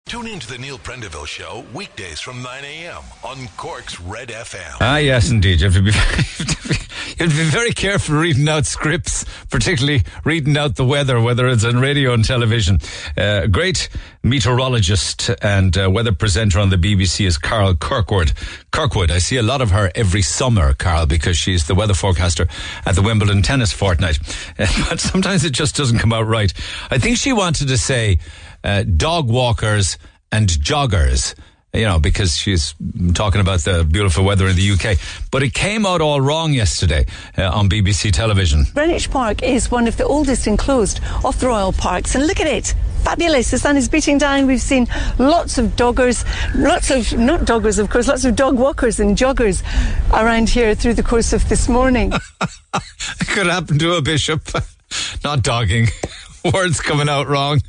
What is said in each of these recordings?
Tune in to the Neil Prendeville Show weekdays from 9 a.m. on Cork's Red FM. Ah, yes, indeed. You have to be very careful reading out scripts, particularly reading out the weather, whether it's on radio and television. Great meteorologist and weather presenter on the BBC is Carol Kirkwood. I see a lot of her every summer, Carol, because she's the weather forecaster at the Wimbledon Tennis Fortnight. But sometimes it just doesn't come out right. I think she wanted to say dog walkers and joggers, you know, because she's talking about the beautiful weather in the UK. But it came out all wrong yesterday on BBC television. Greenwich Park is one of the oldest enclosed of the Royal Parks, and look at it. Fabulous. The sun is beating down. We've seen lots of doggers, lots of dog walkers and joggers around here through the course of this morning. It could happen to a bishop. Not dogging. Words coming out wrong.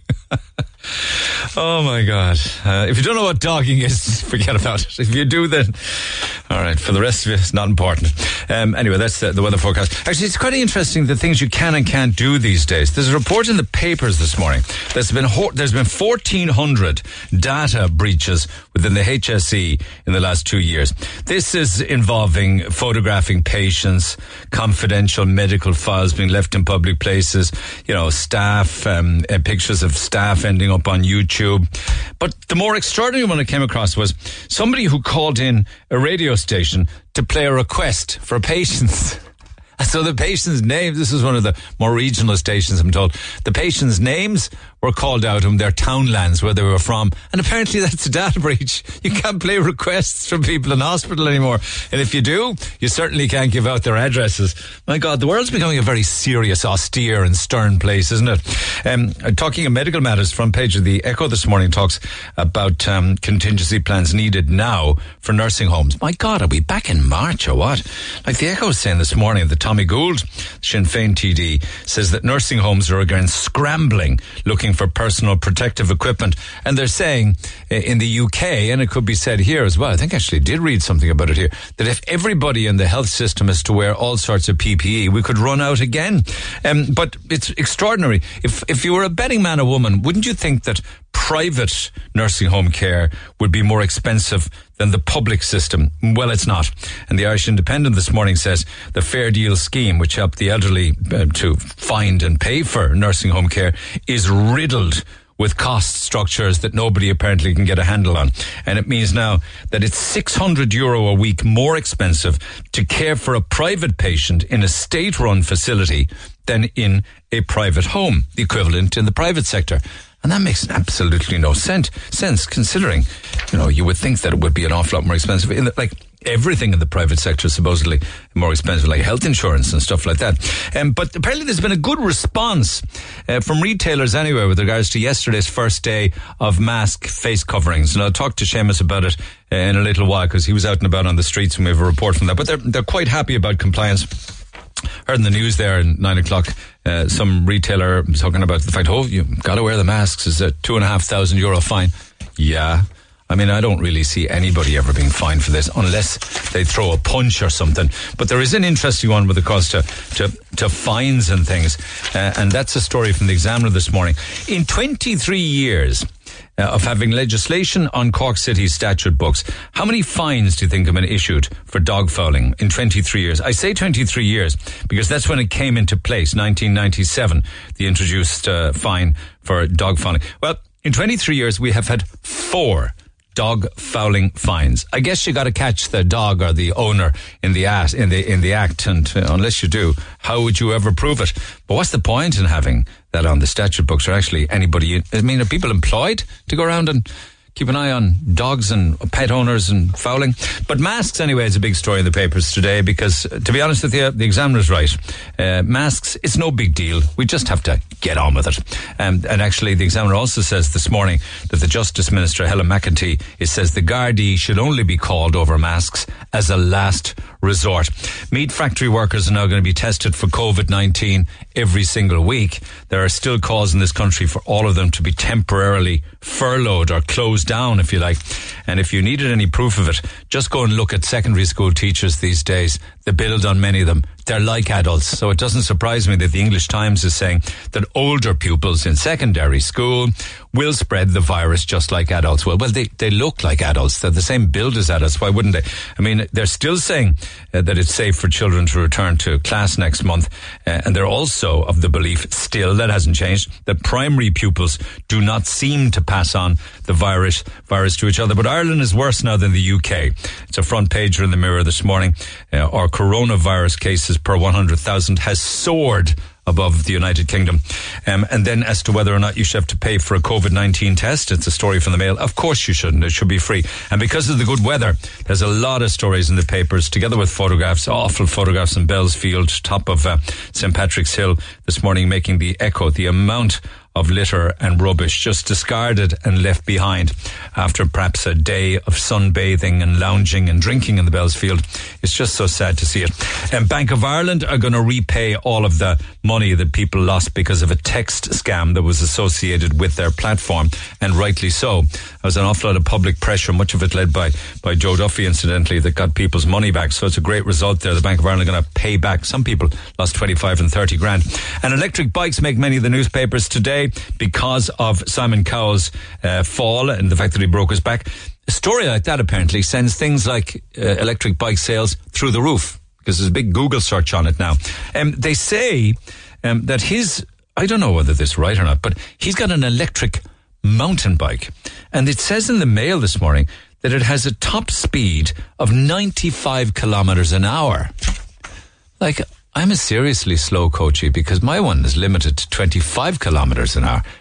Oh my God. If you don't know what dogging is, forget about it. If you do, then all right, for the rest of it, it's not important. Anyway, that's the weather forecast. Actually, it's quite interesting the things you can and can't do these days. There's a report in the papers this morning. There's been 1,400 data breaches within the HSE in the last 2 years. This is involving photographing patients, confidential medical files being left in public places, you know, staff, pictures of staff ending up on YouTube. But the more extraordinary one I came across was somebody who called in a radio station to play a request for patients. So the patients' names, this is one of the more regional stations, I'm told. The patients' names were called out on their townlands where they were from. And apparently that's a data breach. You can't play requests from people in hospital anymore. And if you do, you certainly can't give out their addresses. My God, the world's becoming a very serious, austere and stern place, isn't it? Talking of medical matters, front page of the Echo this morning talks about contingency plans needed now for nursing homes. My God, are we back in March or what? Like the Echo was saying this morning, the Tommy Gould, Sinn Féin TD, says that nursing homes are again scrambling, looking for personal protective equipment. And they're saying in the UK, and it could be said here as well, I think I actually did read something about it here, that if everybody in the health system is to wear all sorts of PPE, we could run out again. But it's extraordinary. If you were a betting man or woman, wouldn't you think that private nursing home care would be more expensive than the public system? Well, it's not. And the Irish Independent this morning says the Fair Deal scheme, which helped the elderly to find and pay for nursing home care, is riddled with cost structures that nobody apparently can get a handle on. And it means now that it's €600 a week more expensive to care for a private patient in a state-run facility than in a private home, the equivalent in the private sector. And that makes absolutely no sense considering, you know, you would think that it would be an awful lot more expensive. Like everything in the private sector is supposedly more expensive, like health insurance and stuff like that. But apparently there's been a good response from retailers anyway with regards to yesterday's first day of mask face coverings. And I'll talk to Seamus about it in a little while because he was out and about on the streets and we have a report from that. But they're quite happy about compliance. Heard in the news there at 9 o'clock, some retailer talking about the fact, you've got to wear the masks. It's a €2,500 fine. Yeah. I mean, I don't really see anybody ever being fined for this unless they throw a punch or something. But there is an interesting one with regards to fines and things. And that's a story from the Examiner this morning. In 23 years of having legislation on Cork City's statute books, how many fines do you think have been issued for dog fouling in 23 years? I say 23 years because that's when it came into place, 1997, the introduced fine for dog fouling. Well, in 23 years, we have had 4 dog fouling fines. I guess you got to catch the dog or the owner in the act, and unless you do, how would you ever prove it? But what's the point in having that on the statute books, or actually anybody? I mean, are people employed to go around and keep an eye on dogs and pet owners and fouling? But masks, anyway, is a big story in the papers today because, to be honest with you, the Examiner's right. Masks, it's no big deal. We just have to get on with it. And actually, the Examiner also says this morning that the Justice Minister, Helen McEntee, says the Gardaí should only be called over masks as a last resort. Meat factory workers are now going to be tested for COVID-19 every single week. There are still calls in this country for all of them to be temporarily furloughed or closed down, if you like. And if you needed any proof of it, just go and look at secondary school teachers these days. The build on many of them they're like adults. So it doesn't surprise me that the English Times is saying that older pupils in secondary school will spread the virus just like adults will. Well, they look like adults. They're the same build as adults. Why wouldn't they? I mean, they're still saying that it's safe for children to return to class next month. And they're also of the belief, still, that hasn't changed, that primary pupils do not seem to pass on the virus to each other. But Ireland is worse now than the UK. It's a front pager in the Mirror this morning. Our coronavirus cases per 100,000 has soared above the United Kingdom. And then as to whether or not you should have to pay for a COVID-19 test, it's a story from the Mail. Of course you shouldn't. It should be free. And because of the good weather, there's a lot of stories in the papers, together with photographs, awful photographs in Bellsfield, top of St. Patrick's Hill this morning, making the echo, the amount of litter and rubbish just discarded and left behind after perhaps a day of sunbathing and lounging and drinking in the Bellsfield. It's just so sad to see it. And Bank of Ireland are going to repay all of the money that people lost because of a text scam that was associated with their platform, and rightly so. There was an awful lot of public pressure, much of it led by Joe Duffy, incidentally, that got people's money back. So it's a great result there. The Bank of Ireland are going to pay back. Some people lost 25 and 30 grand. And electric bikes make many of the newspapers today because of Simon Cowell's fall and the fact that he broke his back. A story like that apparently sends things like electric bike sales through the roof, because there's a big Google search on it now. They say that I don't know whether this is right or not, but he's got an electric mountain bike. And it says in the Mail this morning that it has a top speed of 95 kilometers an hour. Like, I'm a seriously slow coachy, because my one is limited to 25 kilometres an hour.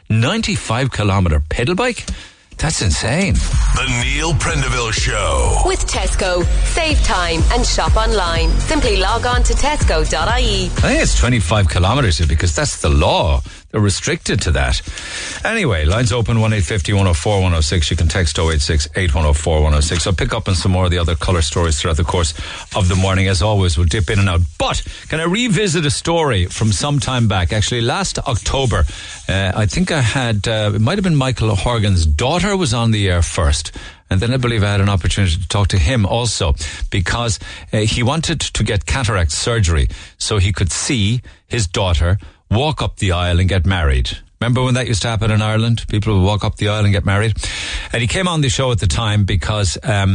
95 kilometre pedal bike? That's insane. The Neil Prendeville Show. With Tesco. Save time and shop online. Simply log on to tesco.ie. I think it's 25 kilometres here, because that's the law. They're restricted to that. Anyway, lines open 1850 104 106. You can text 086 8104 106. I'll pick up on some more of the other colour stories throughout the course of the morning. As always, we'll dip in and out. But can I revisit a story from some time back? Actually, last October, I think I had, it might have been Michael Horgan's daughter was on the air first. And then I believe I had an opportunity to talk to him also, because he wanted to get cataract surgery so he could see his daughter walk up the aisle and get married. Remember when that used to happen in Ireland? People would walk up the aisle and get married. And he came on the show at the time because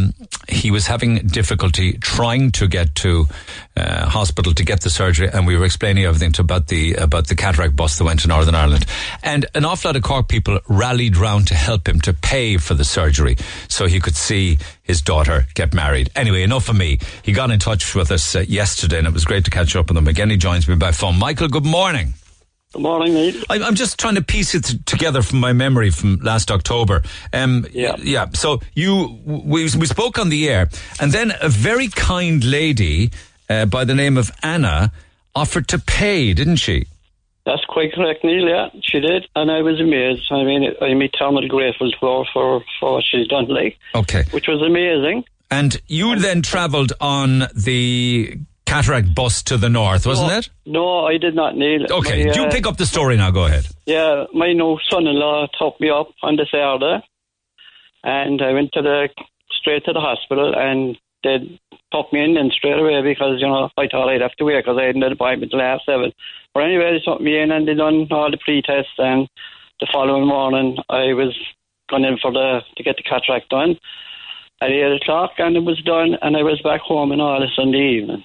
he was having difficulty trying to get to hospital to get the surgery, and we were explaining everything about the cataract bus that went to Northern Ireland. And an awful lot of Cork people rallied round to help him to pay for the surgery so he could see his daughter get married. Anyway, enough of me. He got in touch with us yesterday, and it was great to catch up with him again. He joins me by phone. Michael, good morning. Good morning, Neil. I'm just trying to piece it together from my memory from last October. Yeah. So we spoke on the air, and then a very kind lady by the name of Anna offered to pay, didn't she? That's quite correct, Neil. Yeah, she did, and I was amazed. I mean, I'm eternally grateful to her for what she's done, which was amazing. And you then travelled on the cataract bus to the north, wasn't it? No, I did not, Neil. Okay, you pick up the story now, go ahead. Yeah, my new son-in-law took me up on the Saturday, and I went straight to the hospital, and they took me in straight away because, I thought I'd have to wait because I had an appointment till 7:30. But anyway, they took me in and they done all the pre-tests, and the following morning I was going in to get the cataract done at 8 o'clock, and it was done, and I was back home on all Sunday evening.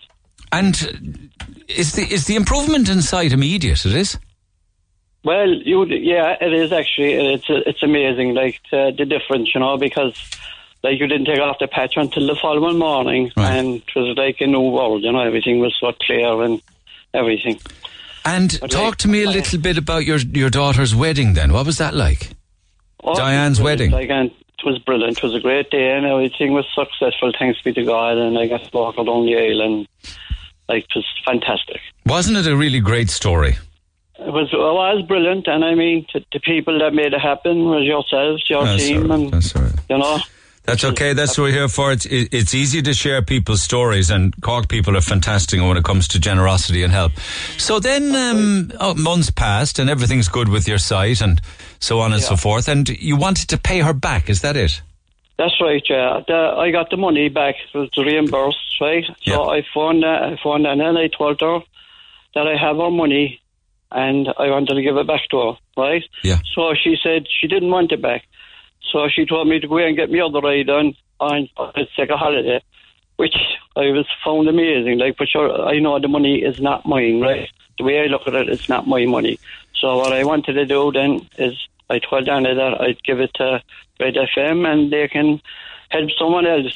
And is the improvement in sight immediate? It is. Well, it is actually. It's amazing, the difference, because you didn't take off the patch until the following morning, right. And it was like a new world. Everything was so clear and everything. And talk to me a little bit about your daughter's wedding. Then, what was that like? Diane's wedding. It was brilliant. It was a great day, and everything was successful. Thanks be to God. And I got to walk along the aisle, and it was fantastic. Wasn't it a really great story? It was brilliant, and I mean, the people that made it happen was yourselves, your team, right. And that's right. That's okay. That's what we're here for. It's easy to share people's stories, and Cork people are fantastic when it comes to generosity and help. So then, months passed, and everything's good with your sight, and so on and so forth. And you wanted to pay her back. Is that it? That's right, yeah. I got the money back. It was reimbursed, right? So I phoned and then I told her that I have her money and I wanted to give it back to her, right? Yeah. So she said she didn't want it back. So she told me to go and get me other ride on and take a holiday, which I was found amazing. Like, for sure, I know the money is not mine, right? The way I look at it, it's not my money. So what I wanted to do then is I told Anna that I'd give it to Red FM and they can help someone else.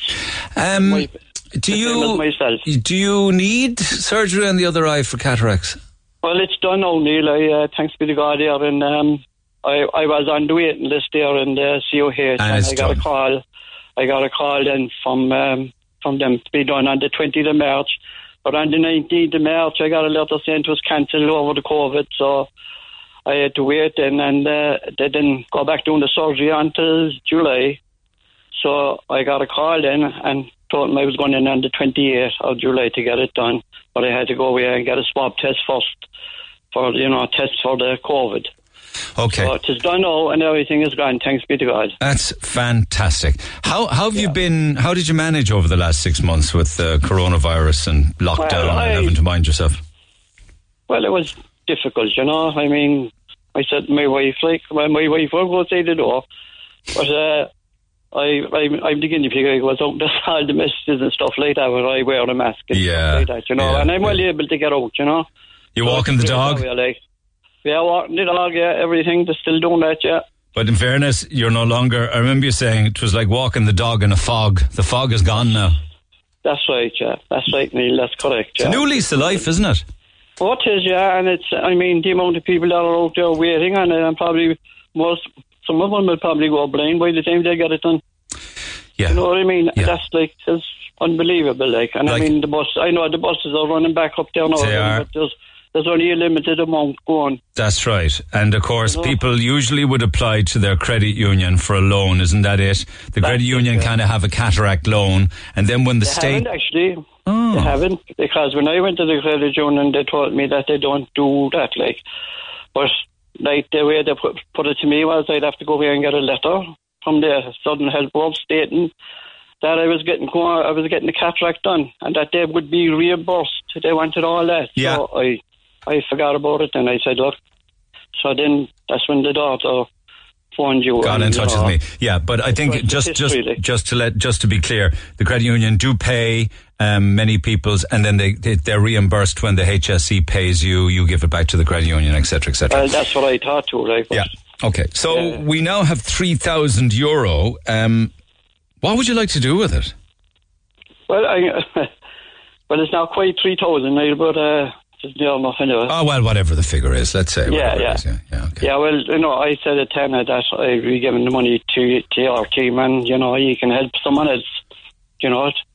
Do you need surgery on the other eye for cataracts? Well, it's done now, Neil. Thanks be to God here. And I was on the waiting list there in the COH, and I got a call. I got a call then from them to be done on the 20th of March. But on the 19th of March, I got a letter saying it was cancelled over the COVID, so I had to wait, and they didn't go back doing the surgery until July. So I got a call then and told them I was going in on the 28th of July to get it done. But I had to go away and get a swab test first for, test for the COVID. Okay. So it's done now and everything is gone, thanks be to God. That's fantastic. How have you been, how did you manage over the last 6 months with coronavirus and lockdown and having to mind yourself? Well, it was difficult, I mean, I said to my wife, my wife will go outside the door, but I'm the guinea pig. I was out to all the messages and stuff like that where I wear a mask and stuff like that, and I'm well able to get out, You walking the dog? Yeah, walking the dog, everything, they're still doing that, But in fairness, you're no longer, I remember you saying it was like walking the dog in a fog. The fog is gone now. That's right, That's right, Neil, that's correct, It's a new lease of life, isn't it? Oh, it is, and it's, the amount of people that are out there waiting on it, and probably some of them will probably go blind by the time they get it done. Yeah. You know what I mean? Yeah. That's it's unbelievable, and I mean, I know the buses are running back up there now, but there's only a limited amount going. That's right. And of course, people usually would apply to their credit union for a loan, isn't that it? The credit union kind of have a cataract loan, and then when the state... haven't actually. They haven't, because when I went to the credit union, they told me that they don't do that, But, the way they put it to me was I'd have to go away and get a letter from the Southern Health Board stating that I was getting the cataract done and that they would be reimbursed. They wanted all that. Yeah. So I forgot about it and I said, look. So then that's when the daughter phoned you. Got in touch with me. Yeah, but I think just to be clear, the credit union do pay many people's, and then they're reimbursed when the HSE pays you. You give it back to the credit union, etc., etc. Well, that's what I thought too, right? Yeah. Okay. So we now have €3,000. What would you like to do with it? Well, it's not quite 3,000, but just near enough anyway. Oh, well, whatever the figure is, let's say. Yeah. Okay. Yeah, well, I said to Tana that I'd be giving the money to your team and, you can help someone else. You know what?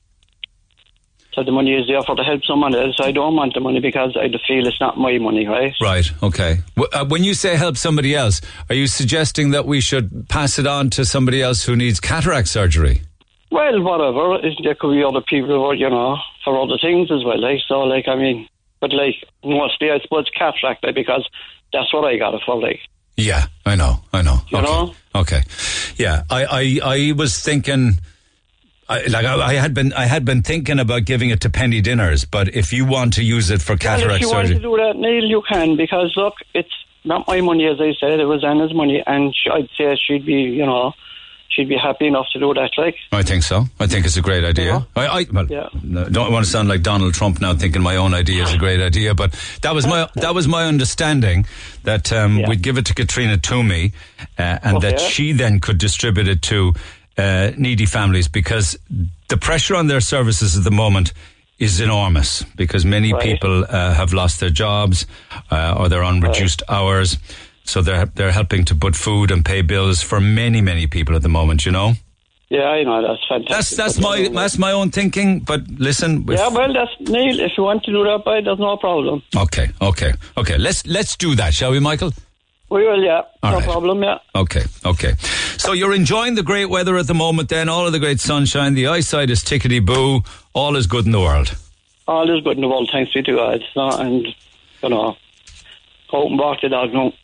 So the money is there to help someone else. I don't want the money because I feel it's not my money, right? Right, okay. When you say help somebody else, are you suggesting that we should pass it on to somebody else who needs cataract surgery? Well, whatever. There could be other people who, for other things as well. But mostly I suppose cataract, because that's what I got it for, Yeah, I know. You know? Okay. Yeah, I was thinking... I had been thinking about giving it to penny dinners, but if you want to use it for cataract surgery... If you want to do that, Neil, you can, because look, it's not my money, as I said, it was Anna's money, and I'd say she'd be happy enough to do that, I think so. I think it's a great idea. I don't want to sound like Donald Trump now, thinking my own idea is a great idea, but that was my understanding, that we'd give it to Katrina Toomey, and that she then could distribute it to needy families, because the pressure on their services at the moment is enormous, because many people have lost their jobs or they're on reduced hours, so they're helping to put food and pay bills for many, many people at the moment, Yeah, I know, that's fantastic. That's my own thinking, but listen... that's Neil, if you want to do that, there's no problem. Okay. Let's do that, shall we, Michael? We will, yeah. All no right. problem, yeah. Okay. So you're enjoying the great weather at the moment then, all of the great sunshine, the eyesight is tickety-boo, all is good in the world. All is good in the world, thanks be to God. And, out and walk the dog now.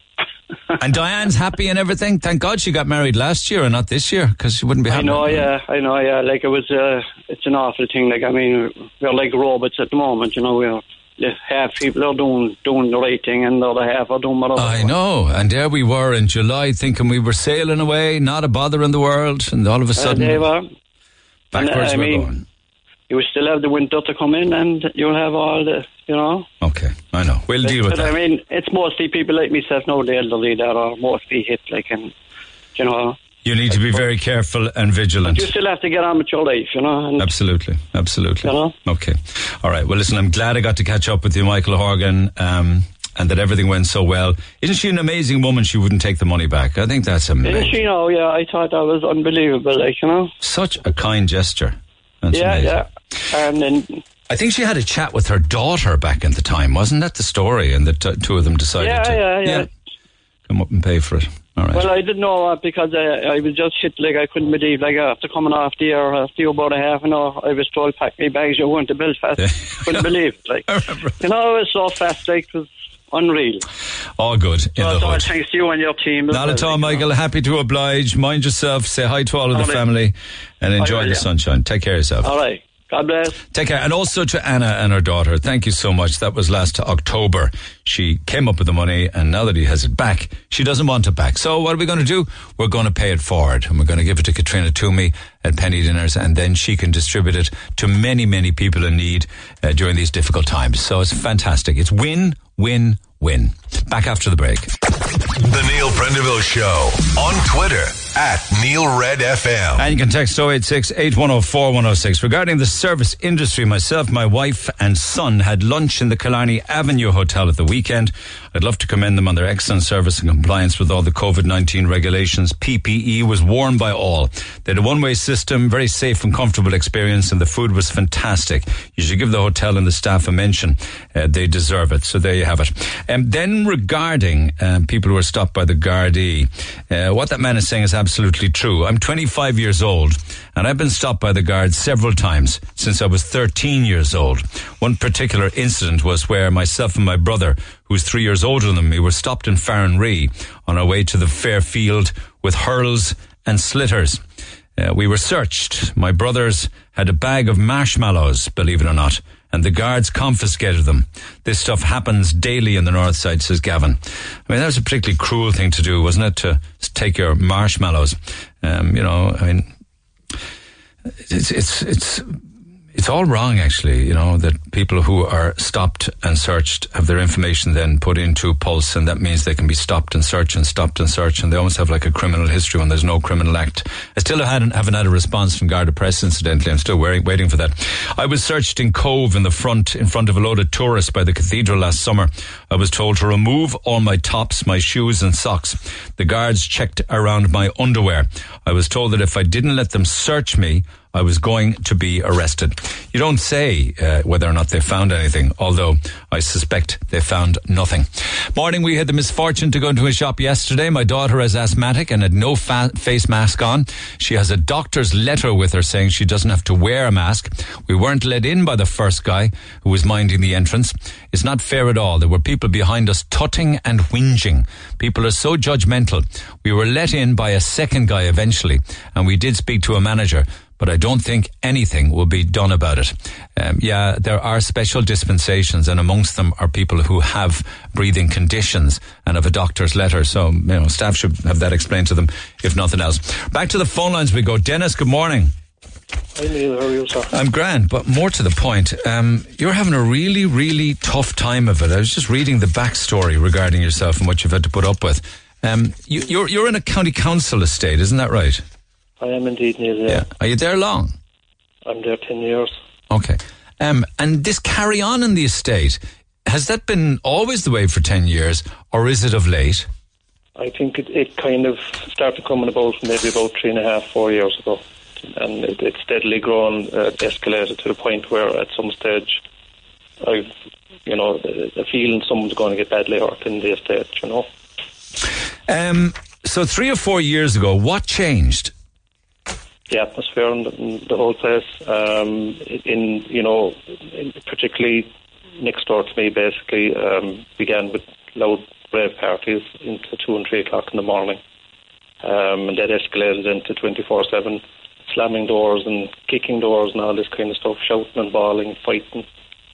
And Diane's happy and everything? Thank God she got married last year and not this year, because she wouldn't be happy. I know, yeah. Like, it was, it's an awful thing. Like, I mean, we're like robots at the moment, you know. Half people are doing the right thing and the other half are doing whatever. I know, and there we were in July thinking we were sailing away, not a bother in the world, and all of a sudden, they were. backwards we're going. You will still have the winter to come in and you'll have all the, you know. Okay, I know. We'll deal with that. I mean, it's mostly people like myself now, the elderly, that are mostly hit, like, and, you know. You need to be very careful and vigilant. But you still have to get on with your life, you know. And, absolutely. You know? Okay. All right. Well, listen, I'm glad I got to catch up with you, Michael Horgan, and that everything went so well. Isn't she an amazing woman? She wouldn't take the money back. I think that's amazing. Isn't she? No, yeah. I thought that was unbelievable, like, you know. Such a kind gesture. That's amazing. Yeah. And then... I think she had a chat with her daughter back in the time. Wasn't that the story? And the two of them decided to come up and pay for it. All right. Well, I didn't know because I was just shit, like, I couldn't believe, like, after coming off the air, after about a half an hour, I was told, pack me bags, you're going to Belfast. Couldn't believe it, like. You know, it was so fast, like, it was unreal. All good in the hood. Thanks to you and your team. Not at all, Michael. Happy to oblige. Mind yourself. Say hi to all of the family and enjoy the sunshine. Take care of yourself. All right. God bless. Take care. And also to Anna and her daughter, thank you so much. That was last October. She came up with the money, and now that he has it back, she doesn't want it back. So what are we going to do? We're going to pay it forward, and we're going to give it to Katrina Toomey at Penny Dinners, and then she can distribute it to many, many people in need during these difficult times. So it's fantastic. It's win, win, win. Back after the break. The Neil Prendeville Show on Twitter at Neil Red FM. And you can text 086-8104-106. Regarding the service industry, myself, my wife and son had lunch in the Killarney Avenue Hotel at the weekend. I'd love to commend them on their excellent service and compliance with all the COVID-19 regulations. PPE was worn by all. They had a one-way system, very safe and comfortable experience, and the food was fantastic. You should give the hotel and the staff a mention. They deserve it. So there you have it. Then regarding people who are stopped by the Gardaí, what that man is saying is absolutely true. I'm 25 years old, and I've been stopped by the guards several times since I was 13 years old. One particular incident was where myself and my brother, who's 3 years older than me, were stopped in Farranree on our way to the Fairfield with hurls and slitters. We were searched. My brothers had a bag of marshmallows, believe it or not, and the guards confiscated them. This stuff happens daily in the north side, says Gavin. I mean, that was a particularly cruel thing to do, wasn't it, to take your marshmallows? You know, I mean, it's all wrong, actually, you know, that people who are stopped and searched have their information then put into Pulse, and that means they can be stopped and searched, and they almost have like a criminal history when there's no criminal act. I still haven't had a response from Garda Press, incidentally. I'm still waiting for that. I was searched in Cove in front of a load of tourists by the cathedral last summer. I was told to remove all my tops, my shoes and socks. The guards checked around my underwear. I was told that if I didn't let them search me, I was going to be arrested. You don't say whether or not they found anything, although I suspect they found nothing. Morning, we had the misfortune to go into a shop yesterday. My daughter is asthmatic and had no face mask on. She has a doctor's letter with her saying she doesn't have to wear a mask. We weren't let in by the first guy who was minding the entrance. It's not fair at all. There were people behind us tutting and whinging. People are so judgmental. We were let in by a second guy eventually, and we did speak to a manager, but I don't think anything will be done about it. There are special dispensations, and amongst them are people who have breathing conditions and have a doctor's letter. So, you know, staff should have that explained to them, if nothing else. Back to the phone lines we go. Dennis, good morning. Hi Neil, how are you, sir? I'm grand, but more to the point, you're having a really, really tough time of it. I was just reading the backstory regarding yourself and what you've had to put up with. You're in a county council estate, isn't that right? I am indeed, Neil, yeah. Are you there long? I'm there 10 years. Okay. And this carry on in the estate, has that been always the way for 10 years, or is it of late? I think it kind of started coming about maybe about 3.5, 4 years ago. And it's steadily grown, escalated to the point where at some stage I've, you know, a feeling someone's going to get badly hurt in the estate, you know. So 3 or 4 years ago, what changed? The atmosphere in the whole place, particularly next door to me, basically, began with loud rave parties into 2 and 3 o'clock in the morning. And that escalated into 24/7, slamming doors and kicking doors and all this kind of stuff, shouting and bawling, fighting.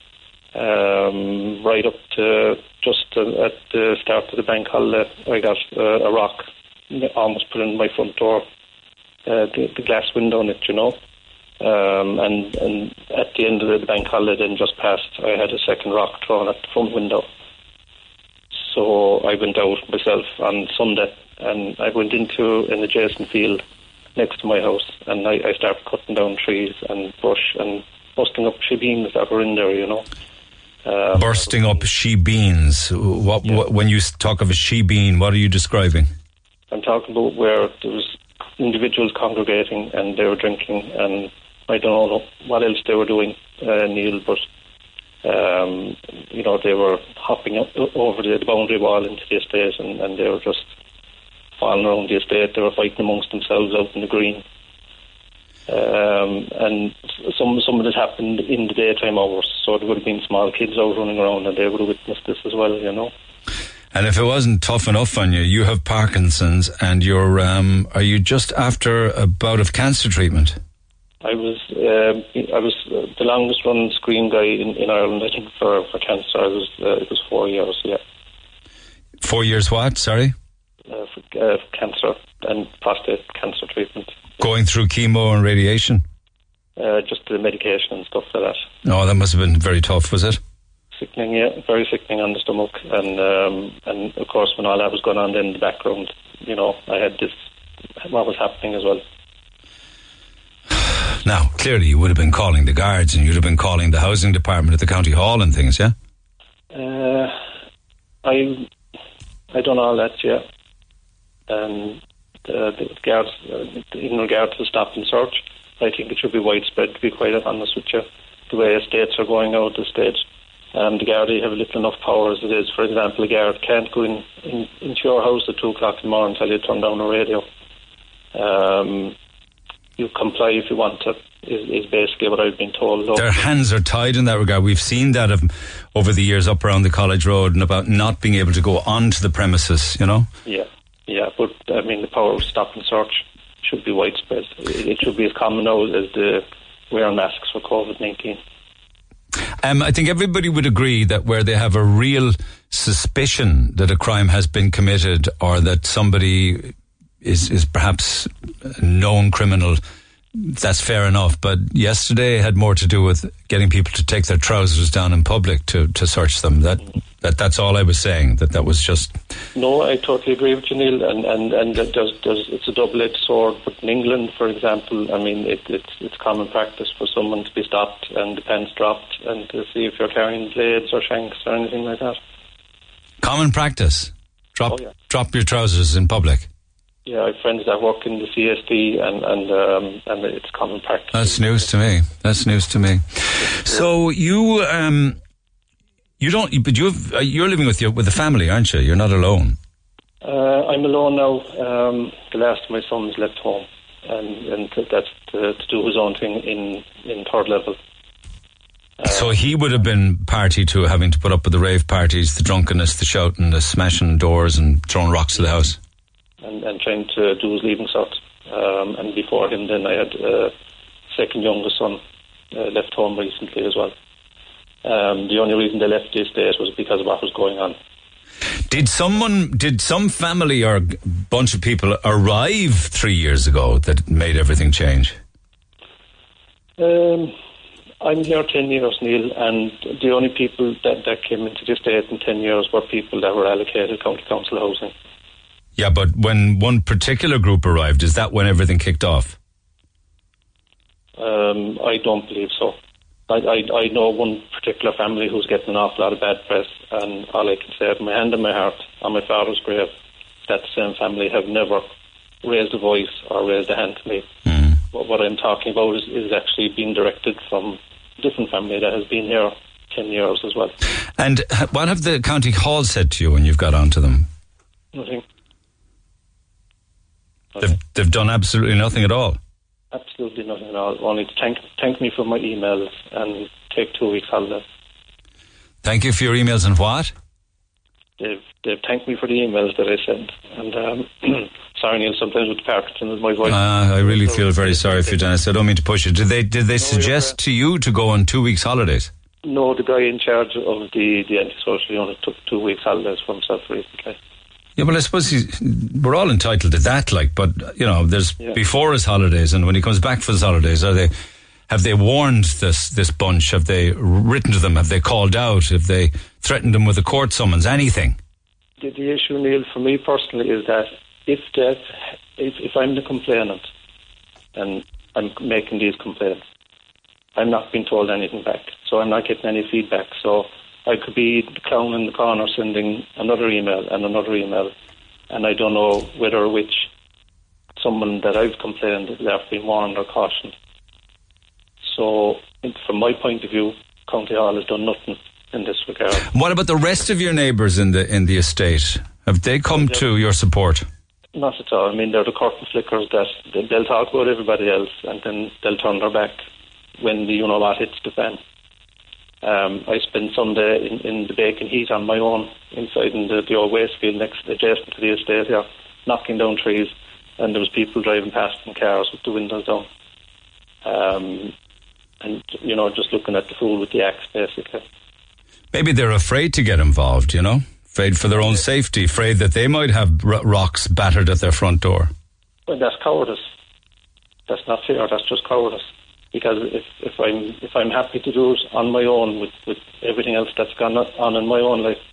Right up to just at the start of the bank holiday, I got a rock almost put in my front door, the glass window in it, you know. And at the end of the bank holiday, then just passed, I had a second rock thrown at the front window. So I went out myself on Sunday, and I went into an adjacent field next to my house, and I started cutting down trees and brush and busting up shebeens that were in there, you know. Bursting up shebeens. What, when you talk of a shebeen, what are you describing? I'm talking about where there was individuals congregating and they were drinking, and I don't know what else they were doing, Neil, but you know, they were hopping up over the boundary wall into the estate, and they were just falling around the estate. They were fighting amongst themselves out in the green. And some of it happened in the daytime hours, so there would have been small kids out running around, and they would have witnessed this as well, you know. And if it wasn't tough enough on you, you have Parkinson's, and you're are you just after a bout of cancer treatment? I was the longest run screen guy in Ireland, I think, for cancer. It was 4 years, yeah. 4 years what? Sorry? For cancer and prostate cancer treatment. Going through chemo and radiation? Just the medication and stuff like that. Oh, that must have been very tough, was it? Sickening, yeah, very sickening on the stomach. And of course, when all that was going on then in the background, you know, I had this, what was happening as well. Now, clearly you would have been calling the guards, and you'd have been calling the housing department at the county hall and things, yeah? I done all that, yeah. And the guards, in regard to the stop and search, I think it should be widespread, to be quite honest with you. The way estates are going out the state, the Gardaí have little enough power as it is. For example, a guard can't go into your house at 2 o'clock in the morning until you turn down the radio. You comply if you want to, is basically what I've been told. Their hands are tied in that regard. We've seen that over the years up around the College Road, and about not being able to go onto the premises, you know? Yeah, but I mean, the power of stop and search should be widespread. It should be as common now as the wearing masks for COVID-19. I think everybody would agree that where they have a real suspicion that a crime has been committed, or that somebody is perhaps a known criminal, that's fair enough. But yesterday had more to do with getting people to take their trousers down in public to search them. That's all I was saying. That was just. No, I totally agree with you, Neil. And it's a double-edged sword. But in England, for example, I mean, it's common practice for someone to be stopped and the pants dropped, and to see if you're carrying blades or shanks or anything like that. Common practice. Drop your trousers in public. Yeah, I have friends that work in the CSD, and it's common practice. That's news to me. So you don't, but you're living with the family, aren't you? You're not alone. I'm alone now. The last of my sons left home, and that's to do his own thing in third level. So he would have been party to having to put up with the rave parties, the drunkenness, the shouting, the smashing doors and throwing rocks to the house. And trying to do his leaving cert. And before him, then I had a second youngest son left home recently as well. The only reason they left the estate was because of what was going on. Did some family or bunch of people arrive 3 years ago that made everything change? I'm here 10 years, Neil, and the only people that came into the estate in 10 years were people that were allocated county council housing. Yeah, but when one particular group arrived, is that when everything kicked off? I don't believe so. I know one particular family who's getting an awful lot of bad press, and all I can say with my hand on my heart, on my father's grave, that same family have never raised a voice or raised a hand to me. But what I'm talking about is actually being directed from a different family that has been here 10 years as well. And what have the county hall said to you when you've got onto them? Nothing. They've done absolutely nothing at all? Absolutely nothing at all. Only to thank me for my emails and take 2 weeks holiday. Thank you for your emails and what? they've thanked me for the emails that I sent. And sorry, Neil, sometimes with Parkinson with my voice. I really feel very sorry for you, Dennis. I don't mean to push you. Did they suggest to you to go on 2 weeks holidays? No, the guy in charge of the antisocial unit took 2 weeks holidays for himself recently. Yeah, well, I suppose we're all entitled to that, but, there's before his holidays, and when he comes back for his holidays, have they warned this bunch? Have they written to them? Have they called out? Have they threatened them with a court summons? Anything? The issue, Neil, for me personally, is that if I'm the complainant and I'm making these complaints, I'm not being told anything back, so I'm not getting any feedback. So I could be the clown in the corner sending another email, and I don't know whether or which someone that I've complained is after being warned or cautioned. So, from my point of view, County Hall has done nothing in this regard. What about the rest of your neighbours in the estate? Have they come to your support? Not at all. I mean, they're the curtain flickers that they'll talk about everybody else, and then they'll turn their back when the you-know-what hits the fan. I spent Sunday in the bacon heat on my own inside in the old waste field adjacent to the estate here, knocking down trees, and there was people driving past in cars with the windows down. And, just looking at the fool with the axe, basically. Maybe they're afraid to get involved, afraid for their own safety, afraid that they might have rocks battered at their front door. Well, that's cowardice. That's not fair, that's just cowardice. Because if I'm happy to do it on my own with everything else that's gone on in my own life,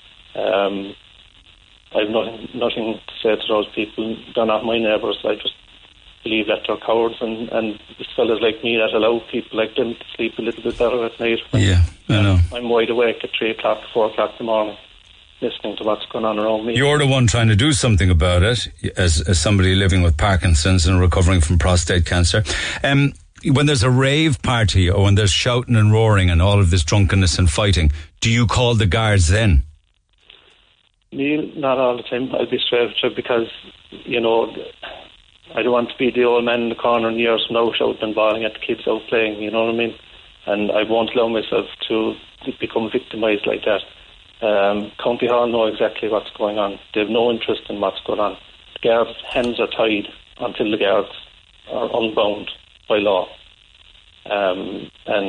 I've nothing to say to those people. They're not my neighbours. I just believe that they're cowards, and it's fellas like me that allow people like them to sleep a little bit better at night. Yeah, I know. I'm wide awake at 3 o'clock, 4 o'clock in the morning, listening to what's going on around me. You're the one trying to do something about it, as somebody living with Parkinson's and recovering from prostate cancer. When there's a rave party or when there's shouting and roaring and all of this drunkenness and fighting, do you call the guards then? Neil, not all the time. I'll be straight with you because, I don't want to be the old man in the corner in years from now shouting and bawling at the kids out playing, you know what I mean? And I won't allow myself to become victimised like that. County Hall know exactly what's going on. They have no interest in what's going on. The guards' hands are tied until the guards are unbound by law. And,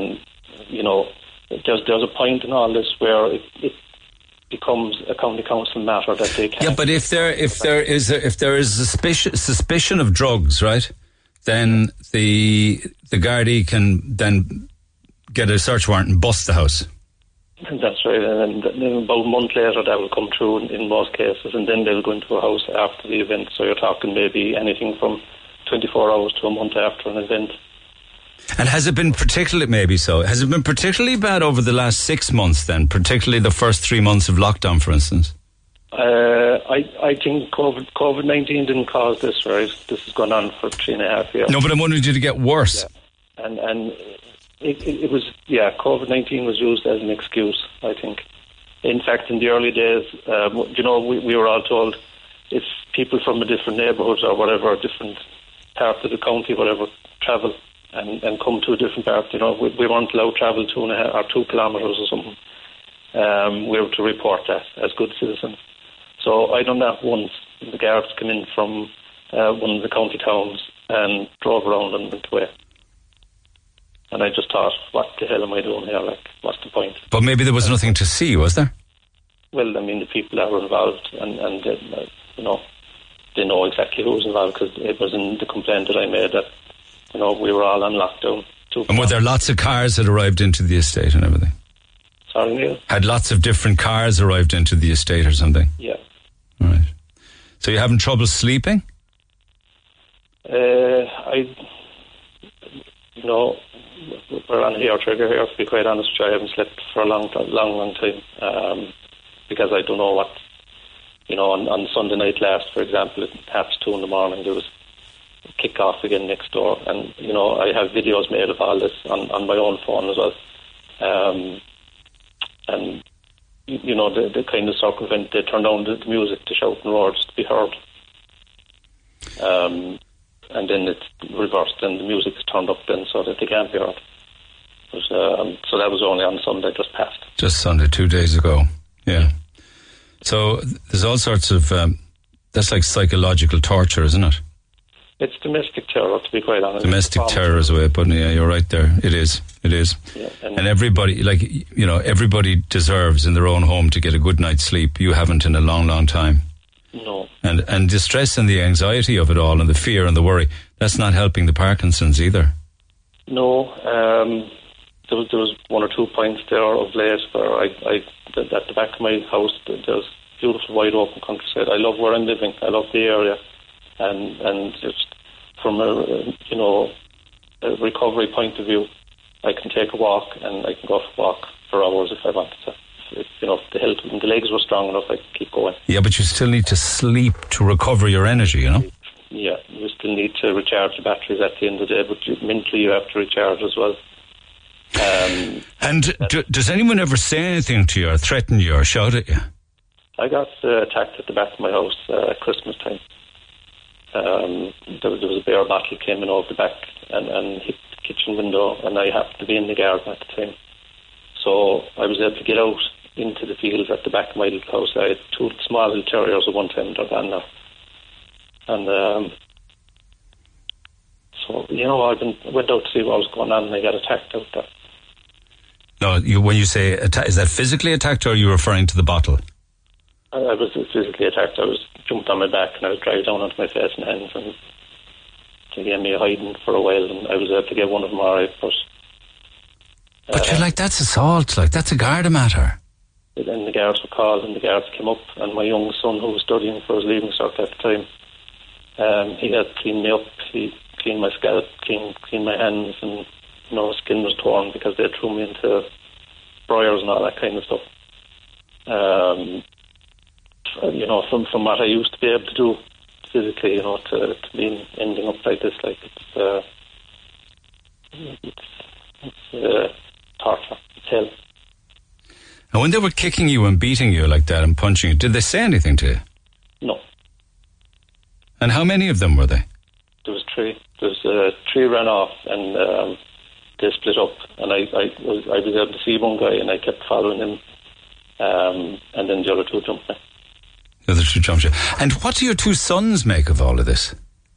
there's a point in all this where it becomes a county council matter that they can't. Yeah, but if there is a suspicion of drugs, right, then the Gardaí can then get a search warrant and bust the house. That's right, and then about a month later that will come through in most cases, and then they'll go into a house after the event. So you're talking maybe anything from 24 hours to a month after an event. And has it been particularly bad over the last 6 months then, particularly the first 3 months of lockdown, for instance? I think COVID-19 didn't cause this, right? This has gone on for 3.5 years. No, but I'm wondering, did it get worse? Yeah. And it was, COVID-19 was used as an excuse, I think. In fact, in the early days, we were all told if people from a different neighbourhood or whatever, a different part of the county, whatever, travel and come to a different part, we weren't allowed to travel 2.5 or 2 kilometres or something. We were to report that as good citizens. So I done that once. The guards came in from one of the county towns and drove around and went away. And I just thought, what the hell am I doing here? Like, what's the point? But maybe there was nothing to see, was there? Well, I mean, the people that were involved and they know exactly who was involved because it was in the complaint that I made that, we were all on lockdown. And were there lots of cars that arrived into the estate and everything? Sorry, Neil? Had lots of different cars arrived into the estate or something? Yeah. All right. So you're having trouble sleeping? We're on hair trigger here, to be quite honest with you. I haven't slept for a long time because I don't know what, on Sunday night last, for example, at 2:30 in the morning, there was a kick-off again next door. And, I have videos made of all this on my own phone as well. And, the kind of circumvent, they turn down the music to shout and roar just to be heard. And then it's reversed and the music is turned up then so that they can't be heard. So that was only on Sunday just passed. Just Sunday, 2 days ago. Yeah. So there's all sorts of, that's like psychological torture, isn't it? It's domestic terror, to be quite honest. Domestic terror is a way of putting it. Yeah, you're right there. It is. Yeah, and everybody, everybody deserves in their own home to get a good night's sleep. You haven't in a long, long time. No. And the stress and the anxiety of it all and the fear and the worry, that's not helping the Parkinson's either. No. There was one or 2 points there of late where at the back of my house, there's beautiful wide open countryside. I love where I'm living. I love the area. And just from a recovery point of view, I can take a walk and I can go for a walk for hours if I wanted to. If the legs were strong enough, I could keep going. Yeah, but you still need to sleep to recover your energy, you know? Yeah, you still need to recharge the batteries at the end of the day, but mentally you have to recharge as well. Does anyone ever say anything to you or threaten you or shout at you? I got attacked at the back of my house at Christmas time. There was a beer bottle came in over the back and hit the kitchen window, and I happened to be in the garden at the time. So I was able to get out into the fields at the back of my little house. I had 2 small little terriers at one time, they're gone now. And so, I went out to see what was going on, and I got attacked out there. No, when you say attack, is that physically attacked, or are you referring to the bottle? I was physically attacked. I was jumped on my back and I was dragged down onto my face and hands, and they gave me a hiding for a while, and I was able to get one of them alright. But you're like, that's assault, like that's a Garda matter. Then the guards were called and the guards came up, and my young son, who was studying for his leaving cert at the time, he had cleaned me up. He cleaned my scalp, cleaned my hands, and skin was torn because they threw me into briars and all that kind of stuff. From what I used to be able to do physically, to be ending up like this, like it's torture, it's hell. And when they were kicking you and beating you like that and punching you, did they say anything to you? No. And how many of them were they? There was 3. There was 3 ran off, and they split up, and I was able to see one guy, and I kept following him, and then the other 2 jumped me. The other 2 jumped you. And what do your 2 sons make of all of this?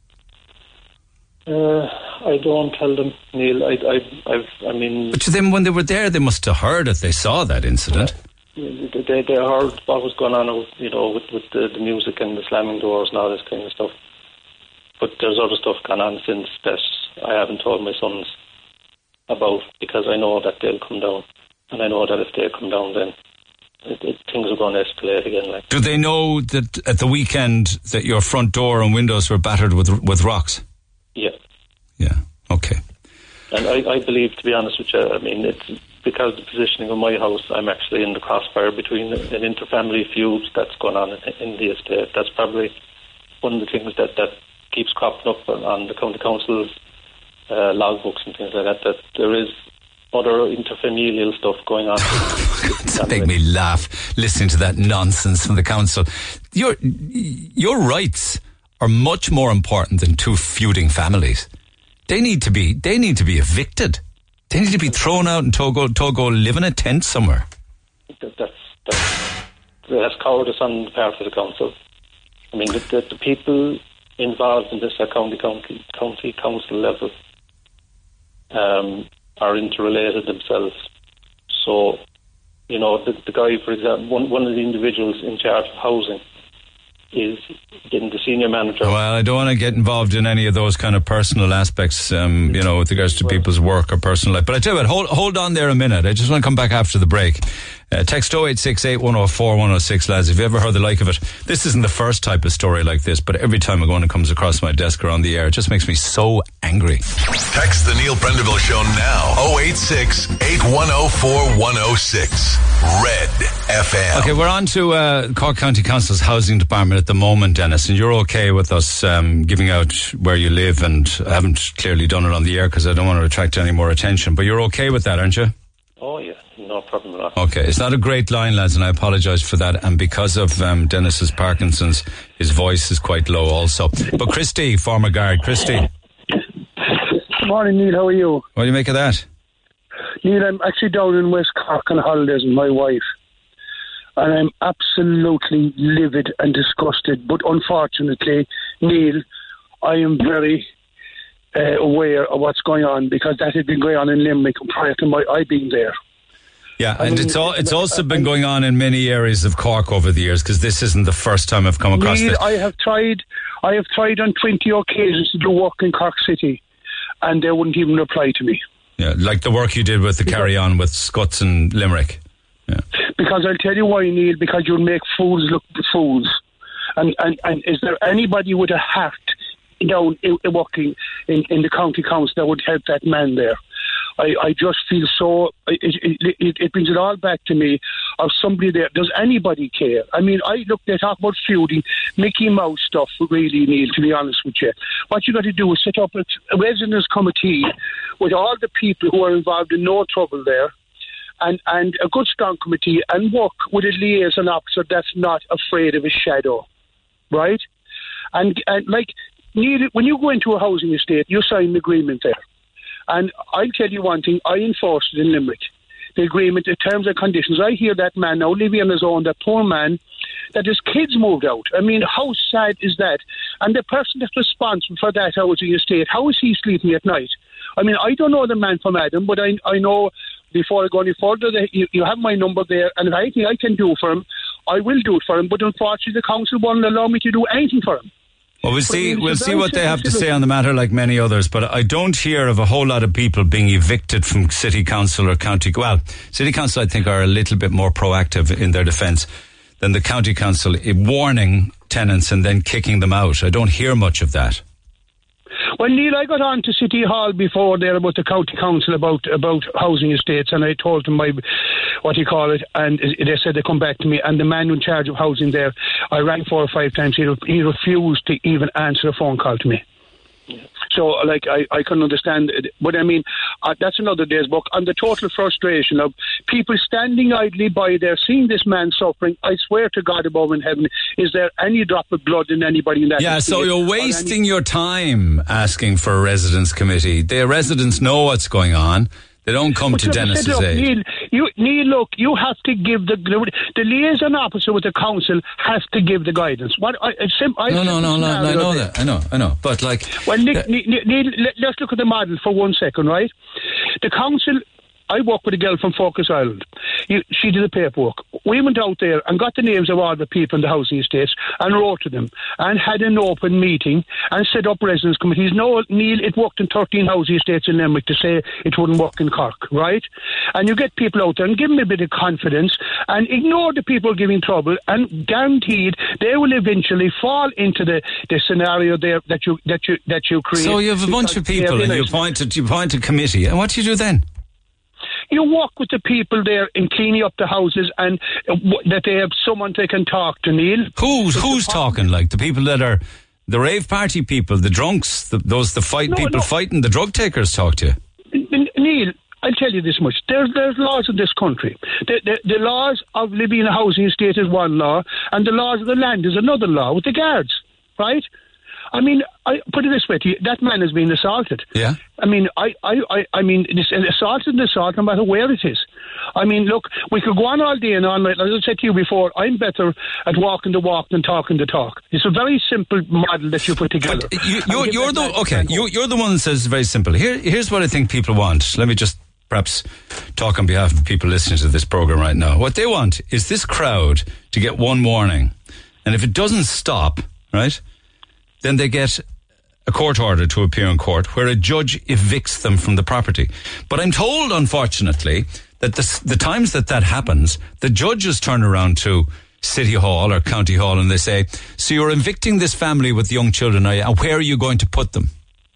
I don't tell them, Neil. I mean... But to them, when they were there, they must have heard it. They saw that incident. They heard what was going on, with the music and the slamming doors and all this kind of stuff. But there's other stuff gone on since that I haven't told my sons about, because I know that they'll come down. And I know that if they come down, then things are going to escalate again. Like. Do they know that at the weekend that your front door and windows were battered with rocks? Yeah. Yeah, okay. And I believe, to be honest with you, I mean, it's because of the positioning of my house, I'm actually in the crossfire between an interfamily feud that's going on in the estate. That's probably one of the things that keeps cropping up on the county council's logbooks and things like that there is other interfamilial stuff going on. It's making me laugh listening to that nonsense from the council. Your rights are much more important than 2 feuding families. They need to be evicted. They need to be thrown out and told go live in a tent somewhere. That's cowardice on the part of the council. I mean, the people involved in this at county council level are interrelated themselves. So, the guy, for example, one of the individuals in charge of housing is getting the senior manager. Well, I don't want to get involved in any of those kind of personal aspects, with regards to people's work or personal life. But I tell you what, hold on there a minute. I just want to come back after the break. Text 0868 104 106, lads. Have you ever heard the like of it? This isn't the first type of story like this, but every time a one comes across my desk or on the air, it just makes me so angry. Text the Neil Prendeville Show now. 086 8104 106. Red FM. Okay, we're on to Cork County Council's Housing Department at the moment, Dennis, and you're okay with us giving out where you live, and I haven't clearly done it on the air because I don't want to attract any more attention, but you're okay with that, aren't you? Oh, yeah. No problem at all. Okay, it's not a great line, lads, and I apologise for that. And because of Dennis's Parkinson's, his voice is quite low also. But Christy, former guard, Christy. Good morning, Neil. How are you? What do you make of that? Neil, I'm actually down in West Cork on holidays with my wife. and I'm absolutely livid and disgusted. But unfortunately, Neil, I am very aware of what's going on, because that had been going on in Limerick prior to I being there. Yeah, it's also been going on in many areas of Cork over the years, because this isn't the first time I've come across Neil, this. I have tried on 20 occasions to do work in Cork City, and they wouldn't even reply to me. Yeah, like the work you did with the Carry On with Scots and Limerick. Yeah. Because I'll tell you why, Neil, because you'll make fools look fools. And is there anybody with a heart down working in the county council that would help that man there? I just feel so. It brings it all back to me of somebody there. Does anybody care? I mean, they talk about feuding, Mickey Mouse stuff, really, Neil, to be honest with you. What you got to do is set up a residents' committee with all the people who are involved in no trouble there, and a good, strong committee, and work with a liaison officer that's not afraid of a shadow, right? And like, Neil, when you go into a housing estate, you sign an agreement there. And I'll tell you one thing, I enforced it in Limerick. The agreement, the terms and conditions. I hear that man now living on his own, that poor man, that his kids moved out. I mean, how sad is that? And the person that's responsible for that housing estate, how is he sleeping at night? I mean, I don't know the man from Adam, but I know, before I go any further, that you have my number there, and if anything I can do for him, I will do it for him. But unfortunately, the council won't allow me to do anything for him. Well, we'll see what they have to say on the matter, like many others. But I don't hear of a whole lot of people being evicted from city council or county. Well, city council, I think, are a little bit more proactive in their defence than the county council, warning tenants and then kicking them out. I don't hear much of that. Well, Neil, I got on to City Hall before there about the county council about housing estates, and I told them and they said they come back to me, and the man in charge of housing there, I rang 4 or 5 times, he refused to even answer a phone call to me. So, like, I can understand it. But I mean, that's another day's book. On the total frustration of people standing idly by there, seeing this man suffering, I swear to God above in heaven, is there any drop of blood in anybody in that? Yeah, so you're wasting your time asking for a residents' committee. The residents know what's going on. They don't come to Dennis's aid. Neil, look, you have to give the liaison officer with the council has to give the guidance. No, I know that. I know. But like, well, Neil, let's look at the model for 1 second, right? The council. I work with a girl from Focus Island. She did the paperwork. We went out there and got the names of all the people in the housing estates and wrote to them and had an open meeting and set up residence committees. No, Neil, it worked in 13 housing estates in Limerick to say it wouldn't work in Cork, right? And you get people out there and give them a bit of confidence and ignore the people giving trouble, and guaranteed they will eventually fall into the scenario there that you create. So you have a bunch of people and you appoint a committee, and what do you do then? You work with the people there in cleaning up the houses, and that they have someone they can talk to, Neil. Who's talking? Like the people that are the rave party people, the drunks, fighting, the drug takers talk to you? Neil, I'll tell you this much. There's laws in this country. The laws of living in a housing estate is one law, and the laws of the land is another law with the guards, right? I mean, I put it this way to you, that man has been assaulted. Yeah. I mean, I mean, this assault is an assault no matter where it is. I mean, look, we could go on all day and all night. As I said to you before, I'm better at walking the walk than talking the talk. It's a very simple model that you put together. But you're the one that says it's very simple. Here's what I think people want. Let me just perhaps talk on behalf of the people listening to this program right now. What they want is this crowd to get one warning. And if it doesn't stop, right, then they get a court order to appear in court where a judge evicts them from the property. But I'm told, unfortunately, that the times that happens, the judges turn around to City Hall or County Hall and they say, so you're evicting this family with young children, are you? And where are you going to put them?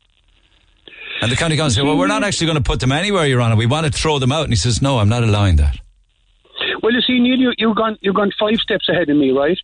And the county council say, well, we're not actually going to put them anywhere, Your Honour. We want to throw them out. And he says, no, I'm not allowing that. Well, you see, Neil, you've gone 5 steps ahead of me, right?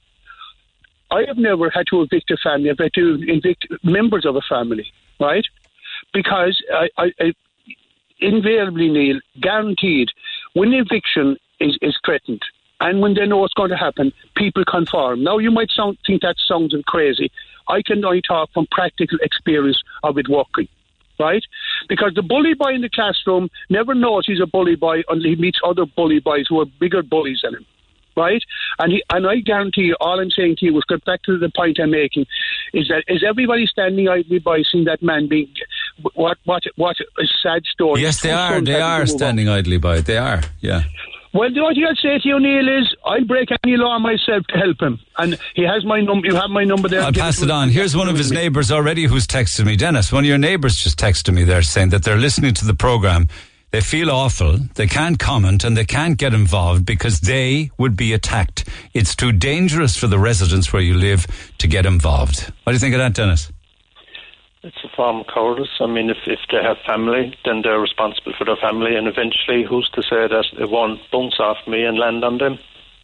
I have never had to evict a family. I've had to evict members of a family, right? Because I invariably, Neil, guaranteed, when eviction is threatened and when they know what's going to happen, people conform. Now, you might think that sounds crazy. I can only talk from practical experience of it working, right? Because the bully boy in the classroom never knows he's a bully boy until he meets other bully boys who are bigger bullies than him. right? And I guarantee you, all I'm saying to you, was get back to the point I'm making, is that is everybody standing idly by seeing that man being what a sad story. Yes, they are. They are standing idly by it. They are. Yeah. Well, what I'll say to you, Neil, is I'll break any law myself to help him. And he has my number. You have my number there. I'll pass it on. Here's one of his neighbours already who's texted me. Dennis, one of your neighbours just texted me there saying that they're listening to the programme. They feel awful. They can't comment and they can't get involved because they would be attacked. It's too dangerous for the residents where you live to get involved. What do you think of that, Dennis? It's a form of cowardice. I mean, if they have family, then they're responsible for their family, and eventually, who's to say that it won't bounce off me and land on them?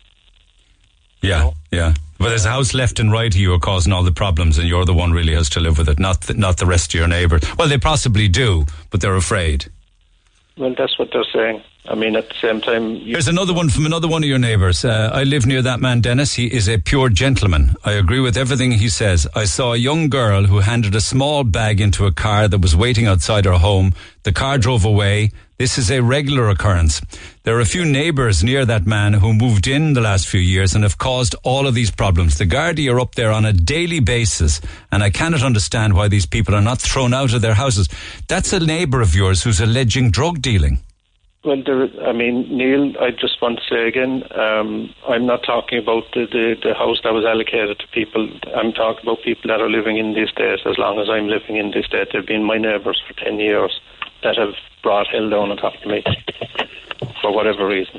Yeah, yeah. But there's a house left and right of you are causing all the problems, and you're the one really has to live with it, not the rest of your neighbours. Well, they possibly do, but they're afraid. Well, that's what they're saying. I mean, at the same time... Here's another one from another one of your neighbours. I live near that man, Dennis. He is a pure gentleman. I agree with everything he says. I saw a young girl who handed a small bag into a car that was waiting outside her home. The car drove away. This is a regular occurrence. There are a few neighbours near that man who moved in the last few years and have caused all of these problems. The Gardaí are up there on a daily basis, and I cannot understand why these people are not thrown out of their houses. That's a neighbour of yours who's alleging drug dealing. Well, Neil, I just want to say again, I'm not talking about the house that was allocated to people. I'm talking about people that are living in the estate. As long as I'm living in the estate, they've been my neighbours for 10 years that have brought hell down on top of me for whatever reason.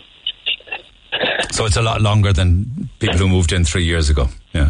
So it's a lot longer than people who moved in 3 years ago. Yeah.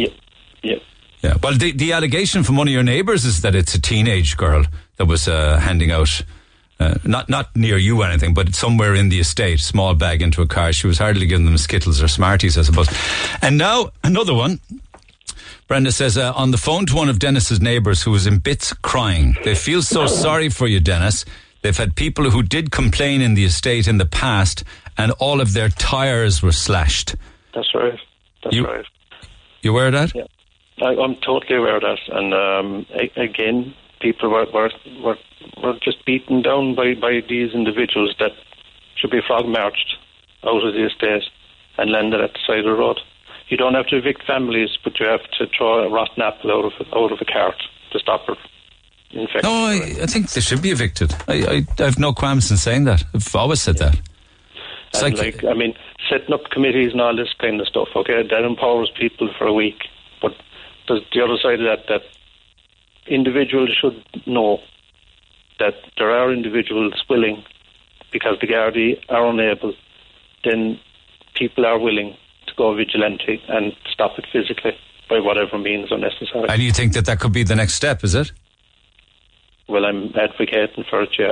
Yeah. Well, the allegation from one of your neighbours is that it's a teenage girl that was handing out... not near you or anything, but somewhere in the estate, small bag into a car. She was hardly giving them Skittles or Smarties, I suppose. And now, another one. Brenda says, on the phone to one of Dennis's neighbours who was in bits crying. They feel so sorry for you, Dennis. They've had people who did complain in the estate in the past, and all of their tyres were slashed. That's right. Right. You aware of that? Yeah. I'm totally aware of that. And again, people were just beaten down by these individuals that should be frog marched out of the estate and landed at the side of the road. You don't have to evict families, but you have to throw a rotten apple out of a cart to stop her infection. No, I think they should be evicted. I have no qualms in saying that. I've always said that. It's setting up committees and all this kind of stuff, okay, that empowers people for a week. But there's the other side of that individuals should know that there are individuals willing, because the Gardaí are unable, then people are willing to go vigilante and stop it physically by whatever means are necessary. And you think that could be the next step, is it? Well, I'm advocating for it, yeah.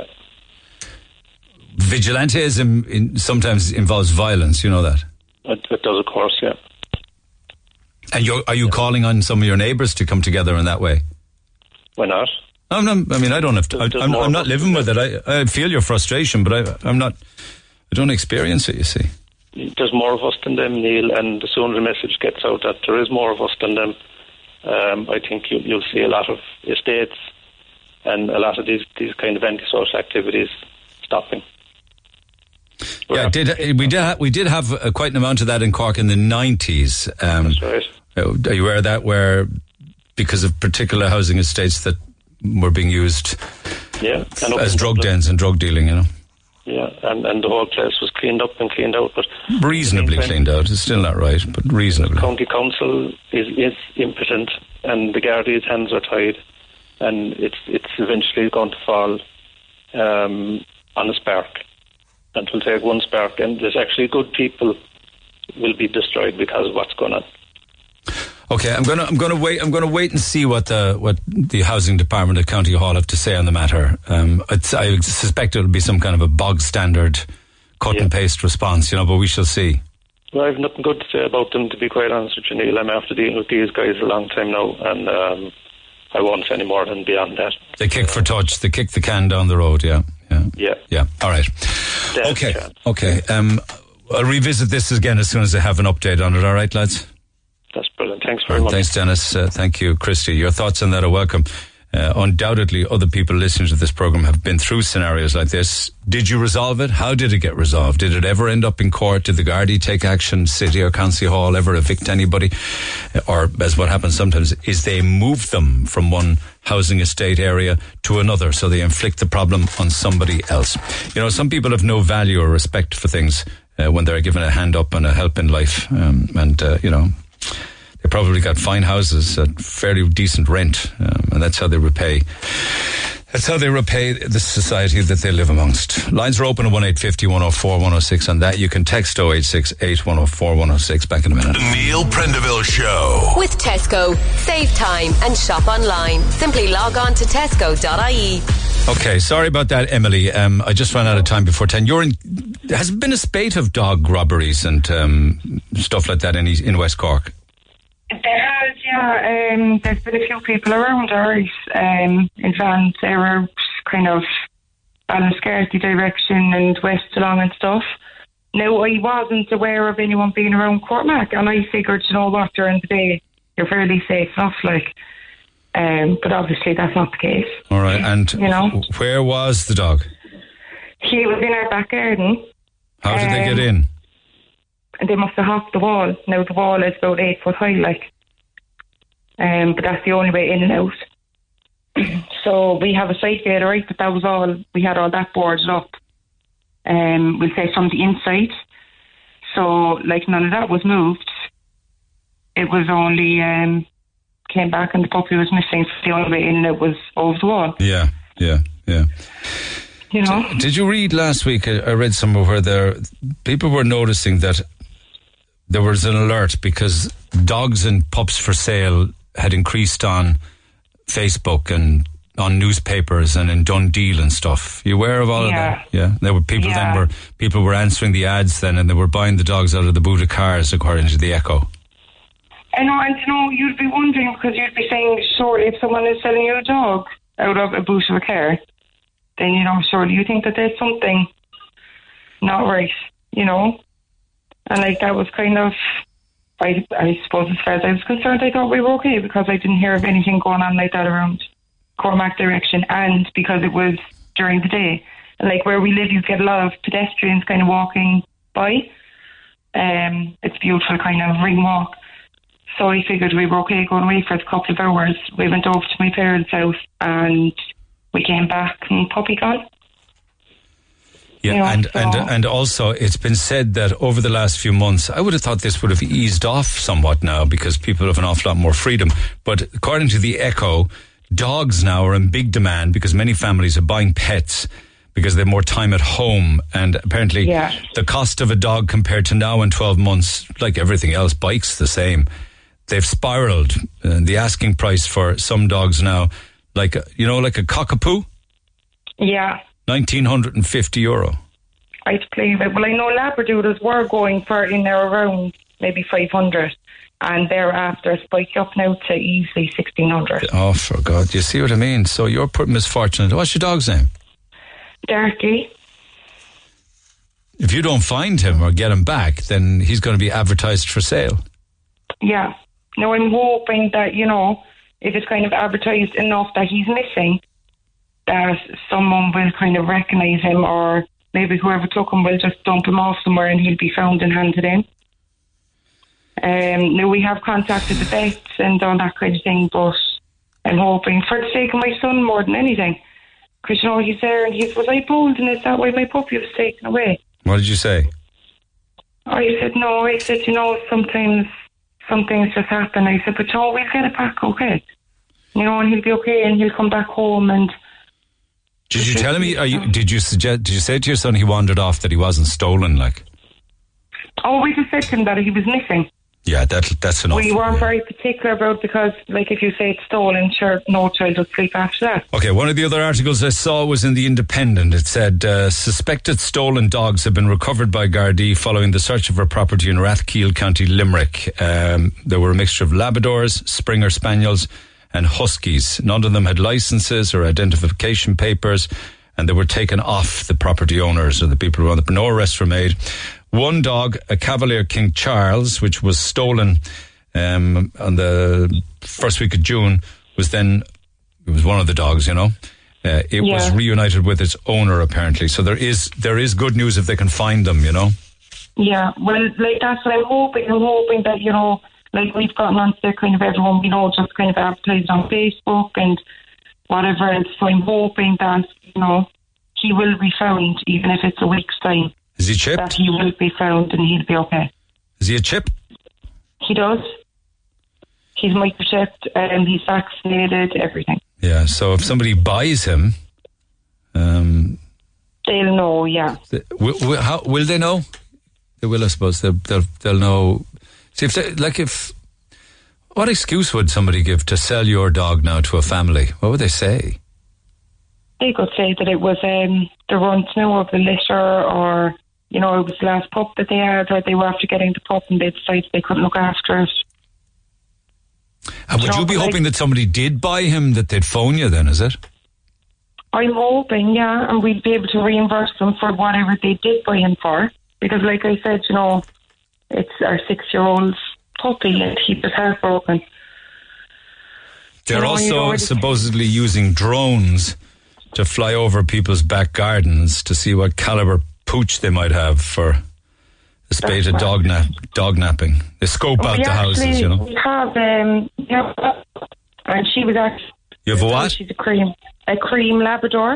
Vigilantism sometimes involves violence, you know that? It does, of course, yeah. And are you calling on some of your neighbours to come together in that way? Why not? I don't have to. I'm not living with it. I feel your frustration, but I don't experience it, you see. There's more of us than them, Neil, and the sooner the message gets out that there is more of us than them, I think you'll see a lot of estates and a lot of these kind of antisocial activities stopping. Yeah, we did have quite an amount of that in Cork in the 90s. That's right. Are you aware of that, where because of particular housing estates that were being used as drug dens and drug dealing, you know? Yeah, and the whole place was cleaned up and cleaned out. But reasonably cleaned out. It's still not right, but reasonably. The County Council is impotent, and the Gardaí's hands are tied, and it's eventually going to fall on a spark. And it will take one spark, and there's actually good people will be destroyed because of what's going on. Okay, I'm gonna wait and see what the housing department at County Hall have to say on the matter. I suspect it'll be some kind of a bog standard cut and paste response, you know, but we shall see. Well, I have nothing good to say about them, to be quite honest with you, Neil. I'm after dealing with these guys a long time now, and I won't say any more than beyond that. They kick for touch. They kick the can down the road. Yeah. All right. Okay. I'll revisit this again as soon as I have an update on it. All right, lads. That's brilliant. Thanks very much. Thanks, Dennis. Thank you, Christy. Your thoughts on that are welcome. Undoubtedly, other people listening to this program have been through scenarios like this. Did you resolve it? How did it get resolved? Did it ever end up in court? Did the Gardaí take action? City or County Hall ever evict anybody? Or, as what happens sometimes, is they move them from one housing estate area to another, so they inflict the problem on somebody else. You know, some people have no value or respect for things when they're given a hand up and a help in life. You know, they probably got fine houses at fairly decent rent, and that's how they repay. That's how they repay the society that they live amongst. Lines are open at 1850 104 106. On that, you can text 086 8104 106. Back in a minute. The Neil Prendeville Show. With Tesco. Save time and shop online. Simply log on to tesco.ie. Okay, sorry about that, Emily. I just ran out of time before 10. Has been a spate of dog robberies and stuff like that in West Cork? There has, yeah. There's been a few people around ours in vans. They were kind of Ballinascarthy direction and west along and stuff. Now, I wasn't aware of anyone being around Cormac, and I figured, you know what, during the day, you're fairly safe enough, like. But obviously that's not the case. All right, and you know, where was the dog? He was in our back garden. How did they get in? And they must have hopped the wall. Now the wall is about 8 foot high, like. But that's the only way in and out. So we have a side gate, right? But that was all. We had all that boarded up. We'll say from the inside. So like none of that was moved. It was only came back and the puppy was missing. So the only way in and out was over the wall. Yeah. You know. Did you read last week? I read somewhere where people were noticing that there was an alert because dogs and pups for sale had increased on Facebook and on newspapers and in Dundee and stuff. You aware of all of that? Yeah. There were people people were answering the ads then, and they were buying the dogs out of the boot of cars, according to the Echo. I know, and you know, you'd be wondering, because you'd be saying, surely if someone is selling you a dog out of a boot of a car, then, you know, surely you think that there's something not right, you know? And like that was kind of, I suppose as far as I was concerned, I thought we were okay because I didn't hear of anything going on like that around Cormac direction, and because it was during the day. And like where we live, you get a lot of pedestrians kind of walking by. It's beautiful kind of ring walk. So I figured we were okay going away for a couple of hours. We went over to my parents' house and we came back and puppy gone. Yeah, you know, and also it's been said that over the last few months, I would have thought this would have eased off somewhat now because people have an awful lot more freedom. But according to the Echo, dogs now are in big demand because many families are buying pets because they have more time at home. And apparently the cost of a dog compared to now in 12 months, like everything else, bikes the same. They've spiraled. The asking price for some dogs now, like a cockapoo? Yeah. €1,950. I'd believe it. Well, I know Labradoodles were going for in there around maybe 500, and thereafter spiked up now to easily 1,600. Oh, for God! You see what I mean? So you're misfortunate. What's your dog's name? Darky. If you don't find him or get him back, then he's going to be advertised for sale. Yeah. No, I'm hoping that, you know, if it's kind of advertised enough that he's missing, that someone will kind of recognise him, or maybe whoever took him will just dump him off somewhere and he'll be found and handed in. Now we have contacted the vets and all that kind of thing, but I'm hoping for the sake of my son more than anything. Because, you know, he's there and was I bold and is that why my puppy was taken away? What did you say? I said, no, you know, sometimes some things just happen. I said, but you know, we'll get it back, okay? You know, and he'll be okay and he'll come back home and... Did you tell him, did you say to your son he wandered off, that he wasn't stolen, like? Oh, we just said to him that he was missing. Yeah, that's enough. We weren't very particular about, because, like, if you say it's stolen, sure, no child will sleep after that. Okay, one of the other articles I saw was in The Independent. It said, suspected stolen dogs have been recovered by Gardaí following the search of a property in Rathkeale, County Limerick. There were a mixture of Labradors, Springer Spaniels and Huskies. None of them had licenses or identification papers, and they were taken off the property owners or the people who owned them. No arrests were made. One dog, a Cavalier King Charles, which was stolen on the first week of June, was then it was one of the dogs, you know. It was reunited with its owner, apparently. So there is good news if they can find them, you know. Yeah, well, like that's what I'm hoping. I'm hoping that, you know, like we've gotten onto the kind of everyone we know just kind of advertised on Facebook and whatever else. So I'm hoping that, you know, he will be found, even if it's a week's time. Is he chipped? That he will be found and he'll be okay. Is he a chip? He does. He's microchipped and he's vaccinated, everything. Yeah, so if somebody buys him... they'll know, yeah. How will they know? They will, I suppose. They'll know. See, what excuse would somebody give to sell your dog now to a family? What would they say? They could say that it was the runt now of the litter, or, you know, it was the last pup that they had, or they were after getting the pup and they decided they couldn't look after it. And would you be hoping that somebody did buy him, that they'd phone you then, is it? I'm hoping, yeah, and we'd be able to reimburse them for whatever they did buy him for. Because, like I said, you know, it's our 6-year-old's puppy and he was heartbroken. They're also supposedly using drones to fly over people's back gardens to see what caliber pooch they might have for the spate of dog napping. They scope out the houses, you know. We have, and she was actually... You have a what? She's a cream Labrador.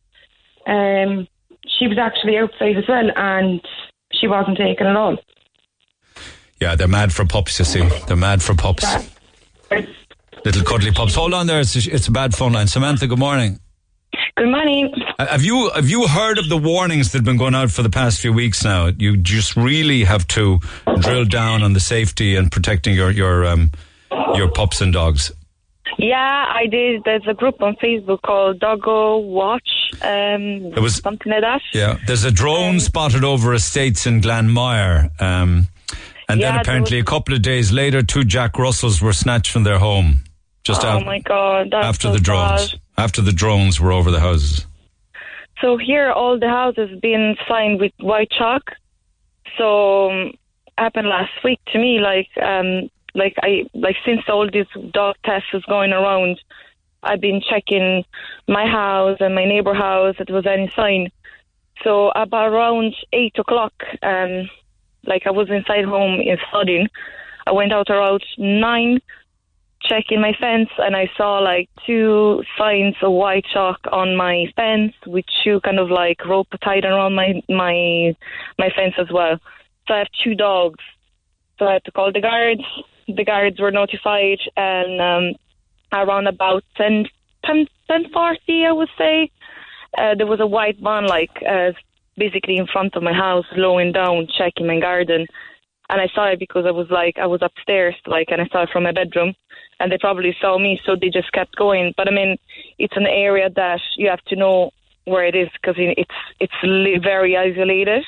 She was actually outside as well, and she wasn't taken at all. Yeah, they're mad for pups, you see. They're mad for pups. Little cuddly pups. Hold on there, it's a bad phone line. Samantha, good morning. Good morning. Have you heard of the warnings that have been going out for the past few weeks now? You just really have to drill down on the safety and protecting your pups and dogs. Yeah, I did. There's a group on Facebook called Doggo Watch, something like that. Yeah, there's a drone spotted over estates in Glanmire, and then apparently a couple of days later, 2 Jack Russells were snatched from their home. My God, that's after so the drones. bad. After the drones were over the houses. So here, all the houses been signed with white chalk. So happened last week to me, since all this dog tests is going around, I've been checking my house and my neighbour house if there was any sign. So about around 8 o'clock, I was inside home studying. I went out around 9, checking my fence, and I saw 2 signs of white chalk on my fence with 2 kind of rope tied around my fence as well. So I have 2 dogs. So I had to call the guards. The guards were notified, and around about 10:40, I would say, there was a white van, basically in front of my house, slowing down, checking my garden. And I saw it because I was upstairs, and I saw it from my bedroom, and they probably saw me, so they just kept going. But I mean, it's an area that you have to know where it is, because it's very isolated.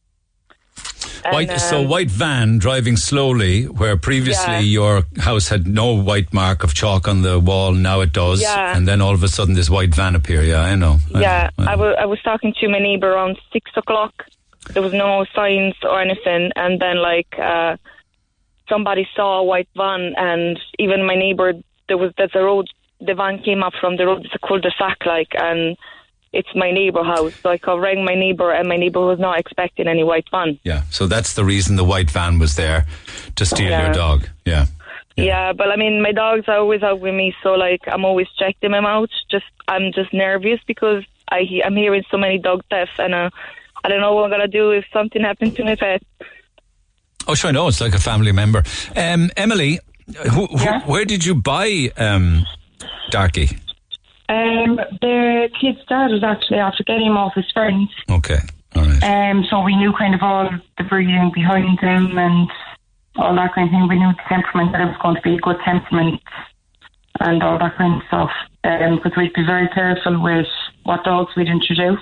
White van driving slowly, where previously your house had no white mark of chalk on the wall, now it does. Yeah. And then all of a sudden this white van appear. Yeah, I know. I was talking to my neighbour around 6 o'clock. There was no signs or anything. And then somebody saw a white van, and even my neighbour, there's a road, the van came up from the road, it's a cul-de-sac, and it's my neighbour house. So I rang my neighbour, and my neighbour was not expecting any white van. Yeah, so that's the reason the white van was there, to steal your dog. Yeah. Yeah, but I mean, my dogs are always out with me, so I'm always checking them out. I'm just nervous because I'm hearing so many dog thefts, and I don't know what I'm going to do if something happened to my pet. Oh, sure, I know. It's like a family member. Emily, where did you buy Darky? The kid's dad was actually after getting him off his friends. Okay, all right. So we knew kind of all the breeding behind him and all that kind of thing. We knew the temperament, that it was going to be a good temperament and all that kind of stuff. Because we'd be very careful with what dogs we'd introduce.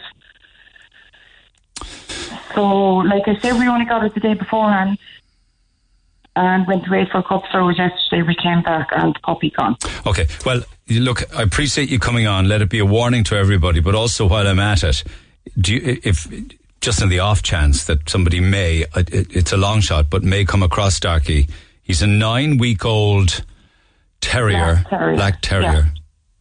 So, like I said, we only got it the day beforehand and went away for a couple of hours yesterday. We came back and the puppy gone. Okay, well, look, I appreciate you coming on. Let it be a warning to everybody, but also while I'm at it, if just in the off chance that somebody may, it's a long shot, but may come across Darky. He's a 9-week-old terrier, black terrier. Yeah.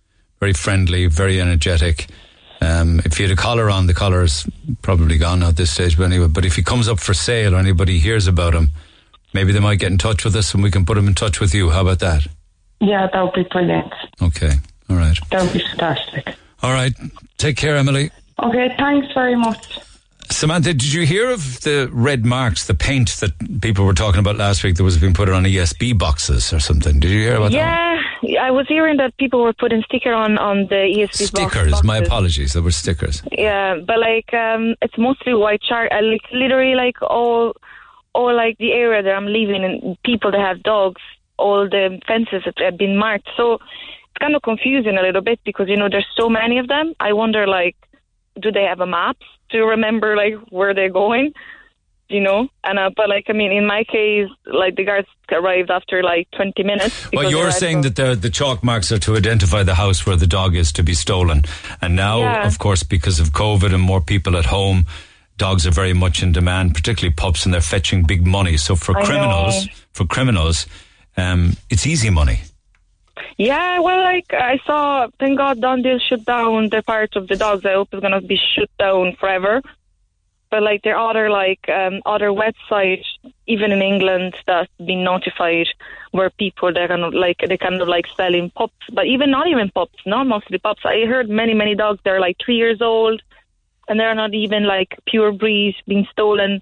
very friendly, very energetic. If you had a collar on, the collar is probably gone now at this stage, but anyway. But if he comes up for sale or anybody hears about him, maybe they might get in touch with us and we can put him in touch with you. How about that? Yeah, that would be brilliant. Okay, all right. That would be fantastic. All right, take care, Emily. Okay, thanks very much. Samantha, did you hear of the red marks, the paint that people were talking about last week that was being put on ESB boxes or something? Did you hear about that? Yeah, I was hearing that people were putting sticker on the ESB stickers. boxes. My apologies, there were stickers. Yeah, but like it's mostly white chalk. Like literally, like all like the area that I'm living in, people that have dogs, all the fences have been marked. So it's kind of confusing a little bit because there's so many of them. I wonder, like, do they have a map to remember like where they're going? And but like, I mean, in my case, like the guards arrived after like 20 minutes. Well, you're saying that the chalk marks are to identify the house where the dog is to be stolen. And now, of course, because of COVID and more people at home, dogs are very much in demand, particularly pups, and they're fetching big money. So for criminals, it's easy money. Yeah, well, like I saw, thank God Dundee shut down the part of the dogs. I hope it's going to be shut down forever. But like there are other websites, even in England, that's been notified where people they're kind of like selling pups, but not even pups, not mostly pups. I heard many dogs. They're like 3 years old, and they're not even like pure breed being stolen.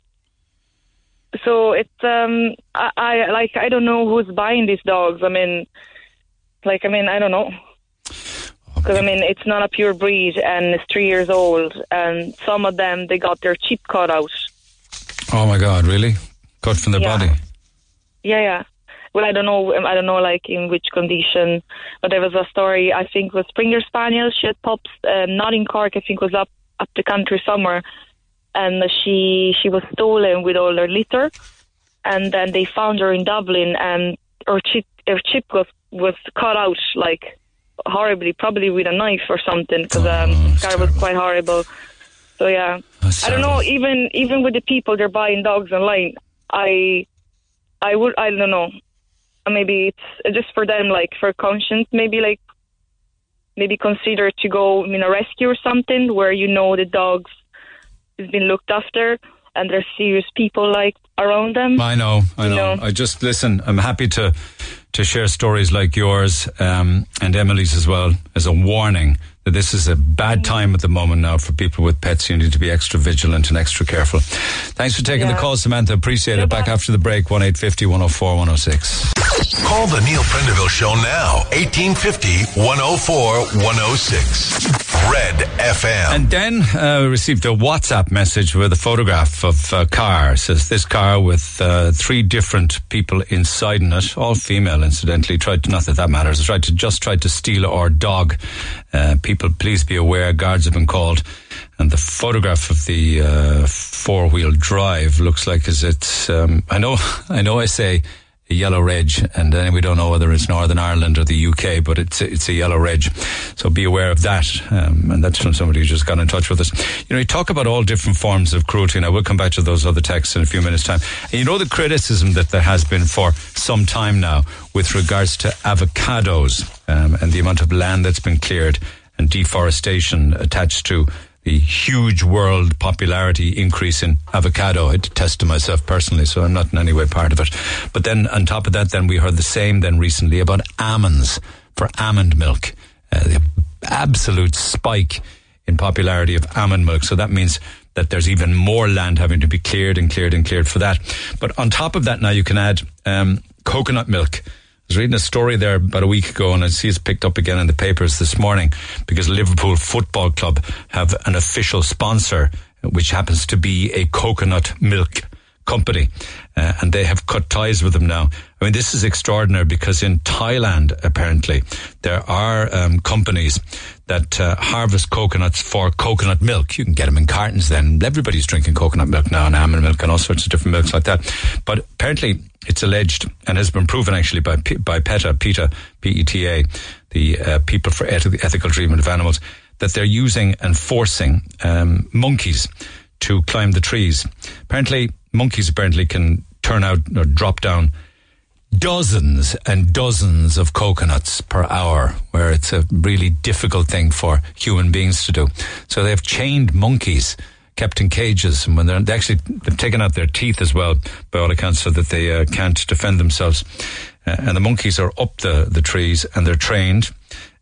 So it's I don't know who's buying these dogs. I mean, I don't know. Because, it's not a pure breed and it's 3 years old. And some of them, they got their chip cut out. Oh, my God, really? Cut from their body? Yeah. Well, I don't know, like, in which condition. But there was a story, I think, with Springer Spaniel. She had pups, not in Cork, I think was up the country somewhere. And she was stolen with all her litter. And then they found her in Dublin, and her chip was cut out, like, horribly, probably with a knife or something, because the scar was quite horrible. So yeah, I don't know. Even with the people they're buying dogs online, I don't know. Maybe it's just for them, like for conscience. Maybe consider to go in a rescue or something where the dogs has been looked after and there's serious people like around them. I know. I just listen. I'm happy to share stories like yours and Emily's as well as a warning that this is a bad time at the moment now for people with pets. You need to be extra vigilant and extra careful. Thanks for taking the call, Samantha. Appreciate it. Back after the break, 1-850-104-106. Call the Neil Prendeville Show now, 1850-104-106. Red FM. And then received a WhatsApp message with a photograph of a car. It says this car with 3 different people inside in it, all female, incidentally. Not that matters. Tried to steal our dog. People, please be aware, guards have been called. And the photograph of the 4-wheel drive looks like it's. I know. I say a yellow reg, and then we don't know whether it's Northern Ireland or the UK, but it's a yellow reg. So be aware of that. And that's from somebody who just got in touch with us. You talk about all different forms of cruelty, and I will come back to those other texts in a few minutes' time. And the criticism that there has been for some time now with regards to avocados and the amount of land that's been cleared and deforestation attached to the huge world popularity increase in avocado. I tested myself personally, so I'm not in any way part of it. But then on top of that, then we heard the same then recently about almonds for almond milk. The absolute spike in popularity of almond milk. So that means that there's even more land having to be cleared for that. But on top of that now you can add coconut milk. I was reading a story there about a week ago, and I see it's picked up again in the papers this morning because Liverpool Football Club have an official sponsor, which happens to be a coconut milk company, and they have cut ties with them now. I mean, this is extraordinary because in Thailand, apparently, there are companies that harvest coconuts for coconut milk. You can get them in cartons then. Everybody's drinking coconut milk now, and almond milk and all sorts of different milks like that. But apparently, it's alleged and has been proven actually by PETA, P-E-T-A, the People for Ethical Treatment of Animals, that they're using and forcing monkeys to climb the trees. Monkeys can turn out or drop down dozens and dozens of coconuts per hour, where it's a really difficult thing for human beings to do. So they have chained monkeys kept in cages, and when they've taken out their teeth as well, by all accounts, so that they can't defend themselves. And the monkeys are up the trees, and they're trained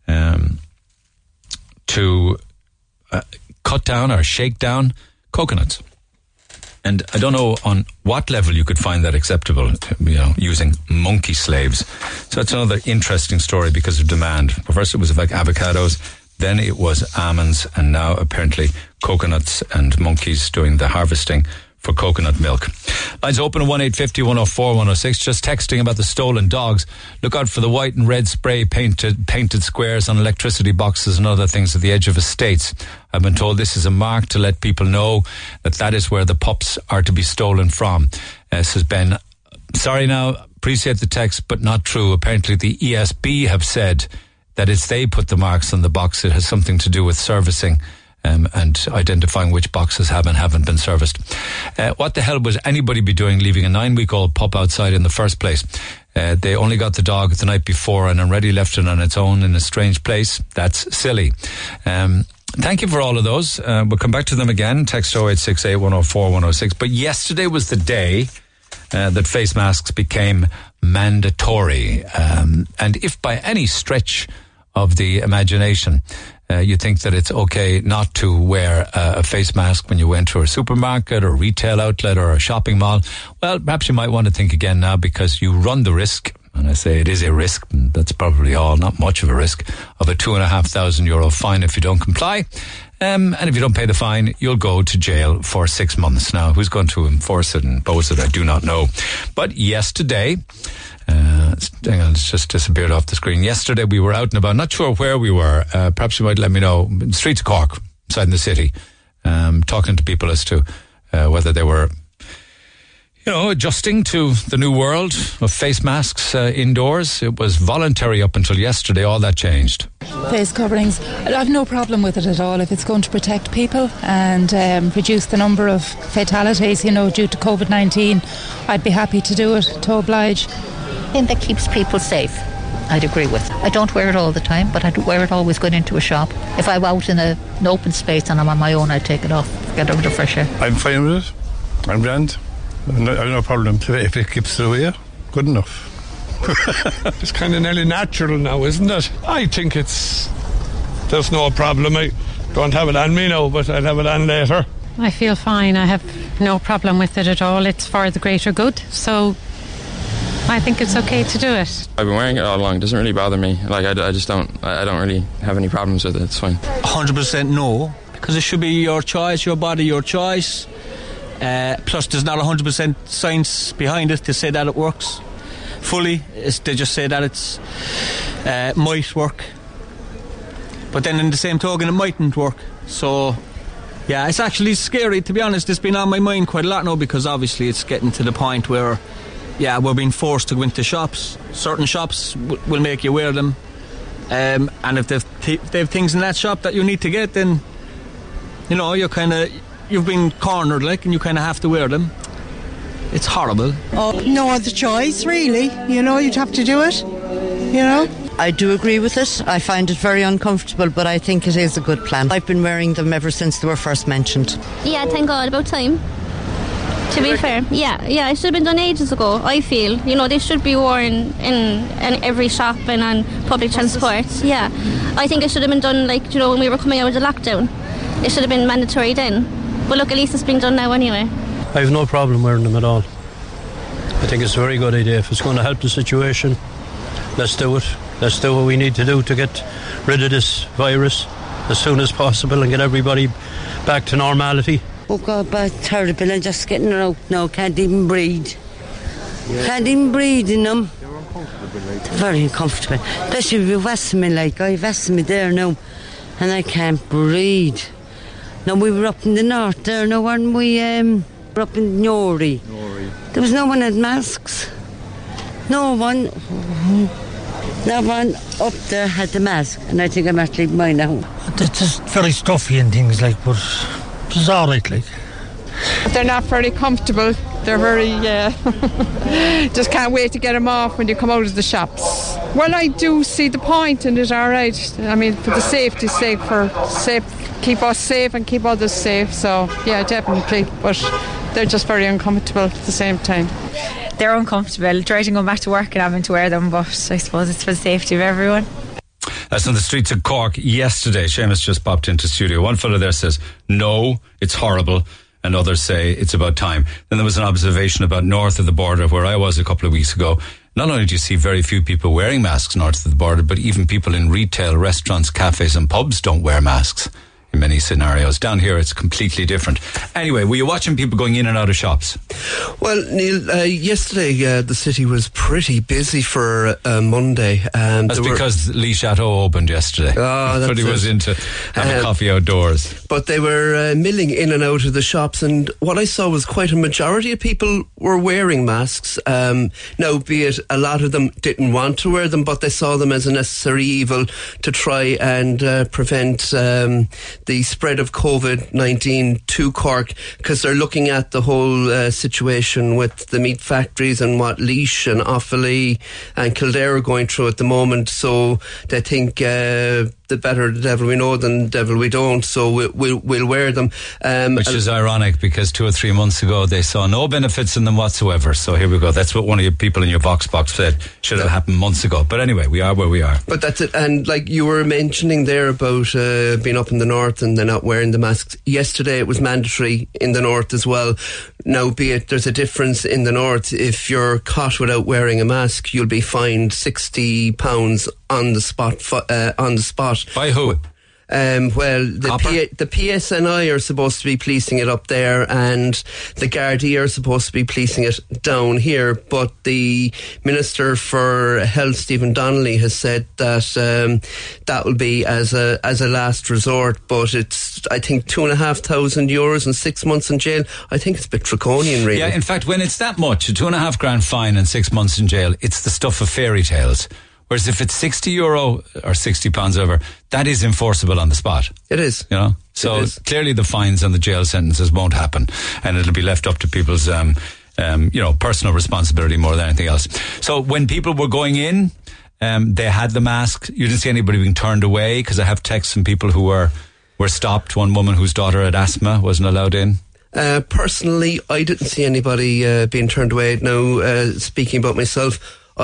to cut down or shake down coconuts. And I don't know on what level you could find that acceptable, using monkey slaves. So that's another interesting story because of demand. First it was like avocados, then it was almonds, and now apparently coconuts and monkeys doing the harvesting for coconut milk. Lines open at 1-850-104-106. Just texting about the stolen dogs. Look out for the white and red spray painted squares on electricity boxes and other things at the edge of estates. I've been told this is a mark to let people know that is where the pups are to be stolen from. Says Ben. Sorry now, appreciate the text, but not true. Apparently the ESB have said that it's they put the marks on the box. It has something to do with servicing and identifying which boxes have and haven't been serviced. What the hell would anybody be doing leaving a 9-week-old pup outside in the first place? They only got the dog the night before and already left it on its own in a strange place. That's silly. Thank you for all of those. We'll come back to them again. Text 0868 104 106. But yesterday was the day that face masks became mandatory. And if by any stretch of the imagination you think that it's okay not to wear a face mask when you enter a supermarket or a retail outlet or a shopping mall, well, perhaps you might want to think again now, because you run the risk, and I say it is a risk, and that's probably all, not much of a risk, of a €2,500 fine if you don't comply. And if you don't pay the fine, you'll go to jail for 6 months. Now, who's going to enforce it and impose it, I do not know. But yesterday, hang on, it's just disappeared off the screen. Yesterday we were out and about, not sure where we were. Perhaps you might let me know. Streets of Cork, inside in the city, talking to people as to whether they were, adjusting to the new world of face masks indoors. It was voluntary up until yesterday. All that changed. Face coverings, I have no problem with it at all. If it's going to protect people and reduce the number of fatalities, due to COVID-19, I'd be happy to do it, to oblige. I think that keeps people safe. I'd agree with. I don't wear it all the time, but I'd wear it always going into a shop. If I'm out in an open space and I'm on my own, I'd take it off, get over the fresh air. I'm fine with it. I'm grand. I've no problem. If it keeps the way, good enough. It's kind of nearly natural now, isn't it? I think there's no problem. I don't have it on me now, but I'll have it on later. I feel fine. I have no problem with it at all. It's for the greater good, so I think it's okay to do it. I've been wearing it all along. It doesn't really bother me. I don't really have any problems with it. It's fine. 100% no, because it should be your choice, your body, your choice. Plus there's not 100% science behind it to say that it works fully. They just say that it's might work, but then in the same token it mightn't work. So yeah, it's actually scary, to be honest. It's been on my mind quite a lot now, because obviously it's getting to the point where we're being forced to go into shops. Certain shops will make you wear them, and if they have things in that shop that you need to get, then you've been cornered, and you kind of have to wear them. It's horrible. Oh, no other choice, really. You'd have to do it. I do agree with it. I find it very uncomfortable, but I think it is a good plan. I've been wearing them ever since they were first mentioned. Yeah, thank God, about time. To be fair, yeah, it should have been done ages ago, I feel. They should be worn in every shop and on public transport. Yeah, I think it should have been done, when we were coming out of the lockdown. It should have been mandatory then. But look, at least it's being done now anyway. I have no problem wearing them at all. I think it's a very good idea. If it's going to help the situation, let's do it. Let's do what we need to do to get rid of this virus as soon as possible and get everybody back to normality. Oh God, but it's terrible. I'm just getting out now. Can't even breathe. Can't even breathe in them. Very uncomfortable. Especially if you've asthma, I've asthma there now, and I can't breathe. Now, we were up in the north there, weren't we? We're up in Newry. There was no one had masks. No one up there had the mask, and I think I'm actually mine now. It's just very stuffy and things but it's all right, If they're not very comfortable, They're very, just can't wait to get them off when you come out of the shops. Well, I do see the point in it, all right. I mean, for the safety's sake, keep us safe and keep others safe. So, yeah, definitely. But they're just very uncomfortable at the same time. They're uncomfortable. Trying to go back to work and having to wear them, but I suppose it's for the safety of everyone. That's on the streets of Cork yesterday. Seamus just popped into studio. One fellow there says, no, it's horrible. And others say it's about time. Then there was an observation about north of the border where I was a couple of weeks ago. Not only do you see very few people wearing masks north of the border, but even people in retail, restaurants, cafes and pubs don't wear masks in many scenarios. Down here it's completely different. Anyway, were you watching people going in and out of shops? Well, Neil, yesterday the city was pretty busy for Monday. That's because Lee Chateau opened yesterday. Oh, that's Everybody was into having coffee outdoors. But they were milling in and out of the shops, and what I saw was quite a majority of people were wearing masks. Now, be it a lot of them didn't want to wear them, but they saw them as a necessary evil to try and prevent the spread of COVID-19 to Cork, because they're looking at the whole situation with the meat factories and what Laois and Offaly and Kildare are going through at the moment. So they think the better the devil we know than the devil we don't, so we'll wear them. Which is ironic, because 2 or 3 months ago they saw no benefits in them whatsoever. So here we go. That's what one of your people in your box said should have happened months ago. But anyway, we are where we are. But that's it. And like you were mentioning there about being up in the north and they're not wearing the masks. Yesterday it was mandatory in the north as well. Now, be it there's a difference in the north. If you're caught without wearing a mask, you'll be fined £60 on the spot. By who? Well, the PSNI are supposed to be policing it up there, and the Gardaí are supposed to be policing it down here. But the Minister for Health, Stephen Donnelly, has said that that will be as a last resort. But it's, I think, €2,500 and 6 months in jail. I think it's a bit draconian, really. Yeah, in fact, when it's that much, a €2,500 fine and 6 months in jail, it's the stuff of fairy tales. Whereas if it's €60 or £60 over, that is enforceable on the spot. It is. You know? So clearly the fines and the jail sentences won't happen, and it'll be left up to people's, personal responsibility more than anything else. So when people were going in, they had the mask. You didn't see anybody being turned away, because I have texts from people who were stopped. One woman whose daughter had asthma wasn't allowed in. Personally, I didn't see anybody being turned away. Now, speaking about myself,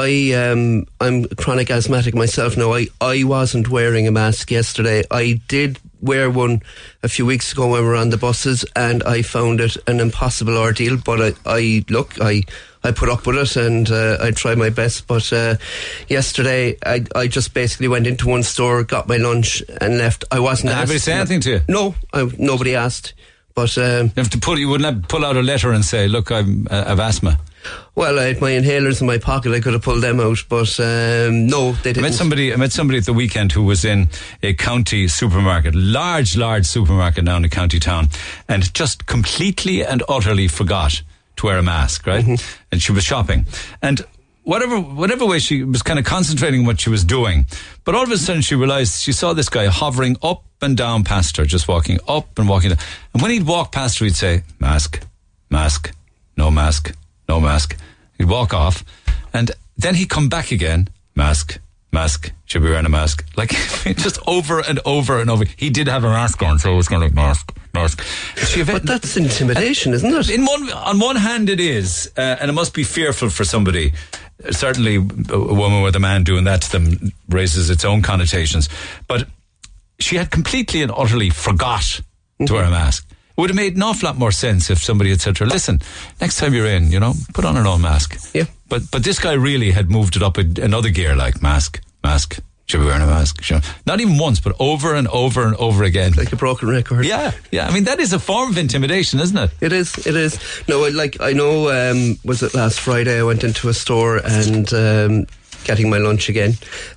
I'm chronic asthmatic myself now. I wasn't wearing a mask yesterday. I did wear one a few weeks ago when we were on the buses, and I found it an impossible ordeal. But I put up with it, and I tried my best. But yesterday, I just basically went into one store, got my lunch, and left. I wasn't asked. Did anybody say anything to you? No, nobody asked. But you wouldn't have to pull out a letter and say, "Look, I've asthma." Well, I had my inhalers in my pocket. I could have pulled them out, but no, they didn't. I met somebody at the weekend who was in a county supermarket, large supermarket down in county town, and just completely and utterly forgot to wear a mask, right? Mm-hmm. And she was shopping, and whatever way she was kind of concentrating on what she was doing, but all of a sudden she realised she saw this guy hovering up and down past her, just walking up and walking down. And when he'd walk past her, he'd say, "Mask, mask, no mask, no mask." He'd walk off, and then he'd come back again. Mask, mask, should be wearing a mask. Like, just over and over and over. He did have a mask on, so it was kind of like, mask, mask. But that's intimidation, isn't it? On one hand it is, and it must be fearful for somebody. Certainly a woman with a man doing that to them raises its own connotations. But she had completely and utterly forgot to wear a mask. It would have made an awful lot more sense if somebody had said to her, "Listen, next time you're in, put on an own mask." Yeah. But this guy really had moved it up another gear, like mask, should be wearing a mask. Not even once, but over and over and over again. Like a broken record. Yeah. I mean, that is a form of intimidation, isn't it? It is. No, I know, was it last Friday I went into a store and getting my lunch again.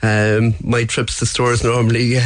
My trips to stores normally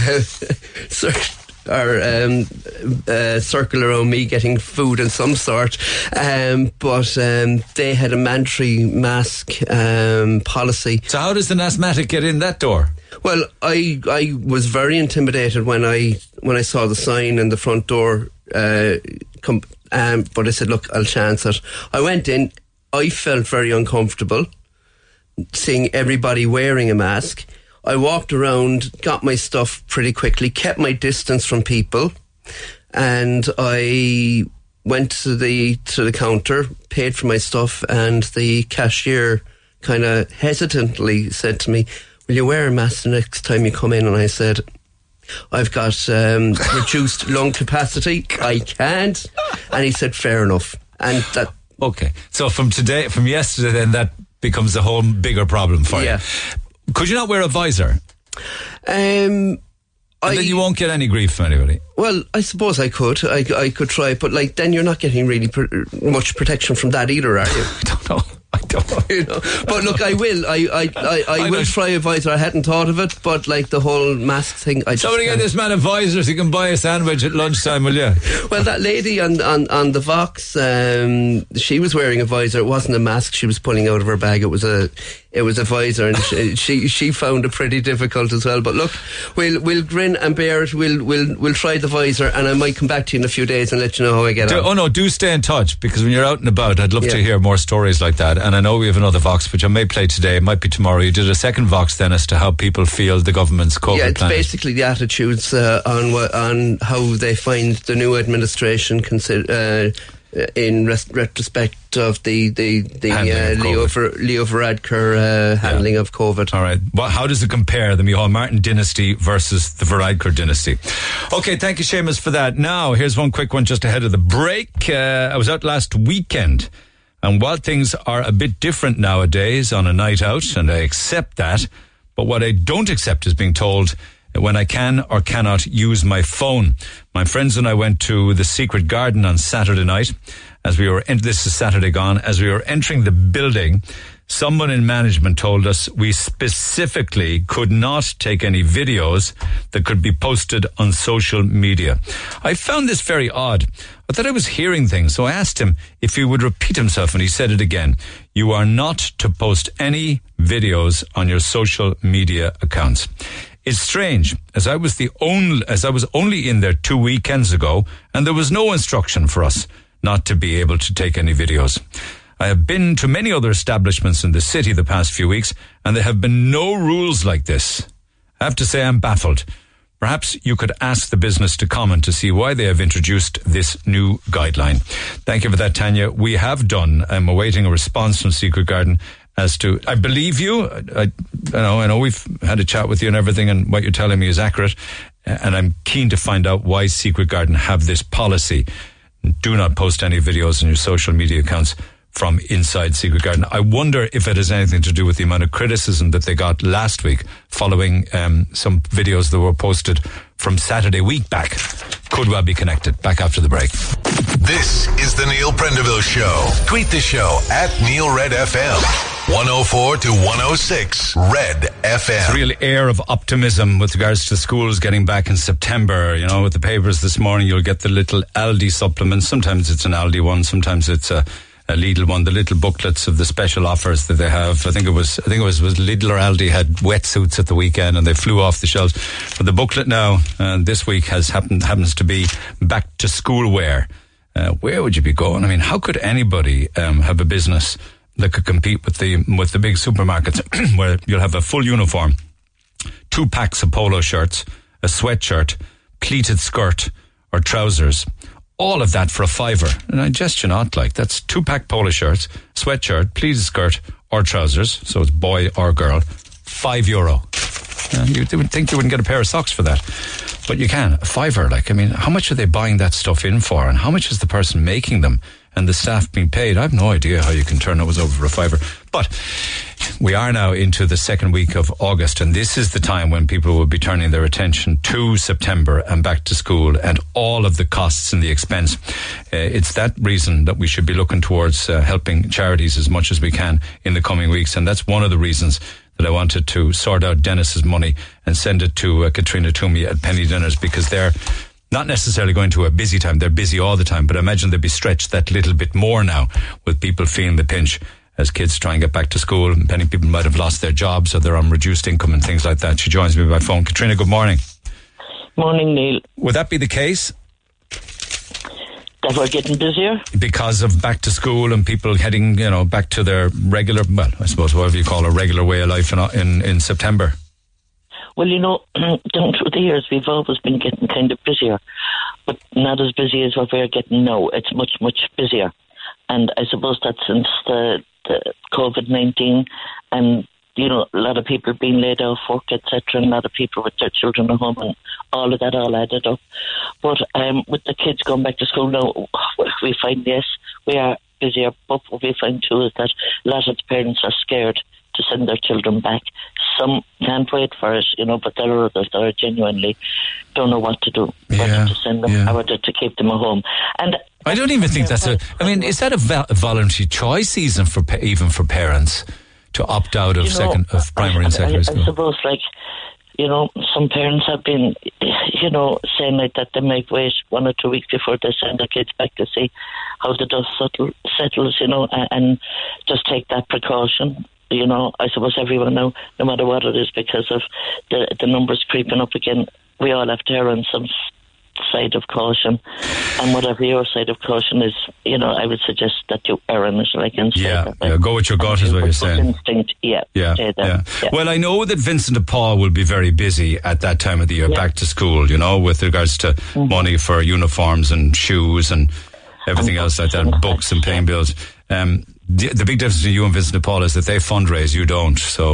circle around me getting food of some sort, but they had a mandatory mask policy. So how does an asthmatic get in that door? Well, I was very intimidated when I saw the sign in the front door, But I said, look, I'll chance it. I went in. I felt very uncomfortable seeing everybody wearing a mask. I walked around, got my stuff pretty quickly, kept my distance from people, and I went to the counter, paid for my stuff, and the cashier kind of hesitantly said to me, will you wear a mask the next time you come in? And I said, I've got reduced lung capacity, I can't. And he said, fair enough. And that... Okay, so from yesterday then, that becomes a whole bigger problem for you. Could you not wear a visor? And then you won't get any grief from anybody. Well, I suppose I could. I could try, but like then you're not getting really much protection from that either, are you? I don't know. You know. But look, I will. I will try a visor. I hadn't thought of it, but like the whole mask thing. Somebody get this man a visor so he can buy a sandwich at lunchtime, will you? Well, that lady on the Vox, she was wearing a visor. It wasn't a mask she was pulling out of her bag. It was a visor, and she found it pretty difficult as well. But look, we'll grin and bear it. We'll try the visor, and I might come back to you in a few days and let you know how I get on. Oh no, do stay in touch, because when you're out and about, I'd love to hear more stories like that. And I know we have another Vox, which I may play today. It might be tomorrow. You did a second Vox then as to how people feel the government's COVID plan. It's basically the attitudes on how they find the new administration in retrospect of the Leo Varadkar handling of COVID. All right. Well, how does it compare, the Micheál Martin dynasty versus the Varadkar dynasty? Okay, thank you, Seamus, for that. Now, here's one quick one just ahead of the break. I was out last weekend, and while things are a bit different nowadays on a night out, and I accept that, but what I don't accept is being told when I can or cannot use my phone. My friends and I went to the Secret Garden on Saturday night. This is Saturday gone. As we were entering the building, someone in management told us we specifically could not take any videos that could be posted on social media. I found this very odd. I thought I was hearing things, so I asked him if he would repeat himself, and he said it again. You are not to post any videos on your social media accounts. It's strange, as I was only in there 2 weekends ago, and there was no instruction for us not to be able to take any videos. I have been to many other establishments in the city the past few weeks, and there have been no rules like this. I have to say I'm baffled. Perhaps you could ask the business to comment to see why they have introduced this new guideline. Thank you for that, Tanya. We have done. I'm awaiting a response from Secret Garden as to, I believe you. I know we've had a chat with you and everything, and what you're telling me is accurate. And I'm keen to find out why Secret Garden have this policy. Do not post any videos on your social media accounts from inside Secret Garden. I wonder if it has anything to do with the amount of criticism that they got last week following some videos that were posted from Saturday week back. Could well be connected. Back after the break. This is the Neil Prendeville Show. Tweet the show at Neil Red FM. 104 to 106 Red FM. It's a real air of optimism with regards to schools getting back in September. You know, with the papers this morning, you'll get the little Aldi supplements. Sometimes it's an Aldi one, sometimes it's a Lidl one, the little booklets of the special offers that they have. I think it was Lidl or Aldi had wetsuits at the weekend and they flew off the shelves. But the booklet now, this week happens to be back to school wear. Where would you be going? I mean, how could anybody have a business that could compete with the big supermarkets where you'll have a full uniform, 2 packs of polo shirts, a sweatshirt, pleated skirt or trousers, all of that for $5. And I jest you not, like, that's 2-pack polo shirts, sweatshirt, pleated skirt or trousers, so it's boy or girl, €5. You would think you wouldn't get a pair of socks for that, but you can. $5, like, I mean, how much are they buying that stuff in for, and how much is the person making them and the staff being paid? I have no idea how you can turn those over for $5. But we are now into the second week of August, and this is the time when people will be turning their attention to September and back to school and all of the costs and the expense. It's that reason that we should be looking towards helping charities as much as we can in the coming weeks, and that's one of the reasons that I wanted to sort out Dennis's money and send it to Katrina Toomey at Penny Dinners, because they're not necessarily going to a busy time. They're busy all the time, but I imagine they'll be stretched that little bit more now with people feeling the pinch as kids try and get back to school. Many people might have lost their jobs or they're on reduced income and things like that. She joins me by phone. Katrina, good morning. Morning, Neil. Would that be the case? That we're getting busier? Because of back to school and people heading, back to their regular, well, I suppose whatever you call a regular way of life in September. Well, down through the years, we've always been getting kind of busier, but not as busy as what we're getting now. It's much, much busier. And I suppose that since the COVID-19 and, a lot of people being laid off work, etc., and a lot of people with their children at home, and all of that all added up. But with the kids going back to school now, we find, yes, we are busier, but what we find too is that a lot of the parents are scared to send their children back. Some can't wait for it, but there are others that are genuinely don't know what to do, whether to send them or whether to keep them at home. And I don't even think that's is that a voluntary choice even for parents to opt out of primary and secondary school? I suppose, some parents have been, saying like that they might wait 1 or 2 weeks before they send their kids back to see how the dust settles, and just take that precaution. I suppose everyone now, no matter what it is, because of the numbers creeping up again, we all have to err on some side of caution. And whatever your side of caution is, I would suggest that you err on it. Go with your gut is what you're saying. Instinct, yeah. Well, I know that Vincent de Paul will be very busy at that time of the year, back to school, with regards to money for uniforms and shoes and everything else like that, and books and paying bills. The big difference between you and Vincent de Paul is that they fundraise, you don't. So,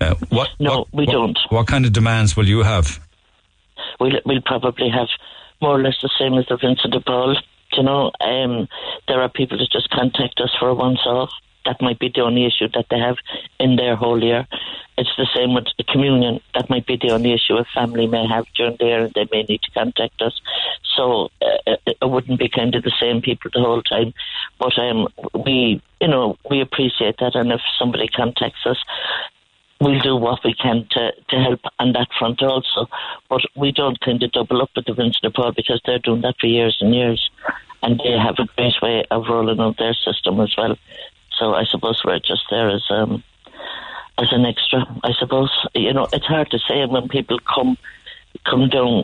we don't. What kind of demands will you have? We'll probably have more or less the same as the Vincent de Paul. There are people that just contact us for a once-off. That might be the only issue that they have in their whole year. It's the same with the communion. That might be the only issue a family may have during the year, and they may need to contact us. So it wouldn't be kind of the same people the whole time. But we appreciate that, and if somebody contacts us, we'll do what we can to help on that front also. But we don't kind of double up with the Vincent de Paul, because they're doing that for years and years, and they have a great way of rolling out their system as well. So I suppose we're just there as an extra. I suppose it's hard to say when people come down.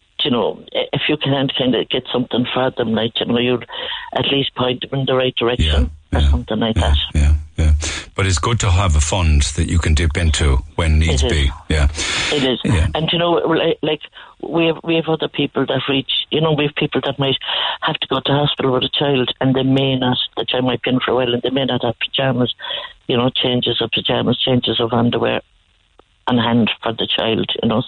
If you can't kind of get something for them, you'd at least point them in the right direction or something like that. Yeah. But it's good to have a fund that you can dip into when needs be. Yeah, it is. Yeah. And we have other people that reach. We have people that might have to go to hospital with a child, and they may not. The child might be in for a while, and they may not have pajamas. Changes of pajamas, changes of underwear on hand for the child.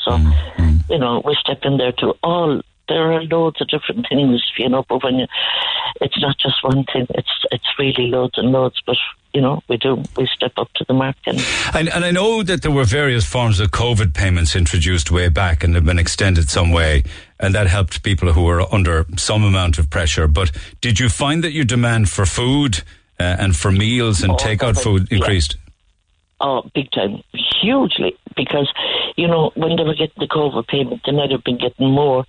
So we step in there too. There are loads of different things, but when it's not just one thing, it's really loads and loads, but we step up to the mark. And I know that there were various forms of COVID payments introduced way back and have been extended some way, and that helped people who were under some amount of pressure. But did you find that your demand for food and for meals and takeout food increased? Oh, big time. Hugely. Because, when they were getting the COVID payment, they might have been getting more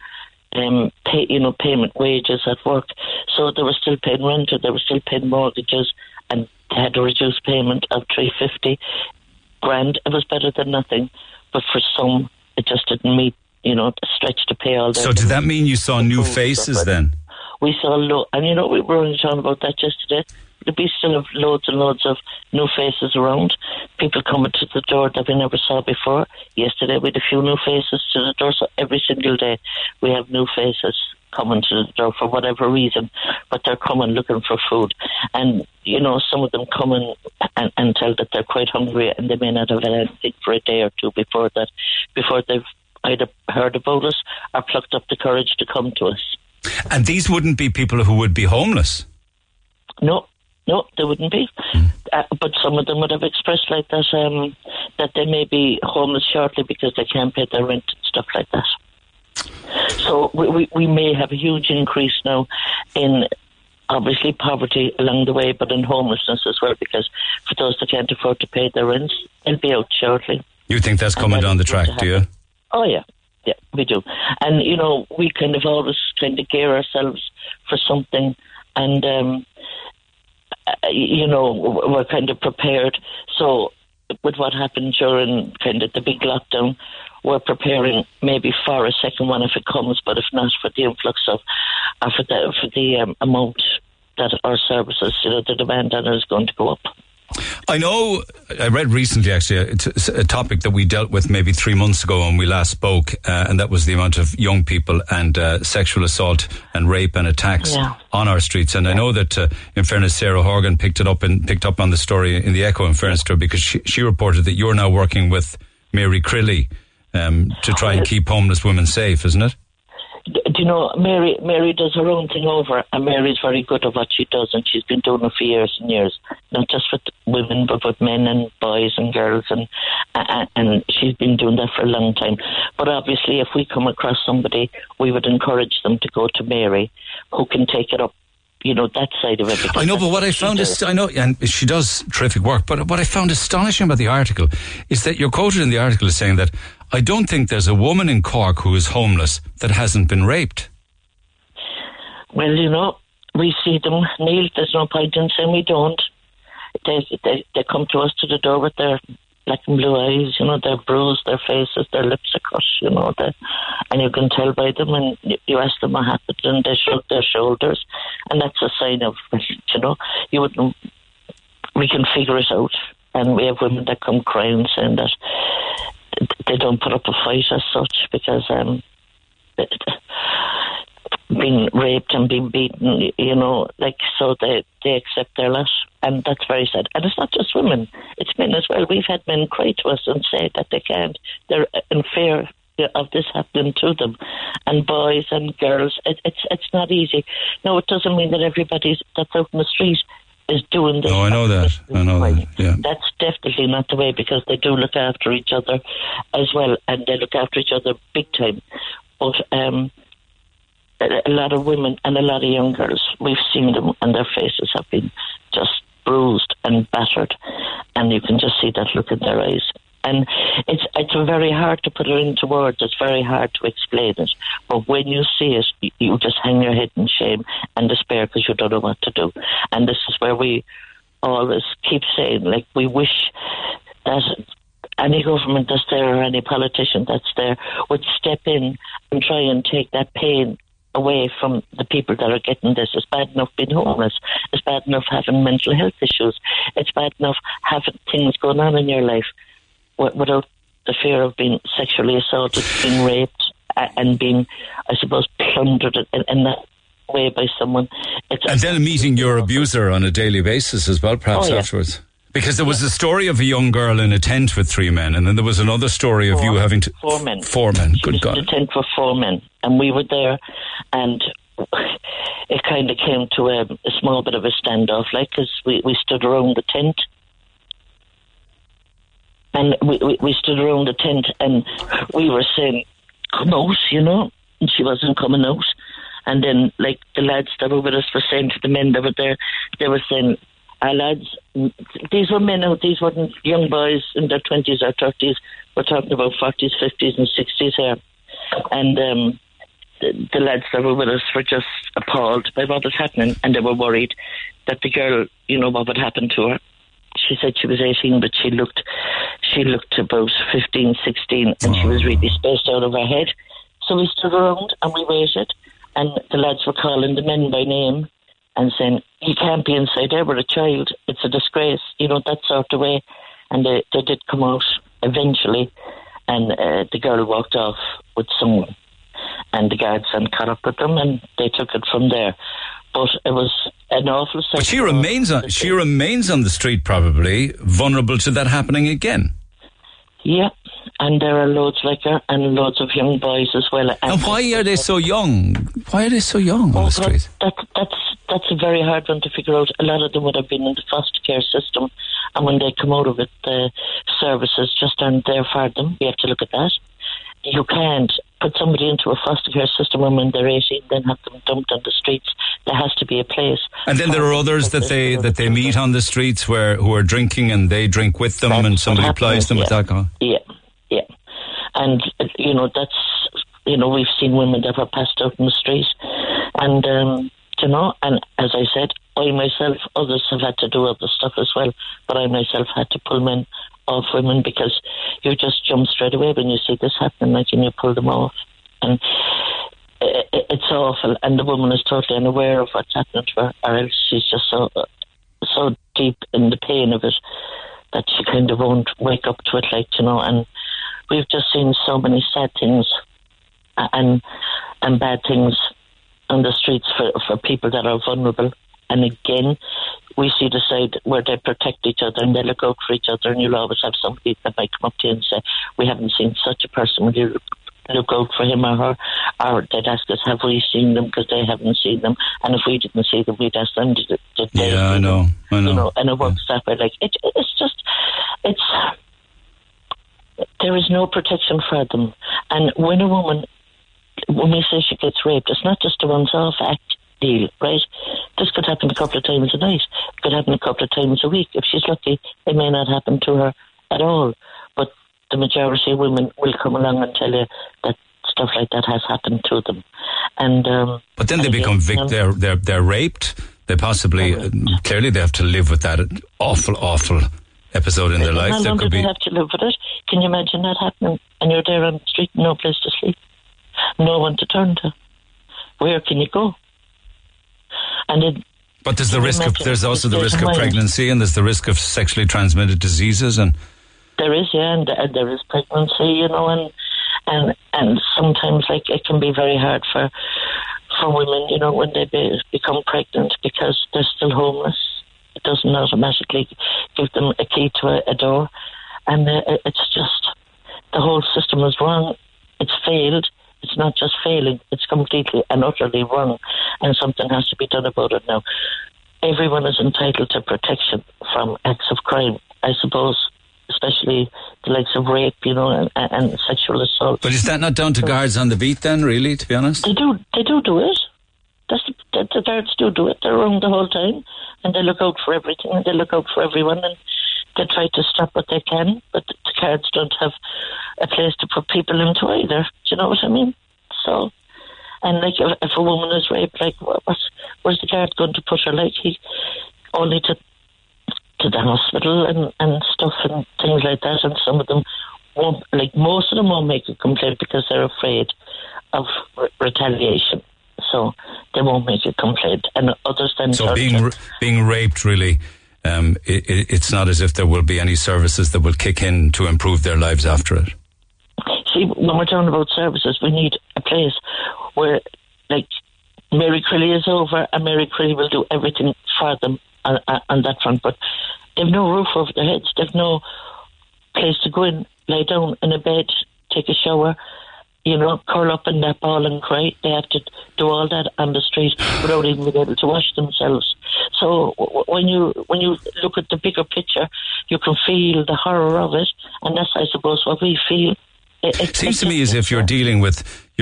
payment wages at work. So they were still paying rent, or they were still paying mortgages, and they had a reduced payment of $350 grand. It was better than nothing, but for some, it just didn't meet, the stretch to pay all that. So did that mean you saw new faces then? We saw and we were only talking about that yesterday. We still have loads and loads of new faces around. People coming to the door that we never saw before. Yesterday we had a few new faces to the door, so every single day we have new faces coming to the door for whatever reason, but they're coming looking for food. And, some of them come in and tell that they're quite hungry, and they may not have had anything for a day or two before they've either heard about us or plucked up the courage to come to us. And these wouldn't be people who would be homeless? No, they wouldn't be. But some of them would have expressed like that, that they may be homeless shortly because they can't pay their rent and stuff like that. So we may have a huge increase now in, obviously, poverty along the way, but in homelessness as well, because for those that can't afford to pay their rents, they'll be out shortly. You think that's coming down the track, do you? Oh, yeah. Yeah, we do. And, we kind of always kind of gear ourselves for something, and, we're kind of prepared. So with what happened during kind of the big lockdown, we're preparing maybe for a second one if it comes, but if not, for the influx of, for the amount that our services, the demand on it is going to go up. I know, I read recently actually a topic that we dealt with maybe 3 months ago when we last spoke, and that was the amount of young people and sexual assault and rape and attacks on our streets. And I know that, in fairness, Sarah Horgan picked up on the story in the Echo, in fairness to her, because she reported that you're now working with Mary Crilly to try and keep homeless women safe, isn't it? Do you know, Mary does her own thing over, and Mary's very good at what she does, and she's been doing it for years and years, not just with women, but with men and boys and girls, and she's been doing that for a long time. But obviously, if we come across somebody, we would encourage them to go to Mary, who can take it up, that side of it. I know, but what I found is, and she does terrific work, but what I found astonishing about the article is that you're quoted in the article as saying that, I don't think there's a woman in Cork who is homeless that hasn't been raped. Well, we see them, Neil. There's no point in saying we don't. They come to us to the door with their black and blue eyes, they're bruised, their faces, their lips are cut, and you can tell by them, and you ask them what happened, and they shrug their shoulders, and that's a sign of, we can figure it out. And we have women that come crying saying that they don't put up a fight as such because being raped and being beaten, so they accept their lot, and that's very sad. And it's not just women, it's men as well. We've had men cry to us and say that they can't, they're in fear of this happening to them, and boys and girls. It's not easy. No, it doesn't mean that everybody that's out in the street is doing this. No, I know that. Yeah. That's definitely not the way, because they do look after each other as well, and they look after each other big time. But a lot of women and a lot of young girls, we've seen them, and their faces have been just bruised and battered, and you can just see that look in their eyes. And it's very hard to put it into words. It's very hard to explain it. But when you see it, you just hang your head in shame and despair because you don't know what to do. And this is where we always keep saying, we wish that any government that's there or any politician that's there would step in and try and take that pain away from the people that are getting this. It's bad enough being homeless. It's bad enough having mental health issues. It's bad enough having things going on in your life without the fear of being sexually assaulted, being raped, and being, I suppose, plundered in that way by someone. And then meeting your abuser on a daily basis as well, perhaps afterwards. Because there was a story of a young girl in a tent with 3 men, and then there was another story of you having to... 4 men. 4 men, good God. She was in a tent with 4 men, and we were there, and it kind of came to a small bit of a standoff, because we stood around the tent. And we stood around the tent, and we were saying, come out, and she wasn't coming out. And then, the lads that were with us were saying to the men that were there, they were saying, lads, these were men out, these weren't young boys in their 20s or 30s. We're talking about 40s, 50s and 60s here. And the lads that were with us were just appalled by what was happening, and they were worried that the girl, what would happen to her. She said she was 18, but she looked about 15, 16, and she was really spaced out of her head. So we stood around and we waited, and the lads were calling the men by name and saying, you can't be inside there with a child, it's a disgrace, that sort of way. And they did come out eventually, and the girl walked off with someone, and the guards then caught up with them, and they took it from there. But it was an awful sight. But she remains on the street, probably vulnerable to that happening again. Yeah, and there are loads like her, and loads of young boys as well. And why are they so young? Why are they so young on the street? That's a very hard one to figure out. A lot of them would have been in the foster care system, and when they come out of it, the services just aren't there for them. We have to look at that. You can't put somebody into a foster care system when they're 18, then have them dumped on the streets. There has to be a place. And then there are others that they meet on the streets who are drinking, and they drink with them, and somebody plies them with alcohol. Yeah. And that's we've seen women that were passed out in the street, and and as I said, I myself, others have had to do other stuff as well, but I myself had to pull men of women, because you just jump straight away when you see this happening, like, and you pull them off. And it's awful, and the woman is totally unaware of what's happening to her, or else she's just so deep in the pain of it that she kind of won't wake up to it, like, you know. And we've just seen so many sad things and bad things on the streets for people that are vulnerable. And again, we see the side where they protect each other and they look out for each other, and you'll always have somebody that might come up to you and say, we haven't seen such a person, will you look out for him or her? Or they'd ask us, have we seen them, because they haven't seen them, and if we didn't see them, we'd ask them, did they? Yeah, I know. You know, and it works that way. Like, there is no protection for them. And when a woman, when we say she gets raped, it's not just a once-off act deal, right? This could happen a couple of times a night. It could happen a couple of times a week. If she's lucky, it may not happen to her at all. But the majority of women will come along and tell you that stuff like that has happened to them. And but then they become they're raped. They possibly clearly they have to live with that awful episode in their life. How long do they have to live with it? Can you imagine that happening? And you're there on the street, no place to sleep, no one to turn to. Where can you go? But there's there's also the risk of pregnancy, and there's the risk of sexually transmitted diseases, and there is, and there is pregnancy, you know, and sometimes, like, it can be very hard for women, you know, when they become pregnant, because they're still homeless. It doesn't automatically give them a key to a door, and it's just, the whole system is wrong. It's failed. It's not just failing, it's completely and utterly wrong, and something has to be done about it now. Everyone is entitled to protection from acts of crime, I suppose, especially the likes of rape, you know, and sexual assault. But is that not down to guards on the beat then, really, to be honest? They do it. The guards do it. They're around the whole time, and they look out for everything, and they look out for everyone, and they try to stop what they can, but the guards don't have a place to put people into either. Do you know what I mean? So, and like, if a woman is raped, like, where's the guard going to put her? Like, he only to the hospital and stuff and things like that. And some of them won't, like, most of them won't make a complaint because they're afraid of retaliation. So they won't make a complaint. And others then. So being raped, really. It's not as if there will be any services that will kick in to improve their lives after it. See, when we're talking about services, we need a place where, like, Mary Crilly is over, and Mary Crilly will do everything for them on that front. But they've no roof over their heads. They've no place to go in, lie down in a bed, take a shower, you know, curl up in that ball and cry. They have to do all that on the street without even being able to wash themselves. So when you look at the bigger picture, you can feel the horror of it, and that's, I suppose, what we feel. It seems to me as if you're dealing with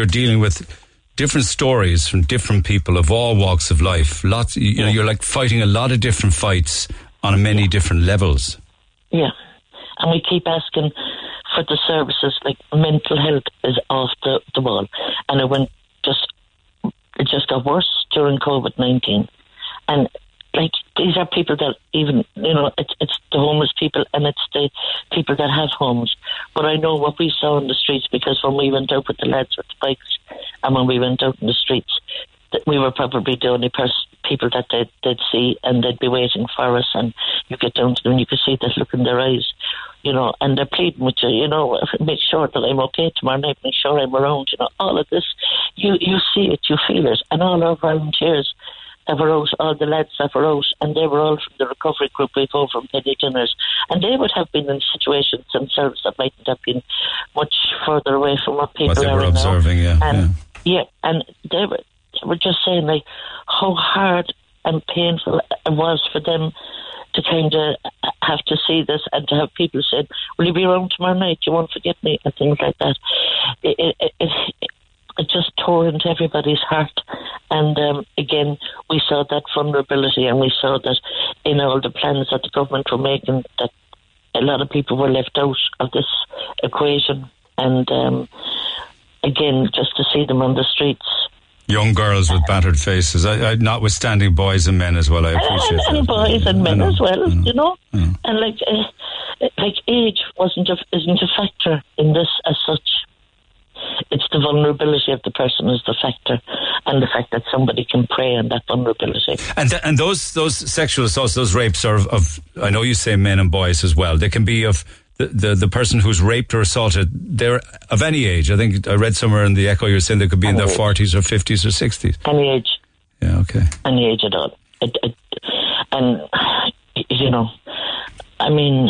different stories from different people of all walks of life. Lots, you know, you're like fighting a lot of different fights on many different levels. Yeah, and we keep asking for the services. Like, mental health is off the wall, and it just got worse during COVID-19. And, like, these are people that even, you know, it's the homeless people, and it's the people that have homes. But I know what we saw in the streets, because when we went out with the lads with the bikes, and when we went out in the streets, that we were probably the only people that they'd see, and they'd be waiting for us, and you get down to them and you could see that look in their eyes, you know, and they're pleading with you, you know, make sure that I'm okay tomorrow night, make sure I'm around, you know, all of this, you see it, you feel it. And all our volunteers that were out, all the lads that were out, and they were all from the recovery group we go from Penny Dinners, and they would have been in situations themselves that mightn't have been much further away from what people what they are were observing now. And they were just saying, like, how hard and painful it was for them to kind of have to see this, and to have people saying, will you be around tomorrow night, you won't forget me, and things like that. It just tore into everybody's heart. And again, we saw that vulnerability, and we saw that in all the plans that the government were making, that a lot of people were left out of this equation. And again, just to see them on the streets. Young girls with battered faces, notwithstanding boys and men as well, I appreciate that. And boys and men as well, you know. And like, like age isn't a factor in this as such. It's the vulnerability of the person is the factor, and the fact that somebody can prey on that vulnerability. And those sexual assaults, those rapes are of I know you say men and boys as well. They can be of the person who's raped or assaulted. They're of any age. I think I read somewhere in the Echo you're saying they could be in their 40s or 50s or 60s. Any age. Yeah, okay. Any age at all. And, you know, I mean,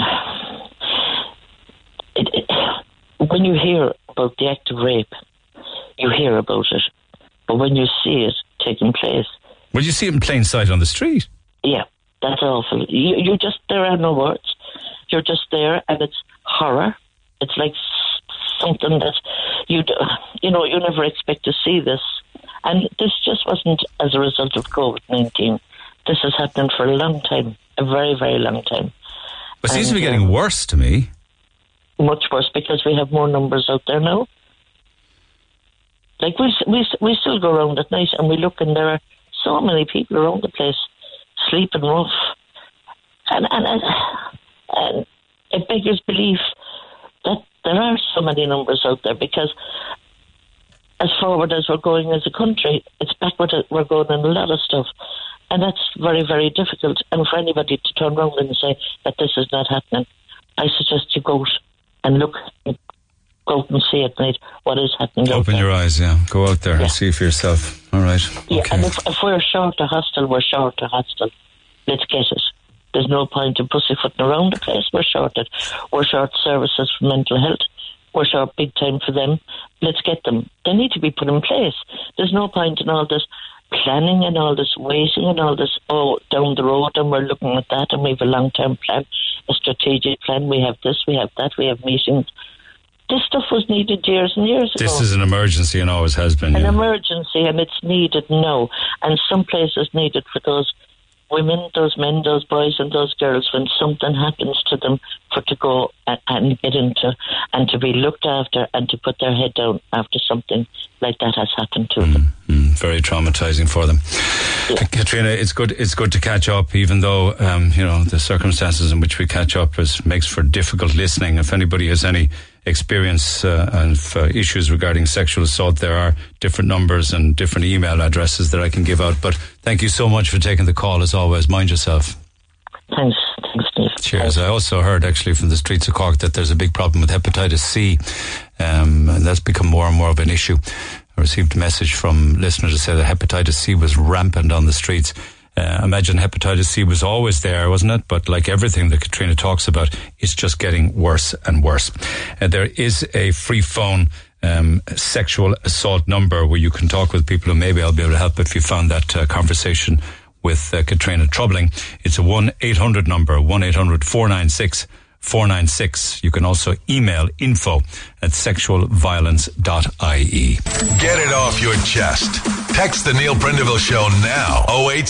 when you hear about the act of rape, you hear about it. But when you see it taking place... Well, you see it in plain sight on the street. Yeah, that's awful. You just, there are no words. You're just there, and it's horror. It's like something that you never expect to see this. And this just wasn't as a result of COVID-19. This has happened for a long time, a very, very long time. But it seems to be getting worse to me. Much worse, because we have more numbers out there now. Like, we still go around at night and we look, and there are so many people around the place sleeping rough. And it beggars belief that there are so many numbers out there, because as forward as we're going as a country, it's backward. We're going in a lot of stuff. And that's very, very difficult. And for anybody to turn around and say that this is not happening, I suggest you go out and look, go out and see at night what is happening. Open your eyes, yeah. Go out there and see for yourself. All right. Yeah, okay. And if we're short of hostile, we're short of hostile. Let's get it. There's no point in pussyfooting around the place. We're short it. We're short services for mental health. We're short big time for them. Let's get them. They need to be put in place. There's no point in all this planning and all this waiting and all this, down the road, and we're looking at that, and we have a long-term plan, a strategic plan. We have this, we have that, we have meetings. This stuff was needed years and years ago. This is an emergency and always has been. An emergency, and it's needed now. And some places needed for those women, those men, those boys and those girls, when something happens to them, for to go and get into and to be looked after and to put their head down after something like that has happened to them. Very traumatizing for them. Yeah. Katrina, it's good to catch up, even though the circumstances in which we catch up makes for difficult listening. If anybody has any experience of issues regarding sexual assault, there are different numbers and different email addresses that I can give out. But thank you so much for taking the call, as always. Mind yourself. Thanks, Steve. Cheers. I also heard actually from the streets of Cork that there's a big problem with hepatitis C, and that's become more and more of an issue. I received a message from listeners to say that hepatitis C was rampant on the streets. Imagine hepatitis C was always there, wasn't it? But like everything that Katrina talks about, it's just getting worse and worse. There is a free phone sexual assault number where you can talk with people, and maybe I'll be able to help if you found that conversation with Katrina troubling. It's a 1-800 number, 1-800-496-496. You can also email info@sexualviolence.ie. Get it off your chest. Text the Neil Prendeville Show now.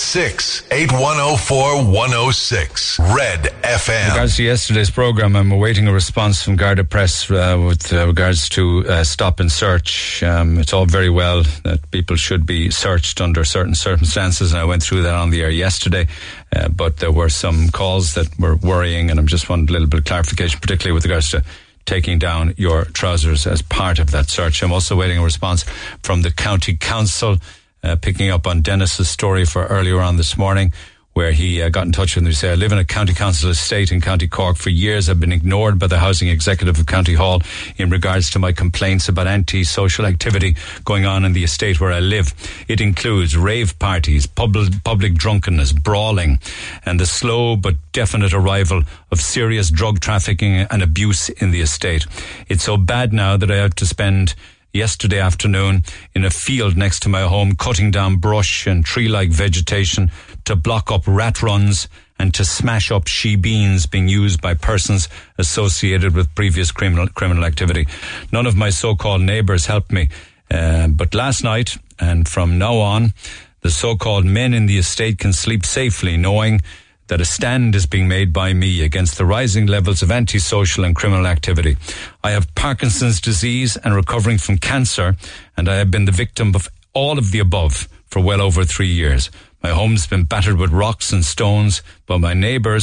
086-8104-106. Red FM. In regards to yesterday's programme, I'm awaiting a response from Garda Press with regards to stop and search. It's all very well that people should be searched under certain circumstances, and I went through that on the air yesterday. But there were some calls that were worrying, and I'm just wanting a little bit of clarification, particularly with regards to taking down your trousers as part of that search. I'm also waiting a response from the County Council, picking up on Dennis's story for earlier on this morning, where he got in touch with me to say, I live in a county council estate in County Cork. For years I've been ignored by the housing executive of County Hall in regards to my complaints about anti-social activity going on in the estate where I live. It includes rave parties, public drunkenness, brawling, and the slow but definite arrival of serious drug trafficking and abuse in the estate. It's so bad now that I have to spend yesterday afternoon in a field next to my home cutting down brush and tree-like vegetation to block up rat runs and to smash up shebeens being used by persons associated with previous criminal activity. None of my so-called neighbours helped me, but last night and from now on, the so-called men in the estate can sleep safely knowing that a stand is being made by me against the rising levels of antisocial and criminal activity. I have Parkinson's disease and recovering from cancer, and I have been the victim of all of the above for well over 3 years. My home's been battered with rocks and stones, but my neighbours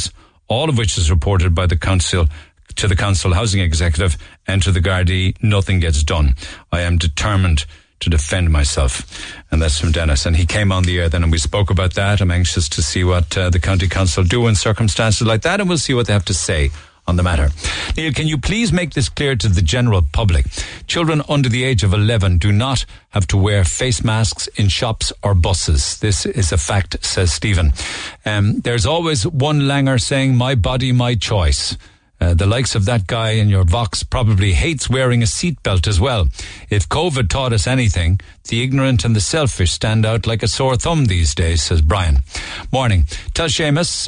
all of which is reported by the council to the council housing executive and to the Gardaí. Nothing gets done. I am determined to defend myself. And that's from Dennis. And he came on the air then and we spoke about that. I'm anxious to see what the county council do in circumstances like that, and we'll see what they have to say on the matter. Neil, can you please make this clear to the general public? Children under the age of 11 do not have to wear face masks in shops or buses. This is a fact, says Stephen. There's always one langer saying, my body, my choice. The likes of that guy in your Vox probably hates wearing a seatbelt as well. If COVID taught us anything, the ignorant and the selfish stand out like a sore thumb these days, says Brian. Morning. Tell Seamus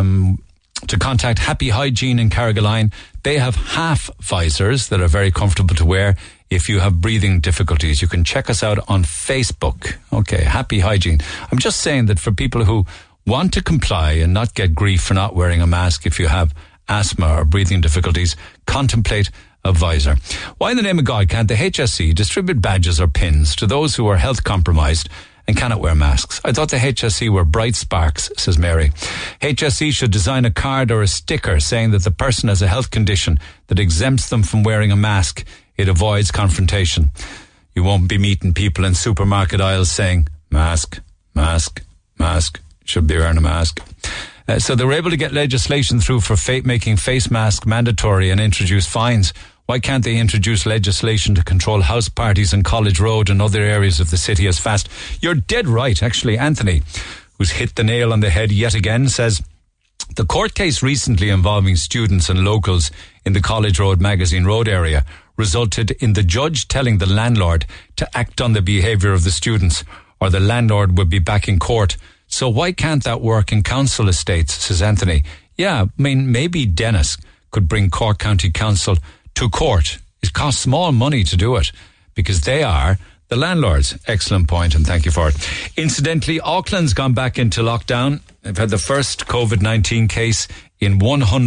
to contact Happy Hygiene in Carrigaline. They have half visors that are very comfortable to wear if you have breathing difficulties. You can check us out on Facebook. Okay, Happy Hygiene. I'm just saying that for people who want to comply and not get grief for not wearing a mask if you have asthma or breathing difficulties, contemplate a visor. Why in the name of God can't the HSE distribute badges or pins to those who are health compromised and cannot wear masks? I thought the HSE were bright sparks, says Mary. HSE should design a card or a sticker saying that the person has a health condition that exempts them from wearing a mask. It avoids confrontation. You won't be meeting people in supermarket aisles saying, mask, mask, mask, should be wearing a mask. So they were able to get legislation through for making face masks mandatory and introduce fines. Why can't they introduce legislation to control house parties on College Road and other areas of the city as fast? You're dead right, actually. Anthony, who's hit the nail on the head yet again, says, the court case recently involving students and locals in the College Road Magazine Road area resulted in the judge telling the landlord to act on the behaviour of the students, or the landlord would be back in court. So why can't that work in council estates, says Anthony. Yeah, I mean, maybe Dennis could bring Cork County Council to court. It costs small money to do it because they are the landlords. Excellent point, and thank you for it. Incidentally, Auckland's gone back into lockdown. They've had the first COVID-19 case in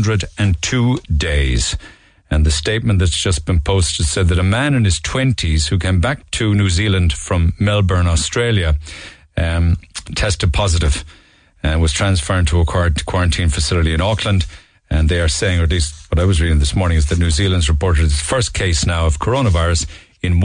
102 days. And the statement that's just been posted said that a man in his 20s who came back to New Zealand from Melbourne, Australia, tested positive and was transferred to a quarantine facility in Auckland. And they are saying, or at least what I was reading this morning, is that New Zealand's reported its first case now of coronavirus in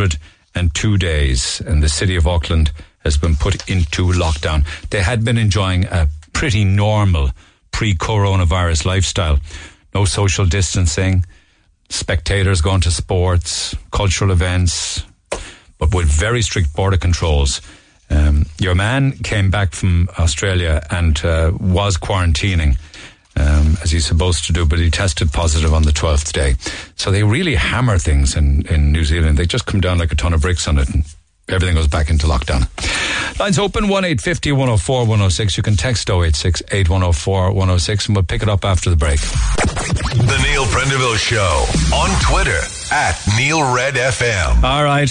102 days. And the city of Auckland has been put into lockdown. They had been enjoying a pretty normal pre-coronavirus lifestyle. No social distancing, spectators going to sports, cultural events, but with very strict border controls. Your man came back from Australia and was quarantining, as he's supposed to do, but he tested positive on the 12th day. So they really hammer things in New Zealand. They just come down like a ton of bricks on it and everything goes back into lockdown. Lines open, 1-850 104 106. You can text 086 8104 106 and we'll pick it up after the break. The Neil Prendeville Show on Twitter @NeilRedFM. All right.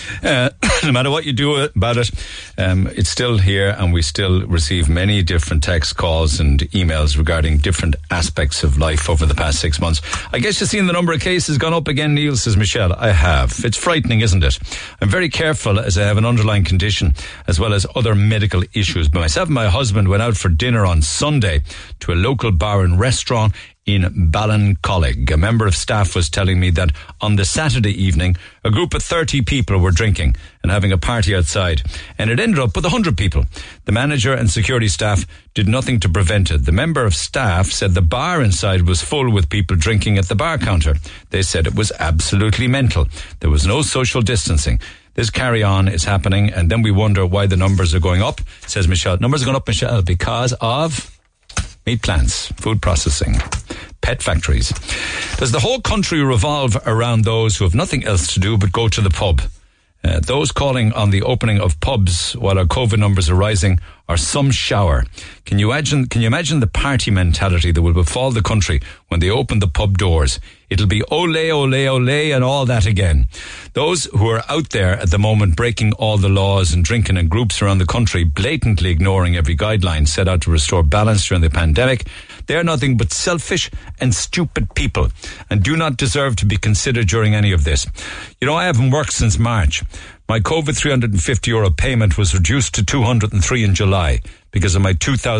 No matter what you do about it, it's still here and we still receive many different text calls and emails regarding different aspects of life over the past 6 months. I guess you've seen the number of cases gone up again, Neil, says Michelle. I have. It's frightening, isn't it? I'm very careful as I have an underlying condition as well as other medical issues. But myself and my husband went out for dinner on Sunday to a local bar and restaurant in Ballincollig. A member of staff was telling me that on the Saturday evening, a group of 30 people were drinking and having a party outside, and it ended up with 100 people. The manager and security staff did nothing to prevent it. The member of staff said the bar inside was full with people drinking at the bar counter. They said it was absolutely mental. There was no social distancing. This carry-on is happening, and then we wonder why the numbers are going up, says Michelle. Numbers are going up, Michelle, because of meat plants, food processing, pet factories. Does the whole country revolve around those who have nothing else to do but go to the pub? Those calling on the opening of pubs while our COVID numbers are rising are some shower. Can you imagine the party mentality that will befall the country when they open the pub doors? It'll be ole, ole, ole and all that again. Those who are out there at the moment breaking all the laws and drinking in groups around the country, blatantly ignoring every guideline set out to restore balance during the pandemic, they are nothing but selfish and stupid people and do not deserve to be considered during any of this. You know, I haven't worked since March. My COVID €350 payment was reduced to 203 in July because of my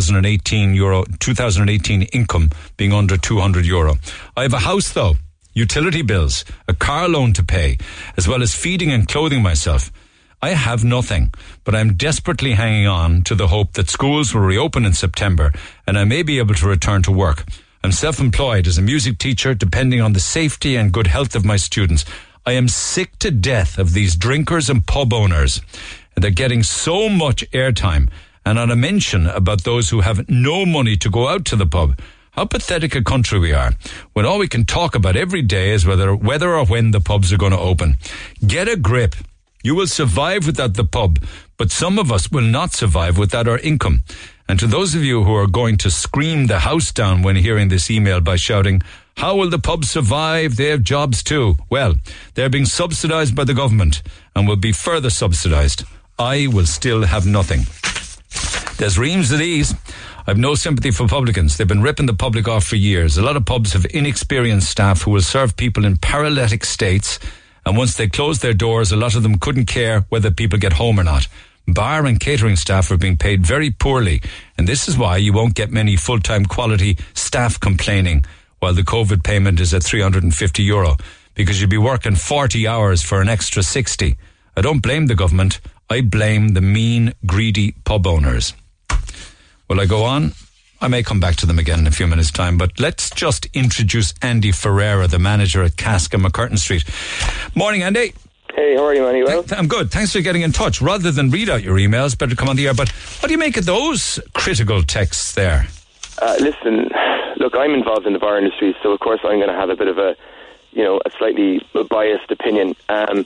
2018 income being under €200. I have a house though, utility bills, a car loan to pay, as well as feeding and clothing myself. I have nothing, but I'm desperately hanging on to the hope that schools will reopen in September and I may be able to return to work. I'm self-employed as a music teacher, depending on the safety and good health of my students. I am sick to death of these drinkers and pub owners, and they're getting so much airtime. And on a mention about those who have no money to go out to the pub, how pathetic a country we are, when all we can talk about every day is whether or when the pubs are going to open. Get a grip. You will survive without the pub, but some of us will not survive without our income. And to those of you who are going to scream the house down when hearing this email by shouting, how will the pubs survive? They have jobs too. Well, they're being subsidised by the government and will be further subsidised. I will still have nothing. There's reams of these. I've no sympathy for publicans. They've been ripping the public off for years. A lot of pubs have inexperienced staff who will serve people in paralytic states, and once they close their doors, a lot of them couldn't care whether people get home or not. Bar and catering staff are being paid very poorly, and this is why you won't get many full-time quality staff complaining while the COVID payment is at €350, because you'll be working 40 hours for an extra 60. I don't blame the government. I blame the mean, greedy pub owners. Will I go on? I may come back to them again in a few minutes' time, but let's just introduce Andy Ferreira, the manager at Cask and McCurtain Street. Morning, Andy. Hey, how are you, man? You well? I'm good. Thanks for getting in touch. Rather than read out your emails, better come on the air. But what do you make of those critical texts there? Listen, look, I'm involved in the bar industry, so of course I'm going to have a bit of a slightly biased opinion.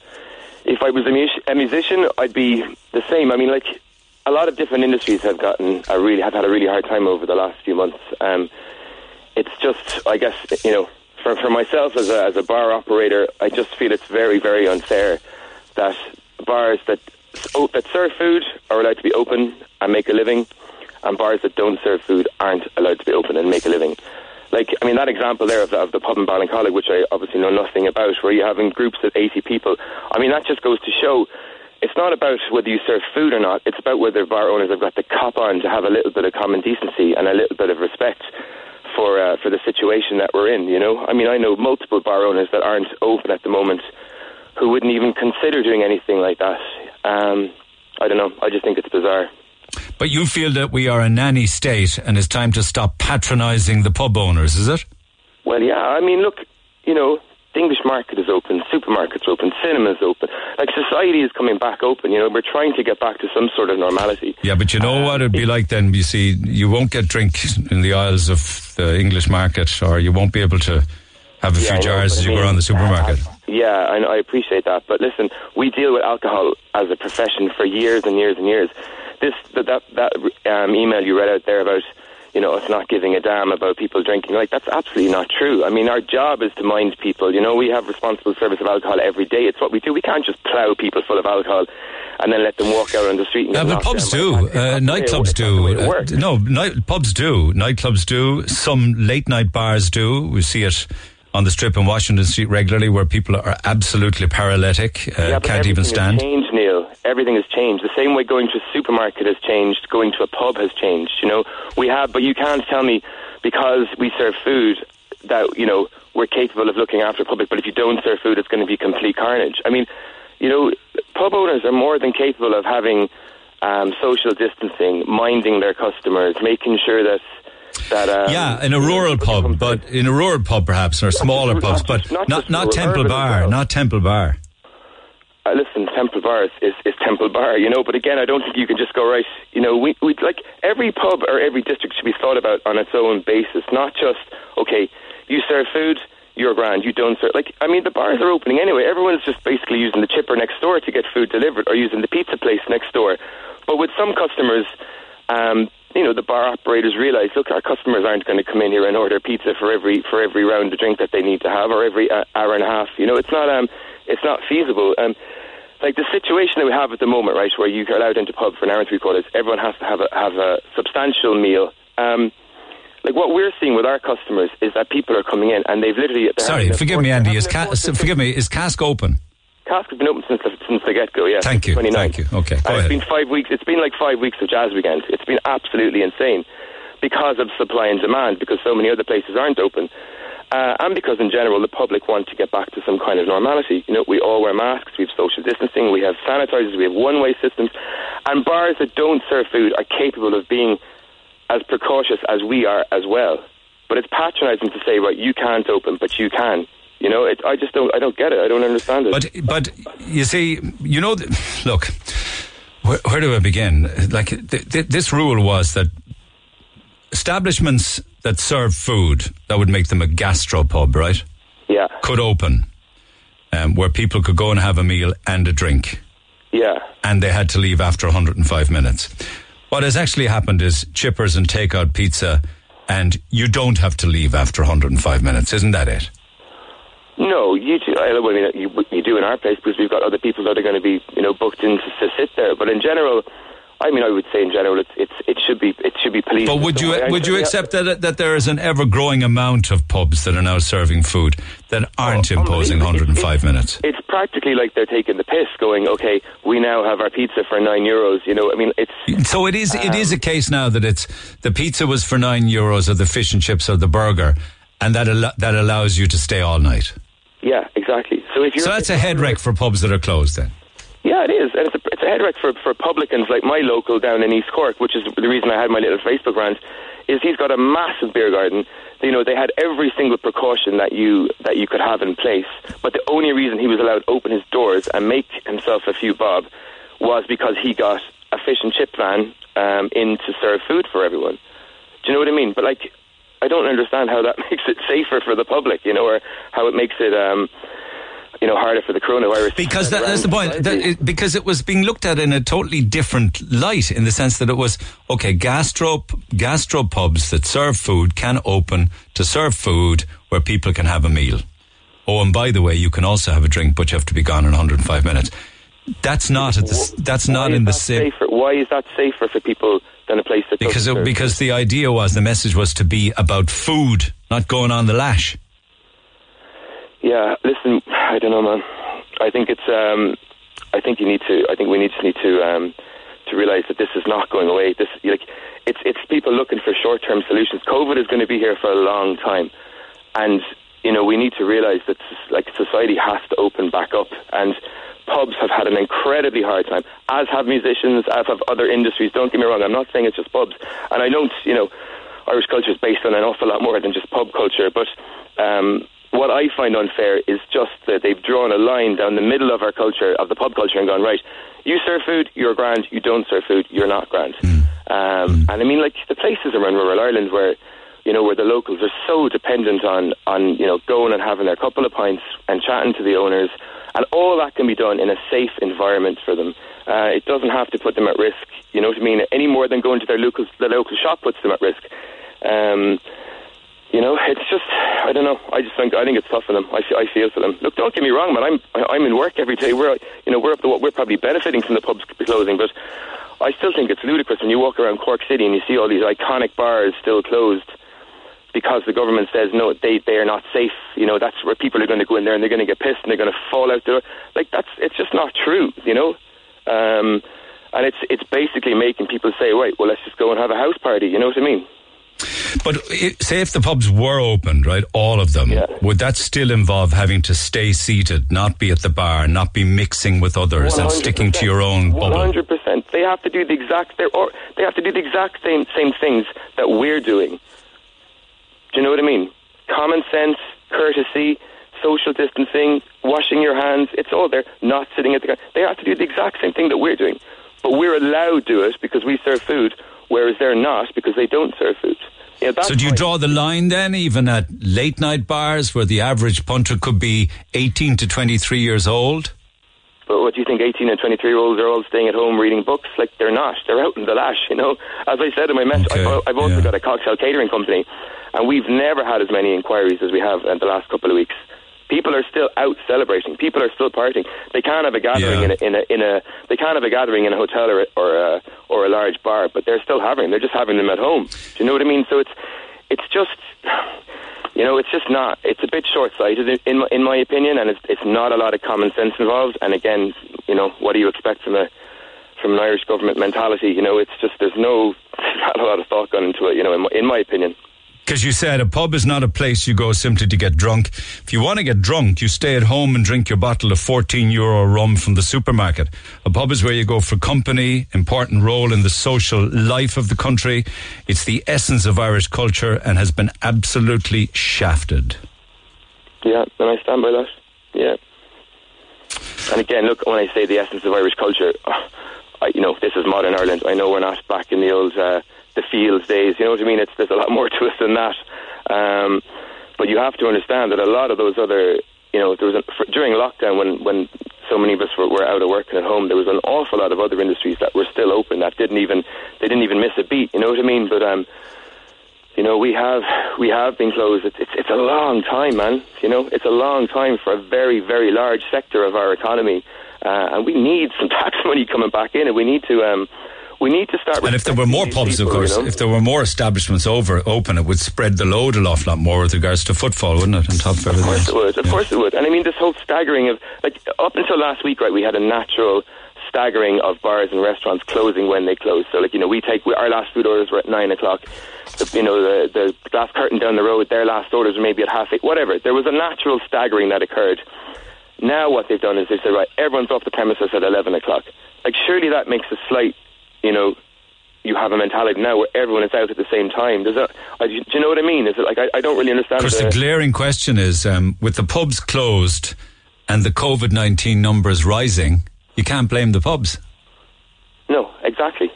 If I was a musician, I'd be the same. I mean, like, a lot of different industries have had a really hard time over the last few months. It's just, I guess, for myself as a bar operator, I just feel it's very, very unfair that bars that serve food are allowed to be open and make a living, and bars that don't serve food aren't allowed to be open and make a living. Like, I mean, that example there of the pub in Ballincollig, which I obviously know nothing about, where you're having groups of 80 people, I mean, that just goes to show it's not about whether you serve food or not. It's about whether bar owners have got the cop on to have a little bit of common decency and a little bit of respect for the situation that we're in, you know? I mean, I know multiple bar owners that aren't open at the moment who wouldn't even consider doing anything like that. I don't know. I just think it's bizarre. But you feel that we are a nanny state and it's time to stop patronising the pub owners, is it? Well, yeah. I mean, look, the English market is open, supermarkets are open, cinemas open. Like, society is coming back open, we're trying to get back to some sort of normality. Yeah, but you know what it'd be like then? You see, you won't get drink in the aisles of the English market, or you won't be able to have a few jars as you go around the supermarket. Yeah, I appreciate that. But listen, we deal with alcohol as a profession for years and years and years. That email you read out there about, us not giving a damn about people drinking, like, that's absolutely not true. I mean, our job is to mind people. We have responsible service of alcohol every day. It's what we do. We can't just plough people full of alcohol and then let them walk out on the street. But pubs do. Nightclubs do. Pubs do. Nightclubs do. Some late night bars do. We see it on the strip in Washington Street regularly, where people are absolutely paralytic, can't even stand. Everything has changed, Neil. Everything has changed. The same way going to a supermarket has changed, going to a pub has changed. But you can't tell me because we serve food that, we're capable of looking after the public, but if you don't serve food, it's going to be complete carnage. I mean, pub owners are more than capable of having social distancing, minding their customers, making sure that in a rural pub, perhaps, or smaller pubs, but not Temple Bar, not Temple Bar. Listen, Temple Bar is Temple Bar, but again, I don't think you can just go, right, we like, every pub or every district should be thought about on its own basis, not just, okay, you serve food, you're grand, you don't serve, like, I mean, the bars are opening anyway, everyone's just basically using the chipper next door to get food delivered, or using the pizza place next door, but with some customers, the bar operators realise, look, our customers aren't going to come in here and order pizza for every round of drink that they need to have, or every hour and a half. It's not feasible. Like the situation that we have at the moment, right, where you're allowed into pub for an hour and 3/4, everyone has to have a substantial meal. Like what we're seeing with our customers is that people are coming in and they've literally. Sorry, forgive me, Andy. Is Cask open? Cask has been open since the get-go, yeah. Thank you. 29th. Thank you. Okay, go ahead. It's been 5 weeks. It's been like 5 weeks of jazz weekend. It's been absolutely insane because of supply and demand, because so many other places aren't open. And because in general the public want to get back to some kind of normality. You know, we all wear masks, we have social distancing, we have sanitizers, we have one-way systems, and bars that don't serve food are capable of being as precautious as we are as well. But it's patronising to say, right, you can't open, but you can. You know, I don't get it. I don't understand it. But you see, you know, look, where do I begin? Like, this rule was that establishments that serve food, that would make them a gastropub, right? Yeah. Could open, where people could go and have a meal and a drink. Yeah. And they had to leave after 105 minutes. What has actually happened is chippers and takeout pizza, and you don't have to leave after 105 minutes. Isn't that it? No, you do. I mean, you do in our place because we've got other people that are going to be, you know, booked in to sit there. But in general, I mean, I would say in general, it should be policed. But would you accept that there is an ever growing amount of pubs that are now serving food that aren't imposing 105 minutes? It's practically like they're taking the piss, going, okay, we now have our pizza for €9. You know, I mean, it's so it is. It is a case now that it's the pizza was for €9, or the fish and chips, or the burger, and that allows you to stay all night. Yeah, exactly. So that's a head wreck for pubs that are closed then. Yeah, it is. And it's a head wreck for publicans like my local down in East Cork, which is the reason I had my little Facebook rant, is he's got a massive beer garden. You know, they had every single precaution that you could have in place, but the only reason he was allowed to open his doors and make himself a few bob was because he got a fish and chip van in to serve food for everyone. Do you know what I mean? But like, I don't understand how that makes it safer for the public, you know, or how it makes it, you know, harder for the coronavirus. Because that's the point. Because it was being looked at in a totally different light, in the sense that it was, okay, gastro pubs that serve food can open to serve food where people can have a meal. Oh, and by the way, you can also have a drink, but you have to be gone in 105 minutes. That's not in the same. Why is that safer for people than a place that doesn't serve? Because the idea was, the message was to be about food, not going on the lash. Yeah, listen, I don't know, man. I think it's. I think we need to realise that this is not going away. It's people looking for short-term solutions. COVID is going to be here for a long time, and you know, we need to realise that society has to open back up, and pubs have had an incredibly hard time, as have musicians, as have other industries. Don't get me wrong, I'm not saying it's just pubs, and I don't, you know, Irish culture is based on an awful lot more than just pub culture, but what I find unfair is just that they've drawn a line down the middle of our culture, of the pub culture, and gone, right, you serve food, you're grand, you don't serve food, you're not grand. And I mean, like, the places around rural Ireland where, you know, where the locals are so dependent on you know, going and having their couple of pints and chatting to the owners, and all that can be done in a safe environment for them. It doesn't have to put them at risk, you know what I mean, any more than going to the local shop puts them at risk. You know, it's just, I don't know. I think it's tough for them. I feel for them. Look, don't get me wrong, man. I'm in work every day. We're probably benefiting from the pubs closing, but I still think it's ludicrous when you walk around Cork City and you see all these iconic bars still closed because the government says no, they are not safe. You know, that's where people are going to go in there and they're going to get pissed and they're going to fall out there. Like, it's just not true. You know. And it's basically making people say, right, well, let's just go and have a house party. You know what I mean? But say if the pubs were opened, right, all of them, would that still involve having to stay seated, not be at the bar, not be mixing with others 100%. And sticking to your own bubble? 100%. They have to do the exact same things that we're doing. Do you know what I mean? Common sense, courtesy, social distancing, washing your hands, it's all there, not sitting at the counter. They have to do the exact same thing that we're doing. But we're allowed to do it because we serve food, whereas they're not because they don't serve food. You know, so do you draw the line then, even at late night bars where the average punter could be 18 to 23 years old? But what do you think, 18 and 23-year-olds are all staying at home reading books? Like, they're not. They're out in the lash, you know. As I said in my message, I've also got a cocktail catering company, and we've never had as many inquiries as we have in the last couple of weeks. People are still out celebrating. People are still partying. They can't have a gathering they can't have a gathering in a hotel or a large bar, but they're still having. They're just having them at home. Do you know what I mean? So it's just, You know, it's just not. It's a bit short-sighted in my opinion, and it's not a lot of common sense involved. And again, you know, what do you expect from an Irish government mentality? You know, it's just there's not a lot of thought gone into it. You know, in my opinion. Because you said a pub is not a place you go simply to get drunk. If you want to get drunk, you stay at home and drink your bottle of €14 rum from the supermarket. A pub is where you go for company, important role in the social life of the country. It's the essence of Irish culture and has been absolutely shafted. Yeah, and I stand by that. Yeah. And again, look, when I say the essence of Irish culture, you know, this is modern Ireland. I know we're not back in the old... the Fields days, you know what I mean? There's a lot more to us than that. But you have to understand that a lot of those other, you know, during lockdown when so many of us were out of work and at home, there was an awful lot of other industries that were still open that didn't even miss a beat, you know what I mean? But you know, we have been closed. It's a long time, man. You know, it's a long time for a very, very large sector of our economy, and we need some tax money coming back in, and we need to start. And if there were more pubs, people, of course, you know? If there were more establishments open, it would spread the load an awful lot more with regards to footfall, wouldn't it? On top of everything. Of course it would. Of course it would. And I mean, this whole staggering of, like, up until last week, right, we had a natural staggering of bars and restaurants closing when they close. So, like, you know, our last food orders were at 9 o'clock. The glass curtain down the road, their last orders were maybe at 8:30. Whatever. There was a natural staggering that occurred. Now what they've done is they've said, right, everyone's off the premises at 11 o'clock. Like, surely that makes a slight... You know, you have a mentality now where everyone is out at the same time. Do you know what I mean? Is it like I don't really understand? Of course, the glaring question is with the pubs closed and the COVID-19 numbers rising, you can't blame the pubs. No, exactly.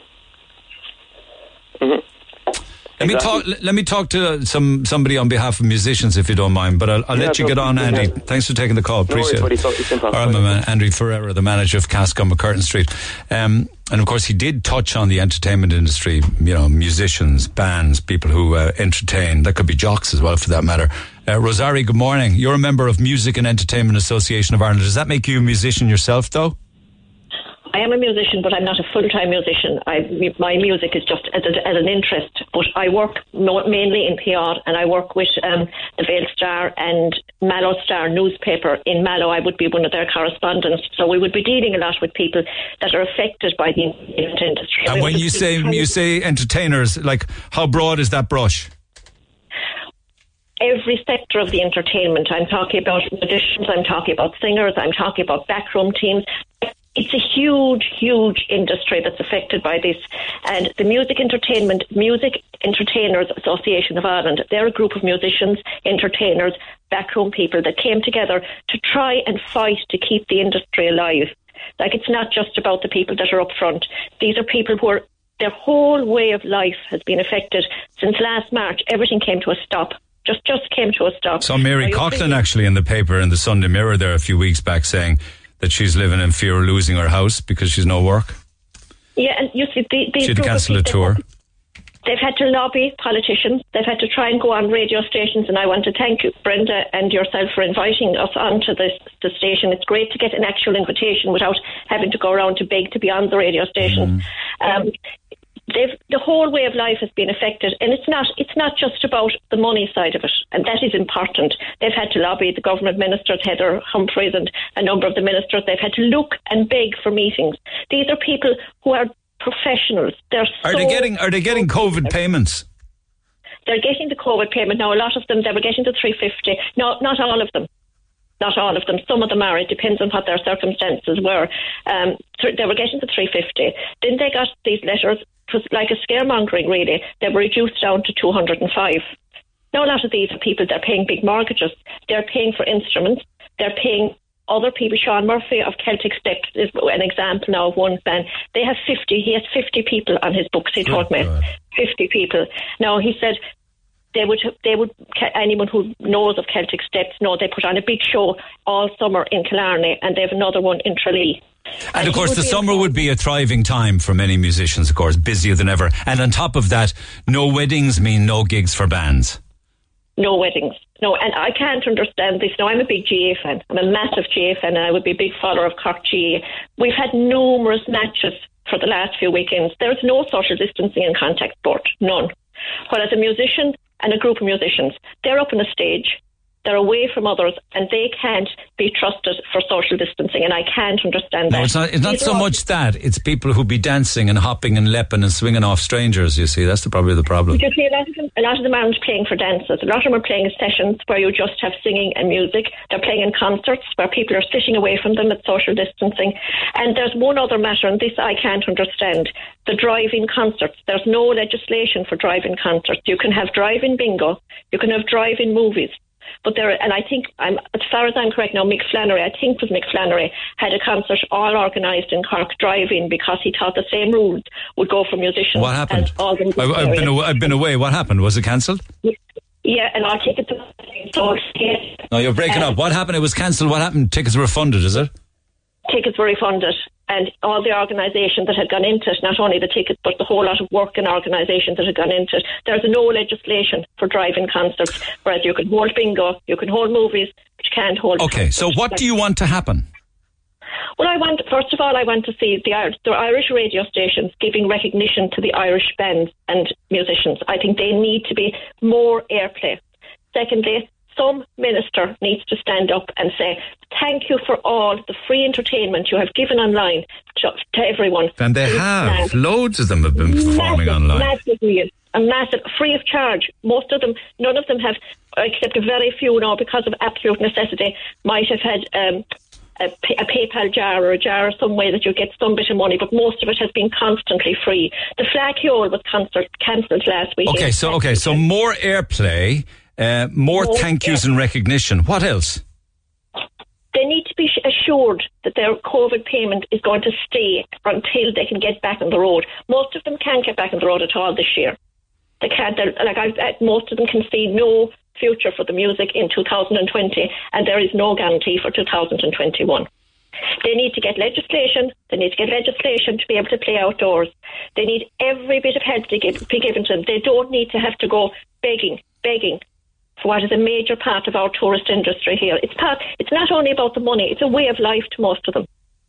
Mm-hmm. Let me talk to somebody on behalf of musicians, if you don't mind. But I'll let you get on, Andy. Thanks for taking the call. Appreciate it. All right, my man, Andrew Ferreira, the manager of Cask on McCurtain Street. And of course, he did touch on the entertainment industry. You know, musicians, bands, people who entertain. That could be jocks as well, for that matter. Rosario, good morning. You're a member of Music and Entertainment Association of Ireland. Does that make you a musician yourself, though? I am a musician, but I'm not a full-time musician. My music is just as an interest. But I work mainly in PR, and I work with the Vale Star and Mallow Star newspaper in Mallow. I would be one of their correspondents. So we would be dealing a lot with people that are affected by the entertainment industry. And when you say entertainers, like, how broad is that brush? Every sector of the entertainment. I'm talking about musicians, I'm talking about singers, I'm talking about backroom teams. It's a huge, huge industry that's affected by this. And the Music Entertainers Association of Ireland, they're a group of musicians, entertainers, backroom people that came together to try and fight to keep the industry alive. Like, it's not just about the people that are up front. These are people who their whole way of life has been affected. Since last March, everything came to a stop. Just came to a stop. So Mary Coughlin actually in the paper, in the Sunday Mirror there a few weeks back, saying that she's living in fear of losing her house because she's no work. Yeah, and you see, she had to cancel a tour. They've had to lobby politicians. They've had to try and go on radio stations, and I want to thank you, Brenda, and yourself for inviting us onto the station. It's great to get an actual invitation without having to go around to beg to be on the radio station. The whole way of life has been affected, and it's not just about the money side of it, and that is important. They've had to lobby. The government ministers, Heather Humphreys and a number of the ministers, they've had to look and beg for meetings. These are people who are professionals. Are they getting COVID payments? They're getting the COVID payment now. A lot of them, they were getting the $350. No, not all of them. Not all of them. Some of them are. It depends on what their circumstances were. They were getting the $350. Then they got these letters. It was like a scaremongering, really. They were reduced down to $205. Now, a lot of these are people that are paying big mortgages. They're paying for instruments. They're paying other people. Sean Murphy of Celtic Steps is an example now of one band. He has 50 people on his books, he told me. 50 people. Now, he said they would, anyone who knows of Celtic Steps know they put on a big show all summer in Killarney, and they have another one in Tralee. And of course the summer would be a thriving time for many musicians, of course, busier than ever. And on top of that, no weddings mean no gigs for bands. No weddings. No, and I can't understand this. Now, I'm a big GA fan. I'm a massive GA fan, and I would be a big follower of Cork GA. We've had numerous matches for the last few weekends. There's no social distancing in contact sport. None. Whereas a musician and a group of musicians, they're up on a stage, they're away from others, and they can't be trusted for social distancing, and I can't understand that. No, it's not so much that. It's people who be dancing and hopping and leaping and swinging off strangers, you see. That's probably the problem. You see, a lot of them aren't playing for dances. A lot of them are playing sessions where you just have singing and music. They're playing in concerts where people are sitting away from them at social distancing. And there's one other matter, and this I can't understand. The drive-in concerts. There's no legislation for drive-in concerts. You can have drive-in bingo. You can have drive-in movies. But and I think, as far as I'm correct now, Mick Flannery had a concert all organised in Cork drive-in because he thought the same rules would go for musicians. What happened? As all the I've been away. What happened? Was it cancelled? Yeah, and our tickets. No, you're breaking up. What happened? It was cancelled. What happened? Tickets were refunded, is it? Tickets were refunded, and all the organisation that had gone into it, not only the tickets, but the whole lot of work and organisation that had gone into it. There's no legislation for drive-in concerts, whereas you can hold bingo, you can hold movies, but you can't hold... Okay, so what do you want to happen? Well, first of all, I want to see the Irish radio stations giving recognition to the Irish bands and musicians. I think they need to be more airplay. Secondly, some minister needs to stand up and say, thank you for all the free entertainment you have given online to everyone. And they have. Loads of them have been performing online. Massive, free of charge. Most of them, none of them have, except a very few now, because of absolute necessity, might have had a PayPal jar or a jar some way that you get some bit of money, but most of it has been constantly free. The Flacchiole was cancelled last week. Okay, so more airplay... more thank yous and recognition. What else? They need to be assured that their COVID payment is going to stay until they can get back on the road. Most of them can't get back on the road at all this year. They can't. Most of them can see no future for the music in 2020, and there is no guarantee for 2021. They need to get legislation. They need to get legislation to be able to play outdoors. They need every bit of help to be given to them. They don't need to have to go begging for what is a major part of our tourist industry here. It's not only about the money, it's a way of life to most of them.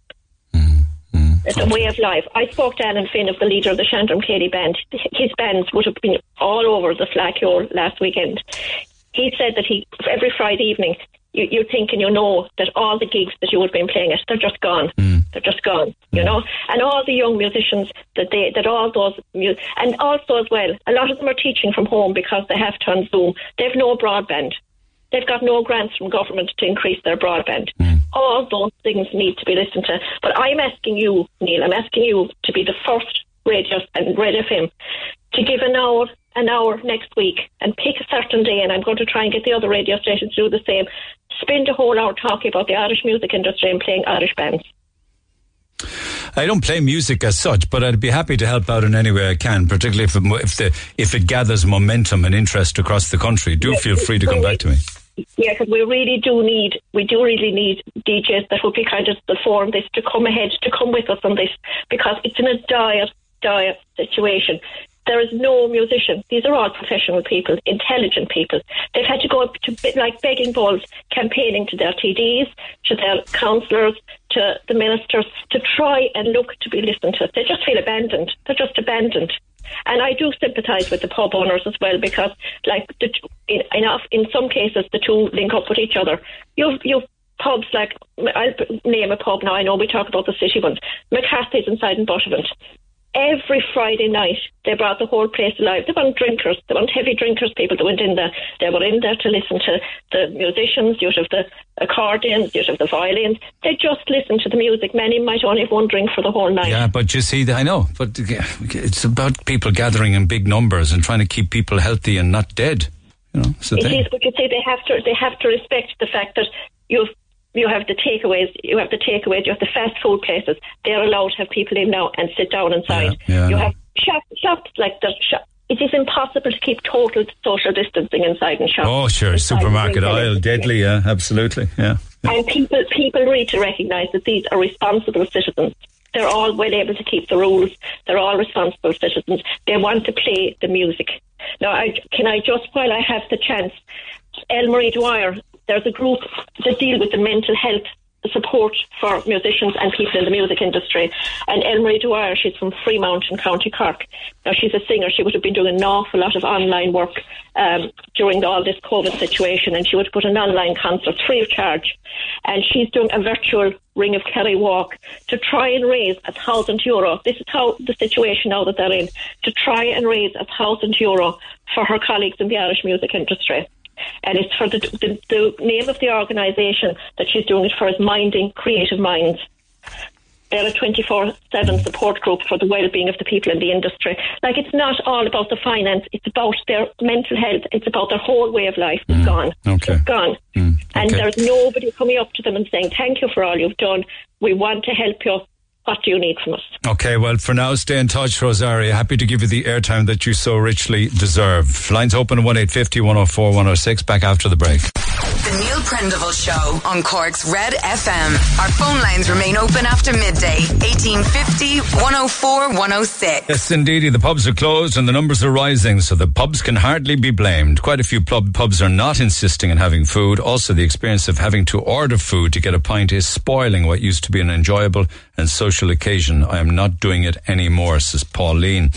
It's a way of life. I spoke to Alan Finn, of the leader of the Shandrum Cady band. His bands would have been all over the Flacchiole last weekend. He said that every Friday evening, you think and you know that all the gigs that you would have been playing at, they're just gone. They're just gone, you know. And all the young musicians and also as well, a lot of them are teaching from home because they have to on Zoom. They've no broadband. They've got no grants from government to increase their broadband. All those things need to be listened to. But I'm asking you, Neil, to be the first Radio FM to give an hour next week and pick a certain day, and I'm going to try and get the other radio stations to do the same. Spend a whole hour talking about the Irish music industry and playing Irish bands. I don't play music as such, but I'd be happy to help out in any way I can, particularly if it gathers momentum and interest across the country. Feel free to come back to me. Yeah, because we really need DJs that would be kind of the form this to come ahead, to come with us on this, because it's in a dire situation. There is no musician. These are all professional people, intelligent people. They've had to go up to like begging bowls, campaigning to their TDs, to their councillors, to the ministers, to try and look to be listened to. They just feel abandoned. They're just abandoned. And I do sympathise with the pub owners as well, because like in some cases the two link up with each other. You've pubs like, I'll name a pub now, I know we talk about the city ones, McCarthy's inside in Buttevant. Every Friday night, they brought the whole place alive. They weren't drinkers. They weren't heavy drinkers, people that went in there. They were in there to listen to the musicians. You'd have the accordions, you'd have the violins. They just listened to the music. Many might only have one drink for the whole night. Yeah, but you see, I know, but it's about people gathering in big numbers and trying to keep people healthy and not dead. You know, it is, but you say they have to respect the fact that you have the takeaways, you have the fast food places. They're allowed to have people in now and sit down inside. You have shops like the shop. It is impossible to keep total social distancing inside in shops. Oh, sure, supermarket aisle, deadly, yeah, absolutely, yeah. And people need to recognise that these are responsible citizens. They're all well able to keep the rules. They're all responsible citizens. They want to play the music. Now, while I have the chance, Elmarie Dwyer, there's a group that deal with the mental health support for musicians and people in the music industry. And Elmarie Dwyer, she's from Fremont in County Cork. Now, she's a singer. She would have been doing an awful lot of online work during all this COVID situation, and she would put an online concert free of charge. And she's doing a virtual Ring of Kerry walk to try and raise €1,000. This is how the situation now that they're in, to try and raise €1,000 for her colleagues in the Irish music industry. And it's for the name of the organisation that she's doing it for is Minding Creative Minds. They're a 24/7 support group for the well-being of the people in the industry. Like, it's not all about the finance, it's about their mental health, it's about their whole way of life. It's gone. Okay. It's gone. And there's nobody coming up to them and saying, thank you for all you've done. We want to help you. What do you need from us? Okay, well, for now, stay in touch, Rosaria. Happy to give you the airtime that you so richly deserve. Lines open at 1850 104 106. Back after the break. The Neil Prendeville Show on Cork's Red FM. Our phone lines remain open after midday. 1850 104 106. Yes, indeed. The pubs are closed and the numbers are rising, so the pubs can hardly be blamed. Quite a few pubs are not insisting on having food. Also, the experience of having to order food to get a pint is spoiling what used to be an enjoyable and social occasion. I am not doing it anymore, says Pauline.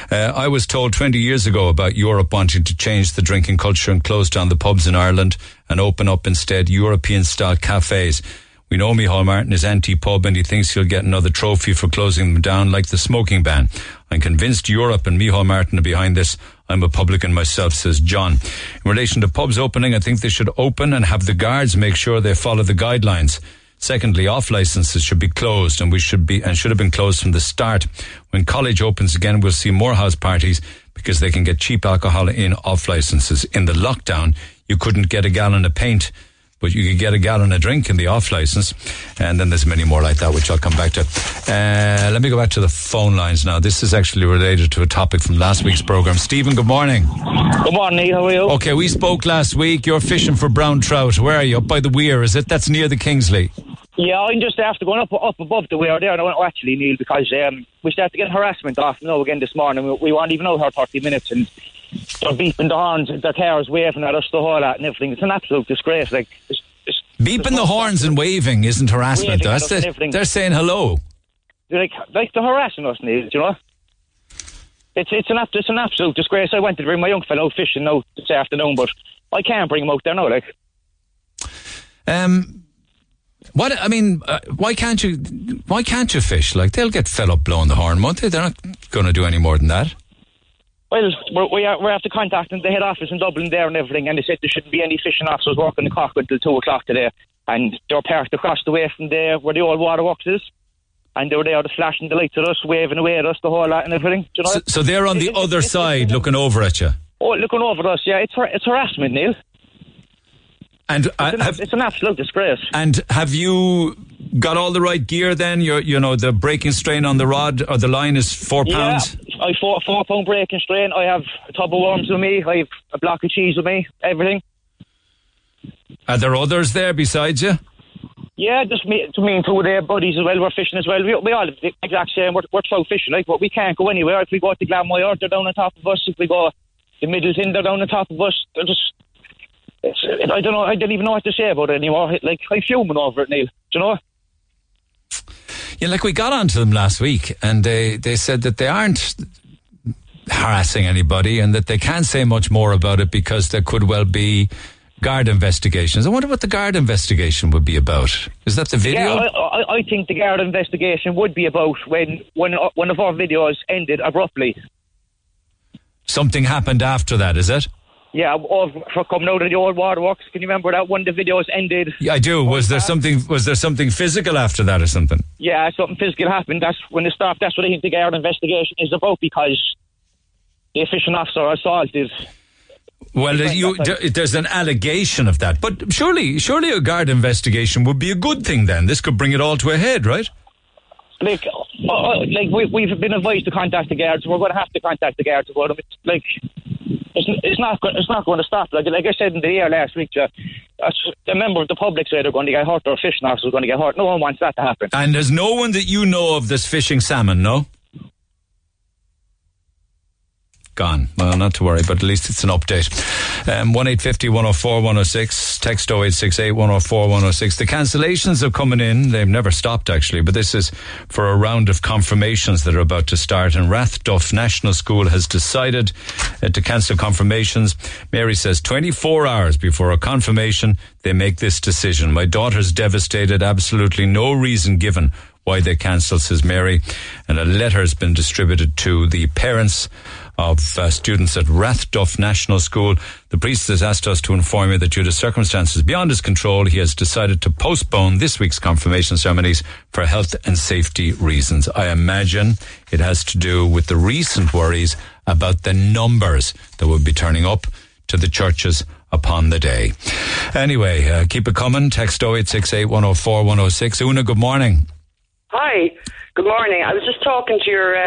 I was told 20 years ago about Europe wanting to change the drinking culture and close down the pubs in Ireland and open up instead European-style cafes. We know Micheál Martin is anti-pub and he thinks he'll get another trophy for closing them down like the smoking ban. I'm convinced Europe and Micheál Martin are behind this. I'm a publican myself, says John. In relation to pubs opening, I think they should open and have the guards make sure they follow the guidelines. Secondly, off licenses should be closed and should have been closed from the start. When college opens again, we'll see more house parties because they can get cheap alcohol in off licenses. In the lockdown, you couldn't get a gallon of paint, but you could get a gallon of drink in the off license. And then there's many more like that, which I'll come back to. Let me go back to the phone lines now. This is actually related to a topic from last week's program. Stephen, good morning. Good morning, Neil. How are you? Okay, we spoke last week. You're fishing for brown trout. Where are you? Up by the weir, is it? That's near the Kingsley. Yeah, I'm just after going up above the weir there. And I went, actually, Neil, because we started to get harassment off now again this morning. We weren't even out here 30 minutes and they're beeping the horns, their cars waving at us, the whole lot and everything. It's an absolute disgrace. Like, beeping the horns and waving isn't harassment. They're saying hello. Like they're harassing us, Neil, you know? It's an absolute disgrace. I went to bring my young fellow fishing now this afternoon, but I can't bring him out there now, like. Why can't you fish? Like, they'll get fed up blowing the horn, won't they? They're not going to do any more than that. Well, we're after contacting the head office in Dublin there and everything, and they said there shouldn't be any fishing officers working the cock until 2 o'clock today. And they were parked across the way from there where the old waterworks is. And they were there just flashing the lights at us, waving away at us, the whole lot and everything. You know? So they're on the other side looking over at you? Oh, looking over at us, yeah. It's harassment, Neil. And it's an absolute disgrace. And have you got all the right gear then? The braking strain on the rod or the line is 4 pounds? Yeah, I have 4 pound braking strain. I have a tub of worms with me. I have a block of cheese with me. Everything. Are there others there besides you? Yeah, just me and 2 of their buddies as well. We're fishing as well. We all have the exact same. We're trout fishing, like, but we can't go anywhere. If we go to Glanmire, they're down on top of us. If we go to Middleton, they're down on top of us. They're just... I don't know. I don't even know what to say about it anymore. Like, I'm fuming over it, Neil. Do you know? Yeah, like, we got onto them last week, and they said that they aren't harassing anybody, and that they can't say much more about it because there could well be guard investigations. I wonder what the guard investigation would be about. Is that the video? Yeah, I think the guard investigation would be about when one of our videos ended abruptly. Something happened after that, is it? Yeah, for coming out of the old waterworks. Can you remember that one of the videos ended? Yeah, I do. Was there something physical after that or something? Yeah, something physical happened. That's when they stopped. That's what I think the guard investigation is about, because the fishing officer assaulted. Well, there's an allegation of that, but surely a guard investigation would be a good thing then. This could bring it all to a head, right? Like we've been advised to contact the guards. We're going to have to contact the guards about them. It's like it's not going to stop. Like I said in the air last week, a member of the public said they're going to get hurt, or a fishing officer is going to get hurt. No one wants that to happen. And there's no one that you know of that's fishing salmon, no? gone. Well, not to worry, but at least it's an update. 1850 104 106, text 0868 104 106. The cancellations are coming in. They've never stopped, actually, but this is for a round of confirmations that are about to start. And Rathduff National School has decided to cancel confirmations. Mary says 24 hours before a confirmation, they make this decision. My daughter's devastated. Absolutely no reason given why they cancel, says Mary. And a letter has been distributed to the parents of students at Rathduff National School. The priest has asked us to inform you that due to circumstances beyond his control, he has decided to postpone this week's confirmation ceremonies for health and safety reasons. I imagine it has to do with the recent worries about the numbers that will be turning up to the churches upon the day. Anyway, keep it coming. Text 0868 104 106. Una, good morning. Hi, good morning. I was just talking to your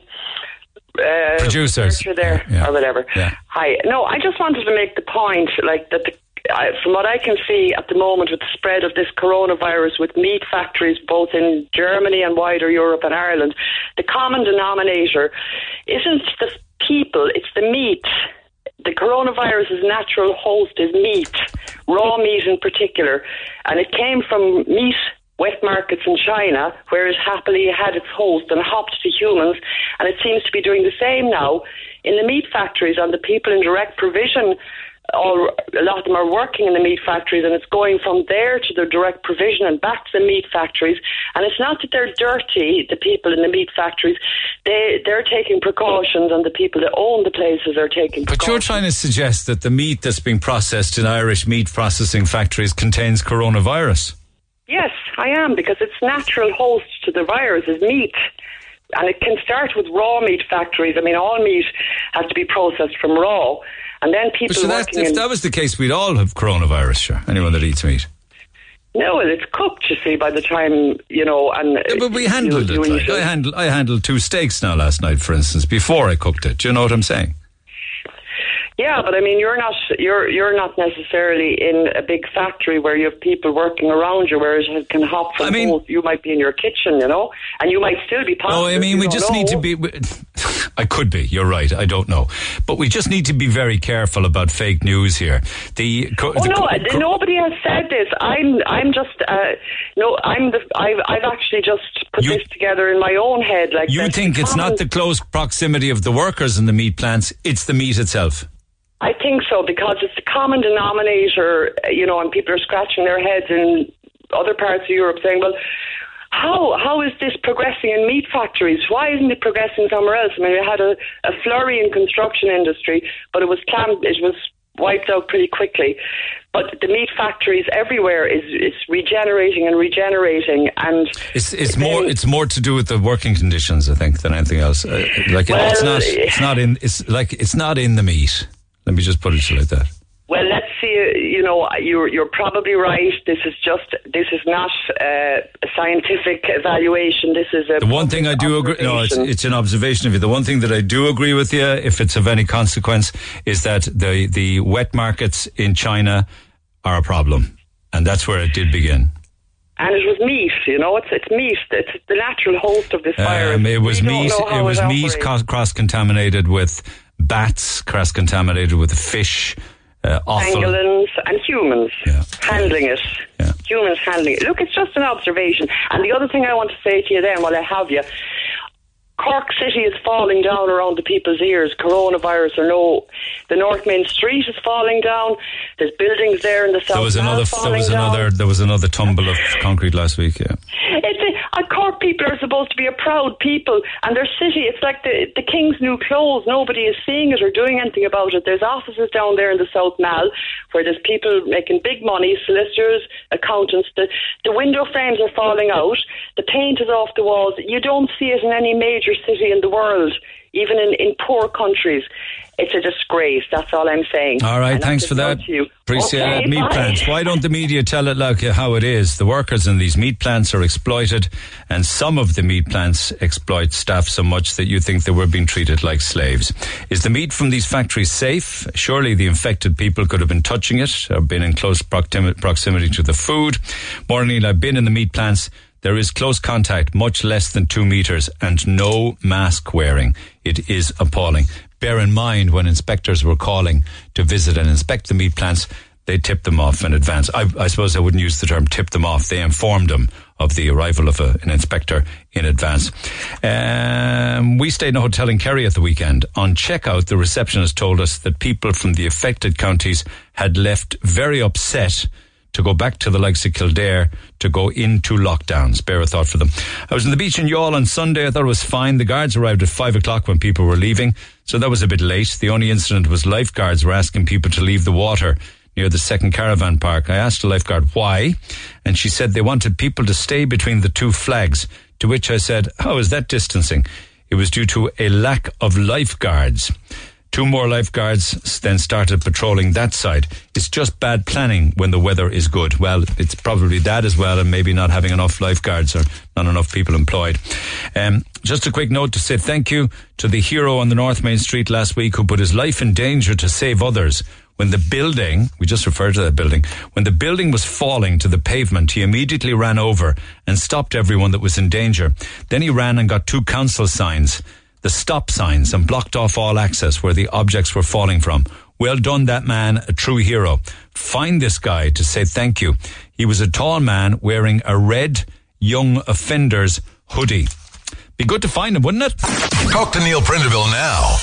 producers there, or whatever. Yeah. Hi. No, I just wanted to make the point, like that. From what I can see at the moment, with the spread of this coronavirus, with meat factories both in Germany and wider Europe and Ireland, the common denominator isn't the people; it's the meat. The coronavirus's natural host is meat, raw meat in particular, and it came from meat wet markets in China, where it happily had its host and hopped to humans, and it seems to be doing the same now in the meat factories, and the people in direct provision, a lot of them are working in the meat factories, and it's going from there to the direct provision and back to the meat factories. And it's not that they're dirty, the people in the meat factories. They're taking precautions, and the people that own the places are taking precautions. But you're trying to suggest that the meat that's being processed in Irish meat processing factories contains coronavirus? Yes, I am, because its natural host to the virus is meat. And it can start with raw meat factories. I mean, all meat has to be processed from raw. And then people if that was the case, we'd all have coronavirus, sure. Anyone that eats meat. No, well, it's cooked, you see, by the time, and... Yeah, but we handled it. Like, I handled 2 steaks now last night, for instance, before I cooked it. Do you know what I'm saying? Yeah, but I mean, you're not necessarily in a big factory where you have people working around you, where it can hop from both. You might be in your kitchen, and you might still be positive. No, I mean, we just need to be... I could be, you're right, I don't know. But we just need to be very careful about fake news here. Nobody has said this. I've actually just put this together in my own head. Like, you think it's not the close proximity of the workers in the meat plants, it's the meat itself? I think so, because it's the common denominator, and people are scratching their heads in other parts of Europe saying, well, how is this progressing in meat factories? Why isn't it progressing somewhere else? I mean, we had a flurry in construction industry, but it was wiped out pretty quickly. But the meat factories everywhere is regenerating, and it's more to do with the working conditions, I think, than anything else. It's not in the meat. Let me just put it like that. Well, let's see. You're probably right. This is not a scientific evaluation. This is the one thing I do agree. No, it's an observation of you. The one thing that I do agree with you, if it's of any consequence, is that the wet markets in China are a problem, and that's where it did begin. And it was meat. It's meat. It's the natural host of this virus. It was meat. It was meat cross-contaminated with bats, cross-contaminated with fish. Pangolins and humans handling it. Yeah. Humans handling it. Look, it's just an observation. And the other thing I want to say to you then, while I have you, Cork City is falling down around the people's ears. Coronavirus or no, the North Main Street is falling down. There's buildings there in the south. There was another tumble of concrete last week. Yeah. Cork people are supposed to be a proud people, and their city, it's like the king's new clothes. Nobody is seeing it or doing anything about it. There's offices down there in the South Mall where there's people making big money, solicitors, accountants. The window frames are falling out. The paint is off the walls. You don't see it in any major city in the world, even in poor countries. It's a disgrace. That's all I'm saying. All right, thanks for that. Appreciate it. Meat plants. Why don't the media tell it like how it is? The workers in these meat plants are exploited, and some of the meat plants exploit staff so much that you think they were being treated like slaves. Is the meat from these factories safe? Surely the infected people could have been touching it or been in close proximity to the food. Morning, I've been in the meat plants. There is close contact, much less than 2 meters, and no mask wearing. It is appalling. bear in mind when inspectors were calling to visit and inspect the meat plants, they tipped them off in advance. I suppose I wouldn't use the term tip them off. They informed them of the arrival of an inspector in advance. We stayed in a hotel in Kerry at the weekend. On checkout, the receptionist told us that people from the affected counties had left very upset to go back to the likes of Kildare to go into lockdown. Spare a thought for them. I was on the beach in Youghal on Sunday. I thought it was fine. The guards arrived at 5 o'clock when people were leaving, so that was a bit late. The only incident was lifeguards were asking people to leave the water near the second caravan park. I asked a lifeguard why, and she said they wanted people to stay between the two flags, to which I said, how is that distancing? It was due to a lack of lifeguards. 2 more lifeguards then started patrolling that side. It's just bad planning when the weather is good. Well, it's probably that as well, and maybe not having enough lifeguards or not enough people employed. Just a quick note to say thank you to the hero on the North Main Street last week who put his life in danger to save others. When the building, we just referred to that building, when the building was falling to the pavement, he immediately ran over and stopped everyone that was in danger. Then he ran and got 2 council signs, the stop signs, and blocked off all access where the objects were falling from. Well done, that man, a true hero. Find this guy to say thank you. He was a tall man wearing a red young offenders hoodie. Be good to find him, wouldn't it? Talk to Neil Prendeville now.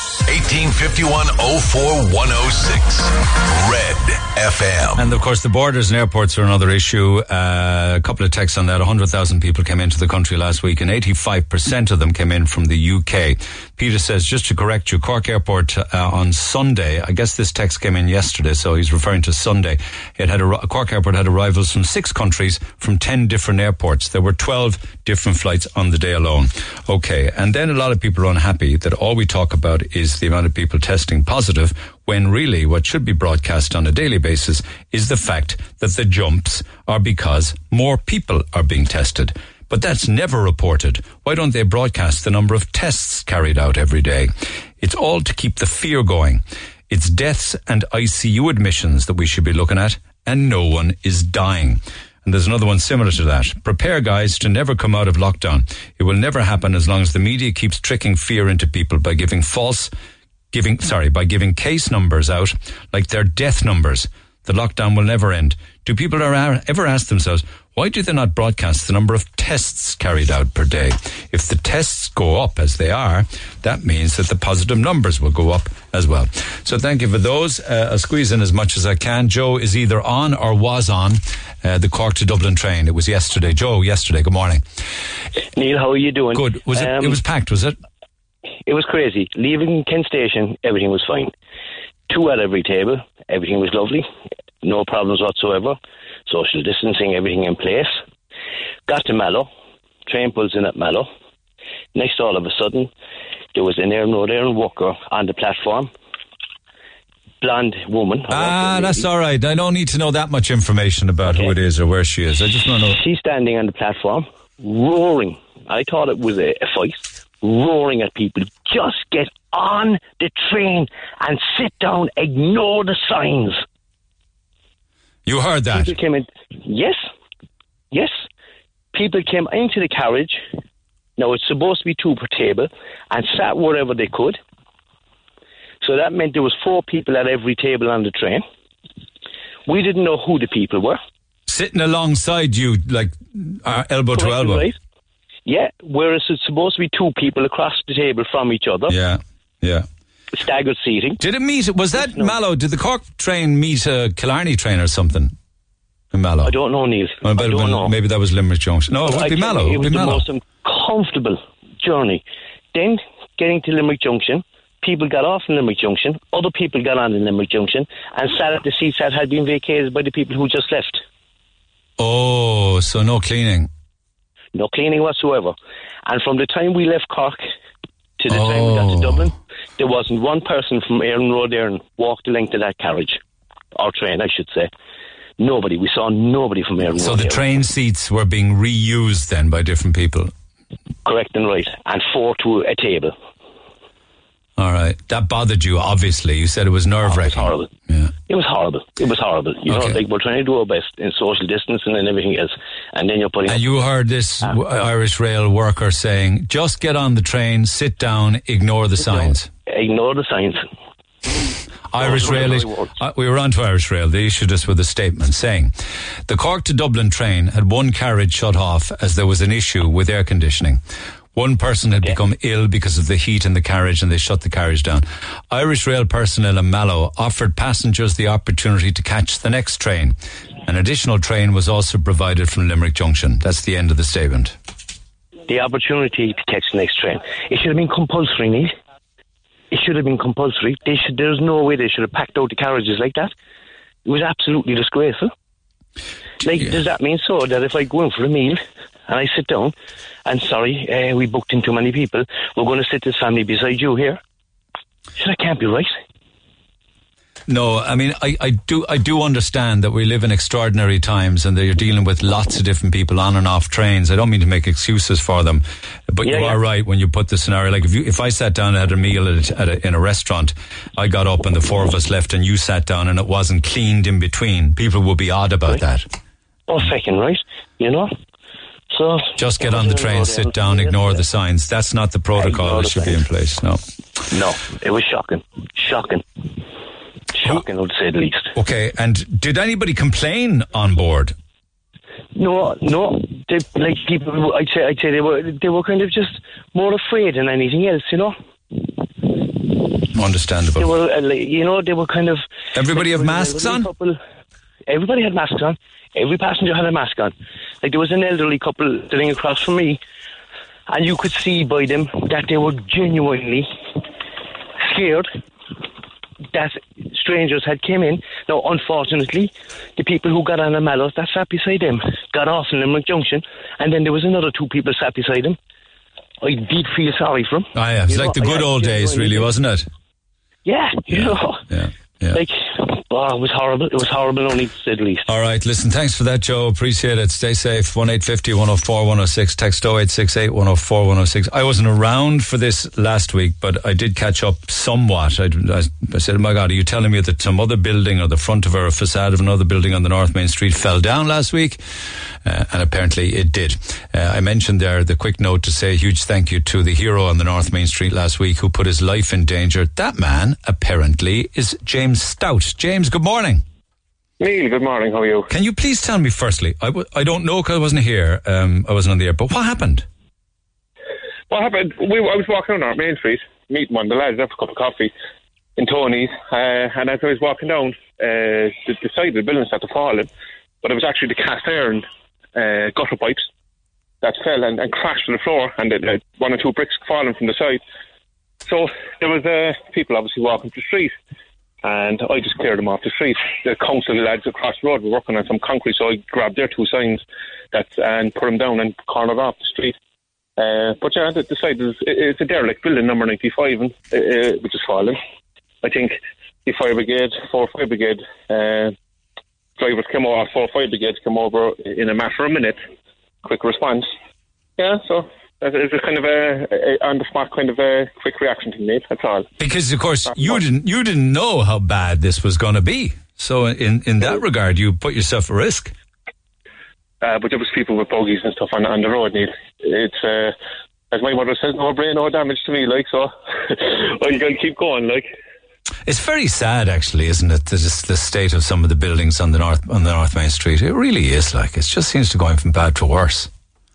1851-04-106. Red FM. And of course, the borders and airports are another issue. A couple of texts on that. 100,000 people came into the country last week, and 85% of them came in from the UK. Peter says, just to correct you, Cork Airport on Sunday, I guess this text came in yesterday, so he's referring to Sunday. Cork Airport had arrivals from 6 countries from 10 different airports. There were 12 different flights on the day alone. Okay, and then a lot of people are unhappy that all we talk about is the amount of people testing positive, when really what should be broadcast on a daily basis is the fact that the jumps are because more people are being tested. But that's never reported. Why don't they broadcast the number of tests carried out every day? It's all to keep the fear going. It's deaths and ICU admissions that we should be looking at, and no one is dying. And there's another one similar to that. Prepare, guys, to never come out of lockdown. It will never happen as long as the media keeps tricking fear into people by giving case numbers out like they're death numbers. The lockdown will never end. Do people ever ask themselves, why do they not broadcast the number of tests carried out per day? If the tests go up as they are, that means that the positive numbers will go up as well. So thank you for those. I'll squeeze in as much as I can. Joe is either on or was on the Cork to Dublin train. It was yesterday. Joe, yesterday. Good morning. Neil, how are you doing? Good. It was packed, was it? It was crazy. Leaving Kent Station, everything was fine. 2 at every table. Everything was lovely. No problems whatsoever. Social distancing, everything in place. Got to Mallow. Train pulls in at Mallow. Next, all of a sudden, there was an Éireann worker on the platform. Blonde woman. That's all right. I don't need to know that much information about who it is or where she is. I just want to know. She's standing on the platform, roaring. I thought it was a fight. Roaring at people. Just get on the train and sit down. Ignore the signs. You heard that? People came in. Yes. People came into the carriage. Now, it's supposed to be 2 per table, and sat wherever they could. So that meant there was 4 people at every table on the train. We didn't know who the people were. Sitting alongside you, like elbow to elbow. Right? Yeah, whereas it's supposed to be 2 people across the table from each other. Yeah. Staggered seating. Did it meet? Was that Mallow? Did the Cork train meet a Killarney train or something in Mallow? I don't know, Neil. I don't know. Maybe that was Limerick Junction. No, it would be Mallow. It was the most uncomfortable journey. Then, getting to Limerick Junction, people got off in Limerick Junction, other people got on in Limerick Junction, and sat at the seats that had been vacated by the people who just left. Oh, so no cleaning? No cleaning whatsoever. And from the time we left Cork to the time we got to Dublin, there wasn't one person from Éireann Road Éireann walked the length of that carriage. Or train, I should say. Nobody. We saw nobody from Éireann Road. So the train seats were being reused then by different people? Correct and right. And 4 to a table. All right. That bothered you, obviously. You said it was nerve-wracking. It was horrible. Yeah. It was horrible. It was horrible. You know, like we're trying to do our best in social distancing and everything else, and then you're putting. And you heard this Irish Rail worker saying, "Just get on the train, sit down, ignore the signs." Ignore the signs. Irish Rail, we were on to Irish Rail. They issued us with a statement saying the Cork to Dublin train had one carriage shut off as there was an issue with air conditioning. One person had become ill because of the heat in the carriage and they shut the carriage down. Irish Rail personnel in Mallow offered passengers the opportunity to catch the next train. An additional train was also provided from Limerick Junction. That's the end of the statement. The opportunity to catch the next train. It should have been compulsory, Neil. It should have been compulsory. There's no way they should have packed out the carriages like that. It was absolutely disgraceful. Does that mean so that if I go in for a meal and I sit down and sorry, we booked in too many people, we're going to sit this family beside you here? So that can't be right. No, I mean, I do understand that we live in extraordinary times and that you're dealing with lots of different people on and off trains. I don't mean to make excuses for them, but you are right when you put the scenario. Like if I sat down and had a meal in a restaurant, I got up and the four of us left and you sat down and it wasn't cleaned in between, people would be odd about that. Oh, second, right? You know? So just get on the train, sit down, ignore the signs. That's not the protocol that should be in place. No, it was shocking, shocking, I would say the least. Okay, and did anybody complain on board? No. Like people, I'd say they were kind of just more afraid than anything else. You know. Understandable. They were, they were kind of. Everybody have masks on? Everybody had masks on. Every passenger had a mask on. Like there was an elderly couple sitting across from me, and you could see by them that they were genuinely scared that strangers had came in. Now, unfortunately, the people who got on a Mallow that sat beside them got off in Limerick Junction, and then there was another two people sat beside them. I did feel sorry for them. Ah, yeah, it was like the good old days, really, wasn't it? Yeah, you know. Yeah. Like, it was horrible. It was horrible, only to say the least. All right, listen, thanks for that, Joe. Appreciate it. Stay safe. 1850 104 106. Text 0868 104 106. I wasn't around for this last week, but I did catch up somewhat. I said, oh my God, are you telling me that some other building or the front of a facade of another building on the North Main Street fell down last week? And apparently it did. I mentioned there the quick note to say a huge thank you to the hero on the North Main Street last week who put his life in danger. That man, apparently, is James Stout. James, good morning. Neil, good morning. How are you? Can you please tell me, firstly, I don't know because I wasn't here, I wasn't on the air, but what happened? What happened? I was walking on North Main Street, meeting one of the lads after a cup of coffee in Tony's, and as I was walking down, the side of the building started falling, but it was actually the cast iron gutter pipes that fell and crashed to the floor, and one or two bricks falling from the side. So there was people obviously walking the street, and I just cleared them off the street. The council lads across the road were working on some concrete, so I grabbed their two signs and put them down and cornered off the street. But yeah, the side it's a derelict building, number 95, which is falling. I think the fire brigade, 4-5 brigade, drivers came over, 4-5 brigades came over in a matter of a minute. Quick response. Yeah, so it's a kind of a on the spot kind of a quick reaction to me. That's all. Because of course you didn't know how bad this was going to be. So in that regard, you put yourself at risk. But there was people with bogies and stuff on the road, Neil. It's as my mother says, no brain, no damage to me. Like so, you got to keep going. Like. It's very sad, actually, isn't it? The state of some of the buildings on the North Main Street. It really is. Like it just seems to go from bad to worse.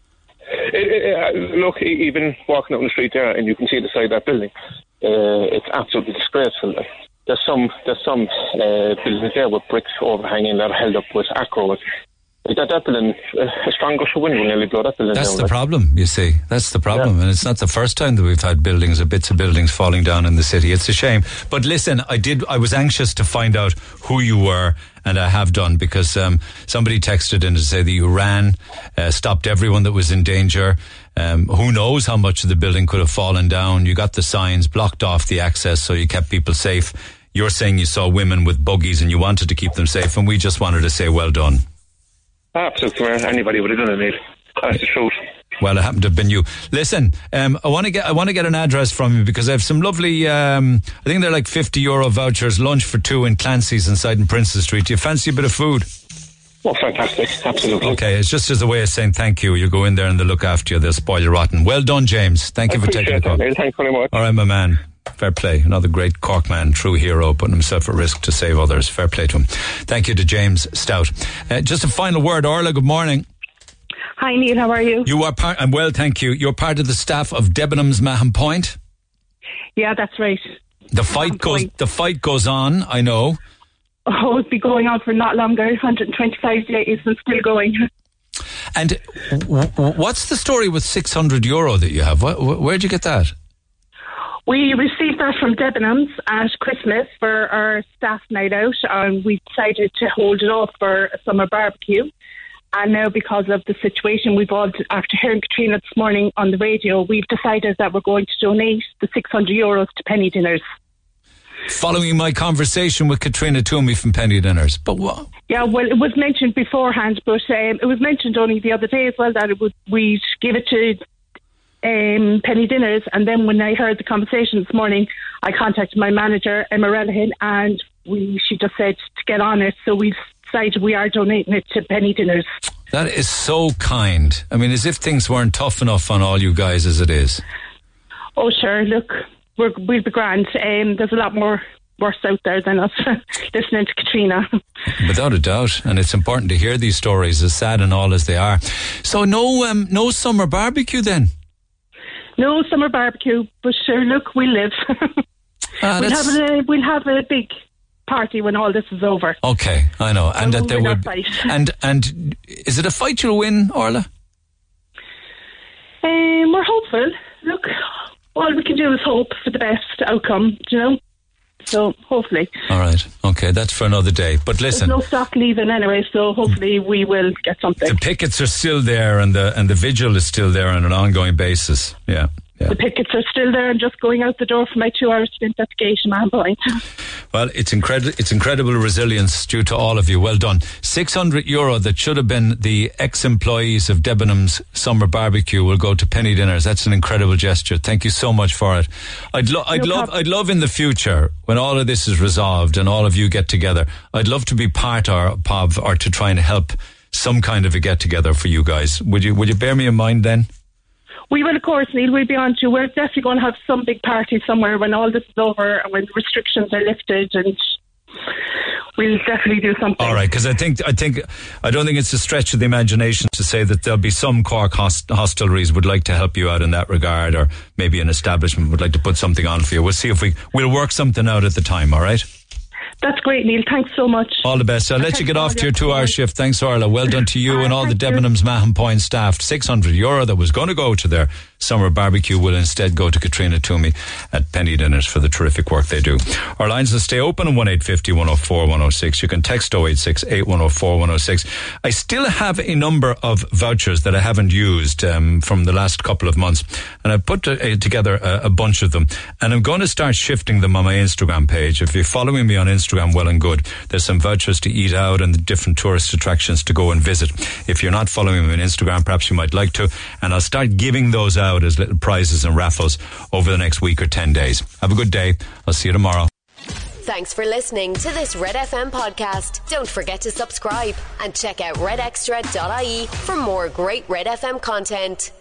Look, even walking out on the street there, and you can see the side of that building. It's absolutely disgraceful. Like, there's some buildings there with bricks overhanging that are held up with acro. That building, a strong gush of wind will nearly blow that building down. That's the problem, you see. That's the problem. Yeah. And it's not the first time that we've had buildings or bits of buildings falling down in the city. It's a shame. But listen, I was anxious to find out who you were, and I have done, because somebody texted in to say that you ran, stopped everyone that was in danger. Who knows how much of the building could have fallen down. You got the signs, blocked off the access, so you kept people safe. You're saying you saw women with buggies and you wanted to keep them safe, and we just wanted to say well done. Absolutely, anybody would have done it, Neil. That's the truth. Well, it happened to have been you. Listen, I want to get an address from you because I have some lovely, I think they're like €50 vouchers, lunch for two in Clancy's inside in Princess Street. Do you fancy a bit of food? Oh, fantastic. Absolutely. Okay, it's just as a way of saying thank you. You go in there and they look after you. They'll spoil you rotten. Well done, James. Thank you for taking the call. Thanks very much. All right, my man. Fair play. Another great Cork man, true hero, putting himself at risk to save others. Fair play to him. Thank you to James Stout. Just a final word. Orla, good morning. Hi, Neil. How are you? You are part. I'm well, thank you. You're part of the staff of Debenhams Mahon Point. Yeah, that's right. The fight goes on. I know. Oh, it'll be going on for not longer. 125 days and still going. And what's the story with €600 that you have? Where'd you get that? We received that from Debenhams at Christmas for our staff night out, and we decided to hold it off for a summer barbecue. And now, because of the situation we've all, after hearing Katrina this morning on the radio, we've decided that we're going to donate the €600 to Penny Dinners. Following my conversation with Katrina Toomey from Penny Dinners. But what? Yeah, well, it was mentioned beforehand, but it was mentioned only the other day as well that we'd give it to Penny Dinners. And then when I heard the conversation this morning, I contacted my manager, Emma Relihan, and she just said to get on it. So we decided we are donating it to Penny Dinners. That is so kind. I mean, as if things weren't tough enough on all you guys as it is. Oh, sure. Look, we'll be grand. There's a lot more worse out there than us listening to Katrina. Without a doubt. And it's important to hear these stories, as sad and all as they are. So no summer barbecue then? No summer barbecue, but sure, look, we'll live. We'll have a big party when all this is over. Okay, I know. And that there would and is it a fight you'll win, Orla? We're hopeful. Look, all we can do is hope for the best outcome, you know? So, hopefully. All right. Okay, that's for another day. But listen, there's no stock leaving anyway, so hopefully we will get something. The pickets are still there and the vigil is still there on an ongoing basis. Yeah. The pickets are still there and just going out the door for my 2-hour stint at the gate in Mahon Point. Well, it's incredible resilience due to all of you. Well done. €600 that should have been the ex-employees of Debenhams summer barbecue will go to Penny Dinners. That's an incredible gesture. Thank you so much for it. I'd love in the future when all of this is resolved and all of you get together. I'd love to be part of or to try and help some kind of a get together for you guys. Would you bear me in mind then? We will, of course, Neil. We'll be on to. We're definitely going to have some big party somewhere when all this is over and when the restrictions are lifted, and we'll definitely do something. All right, because I don't think it's a stretch of the imagination to say that there'll be some Cork hostelries would like to help you out in that regard, or maybe an establishment would like to put something on for you. We'll see if we'll work something out at the time. All right. That's great, Neil. Thanks so much. All the best. I'll let you get off to your 2-hour shift. Thanks, Orla. Well done to you and all the Debenhams Mahon Point staff. €600 that was going to go to their summer barbecue will instead go to Katrina Toomey at Penny Dinners for the terrific work they do. Our lines will stay open on 1850 104 106. You can text 086 8104 106. I still have a number of vouchers that I haven't used from the last couple of months, and I've put together a bunch of them, and I'm going to start shifting them on my Instagram page. If you're following me on Instagram, well and good. There's some vouchers to eat out and the different tourist attractions to go and visit. If you're not following me on Instagram, perhaps you might like to, and I'll start giving those out as little prizes and raffles over the next week or 10 days. Have a good day. I'll see you tomorrow. Thanks for listening to this Red FM podcast. Don't forget to subscribe and check out redextra.ie for more great Red FM content.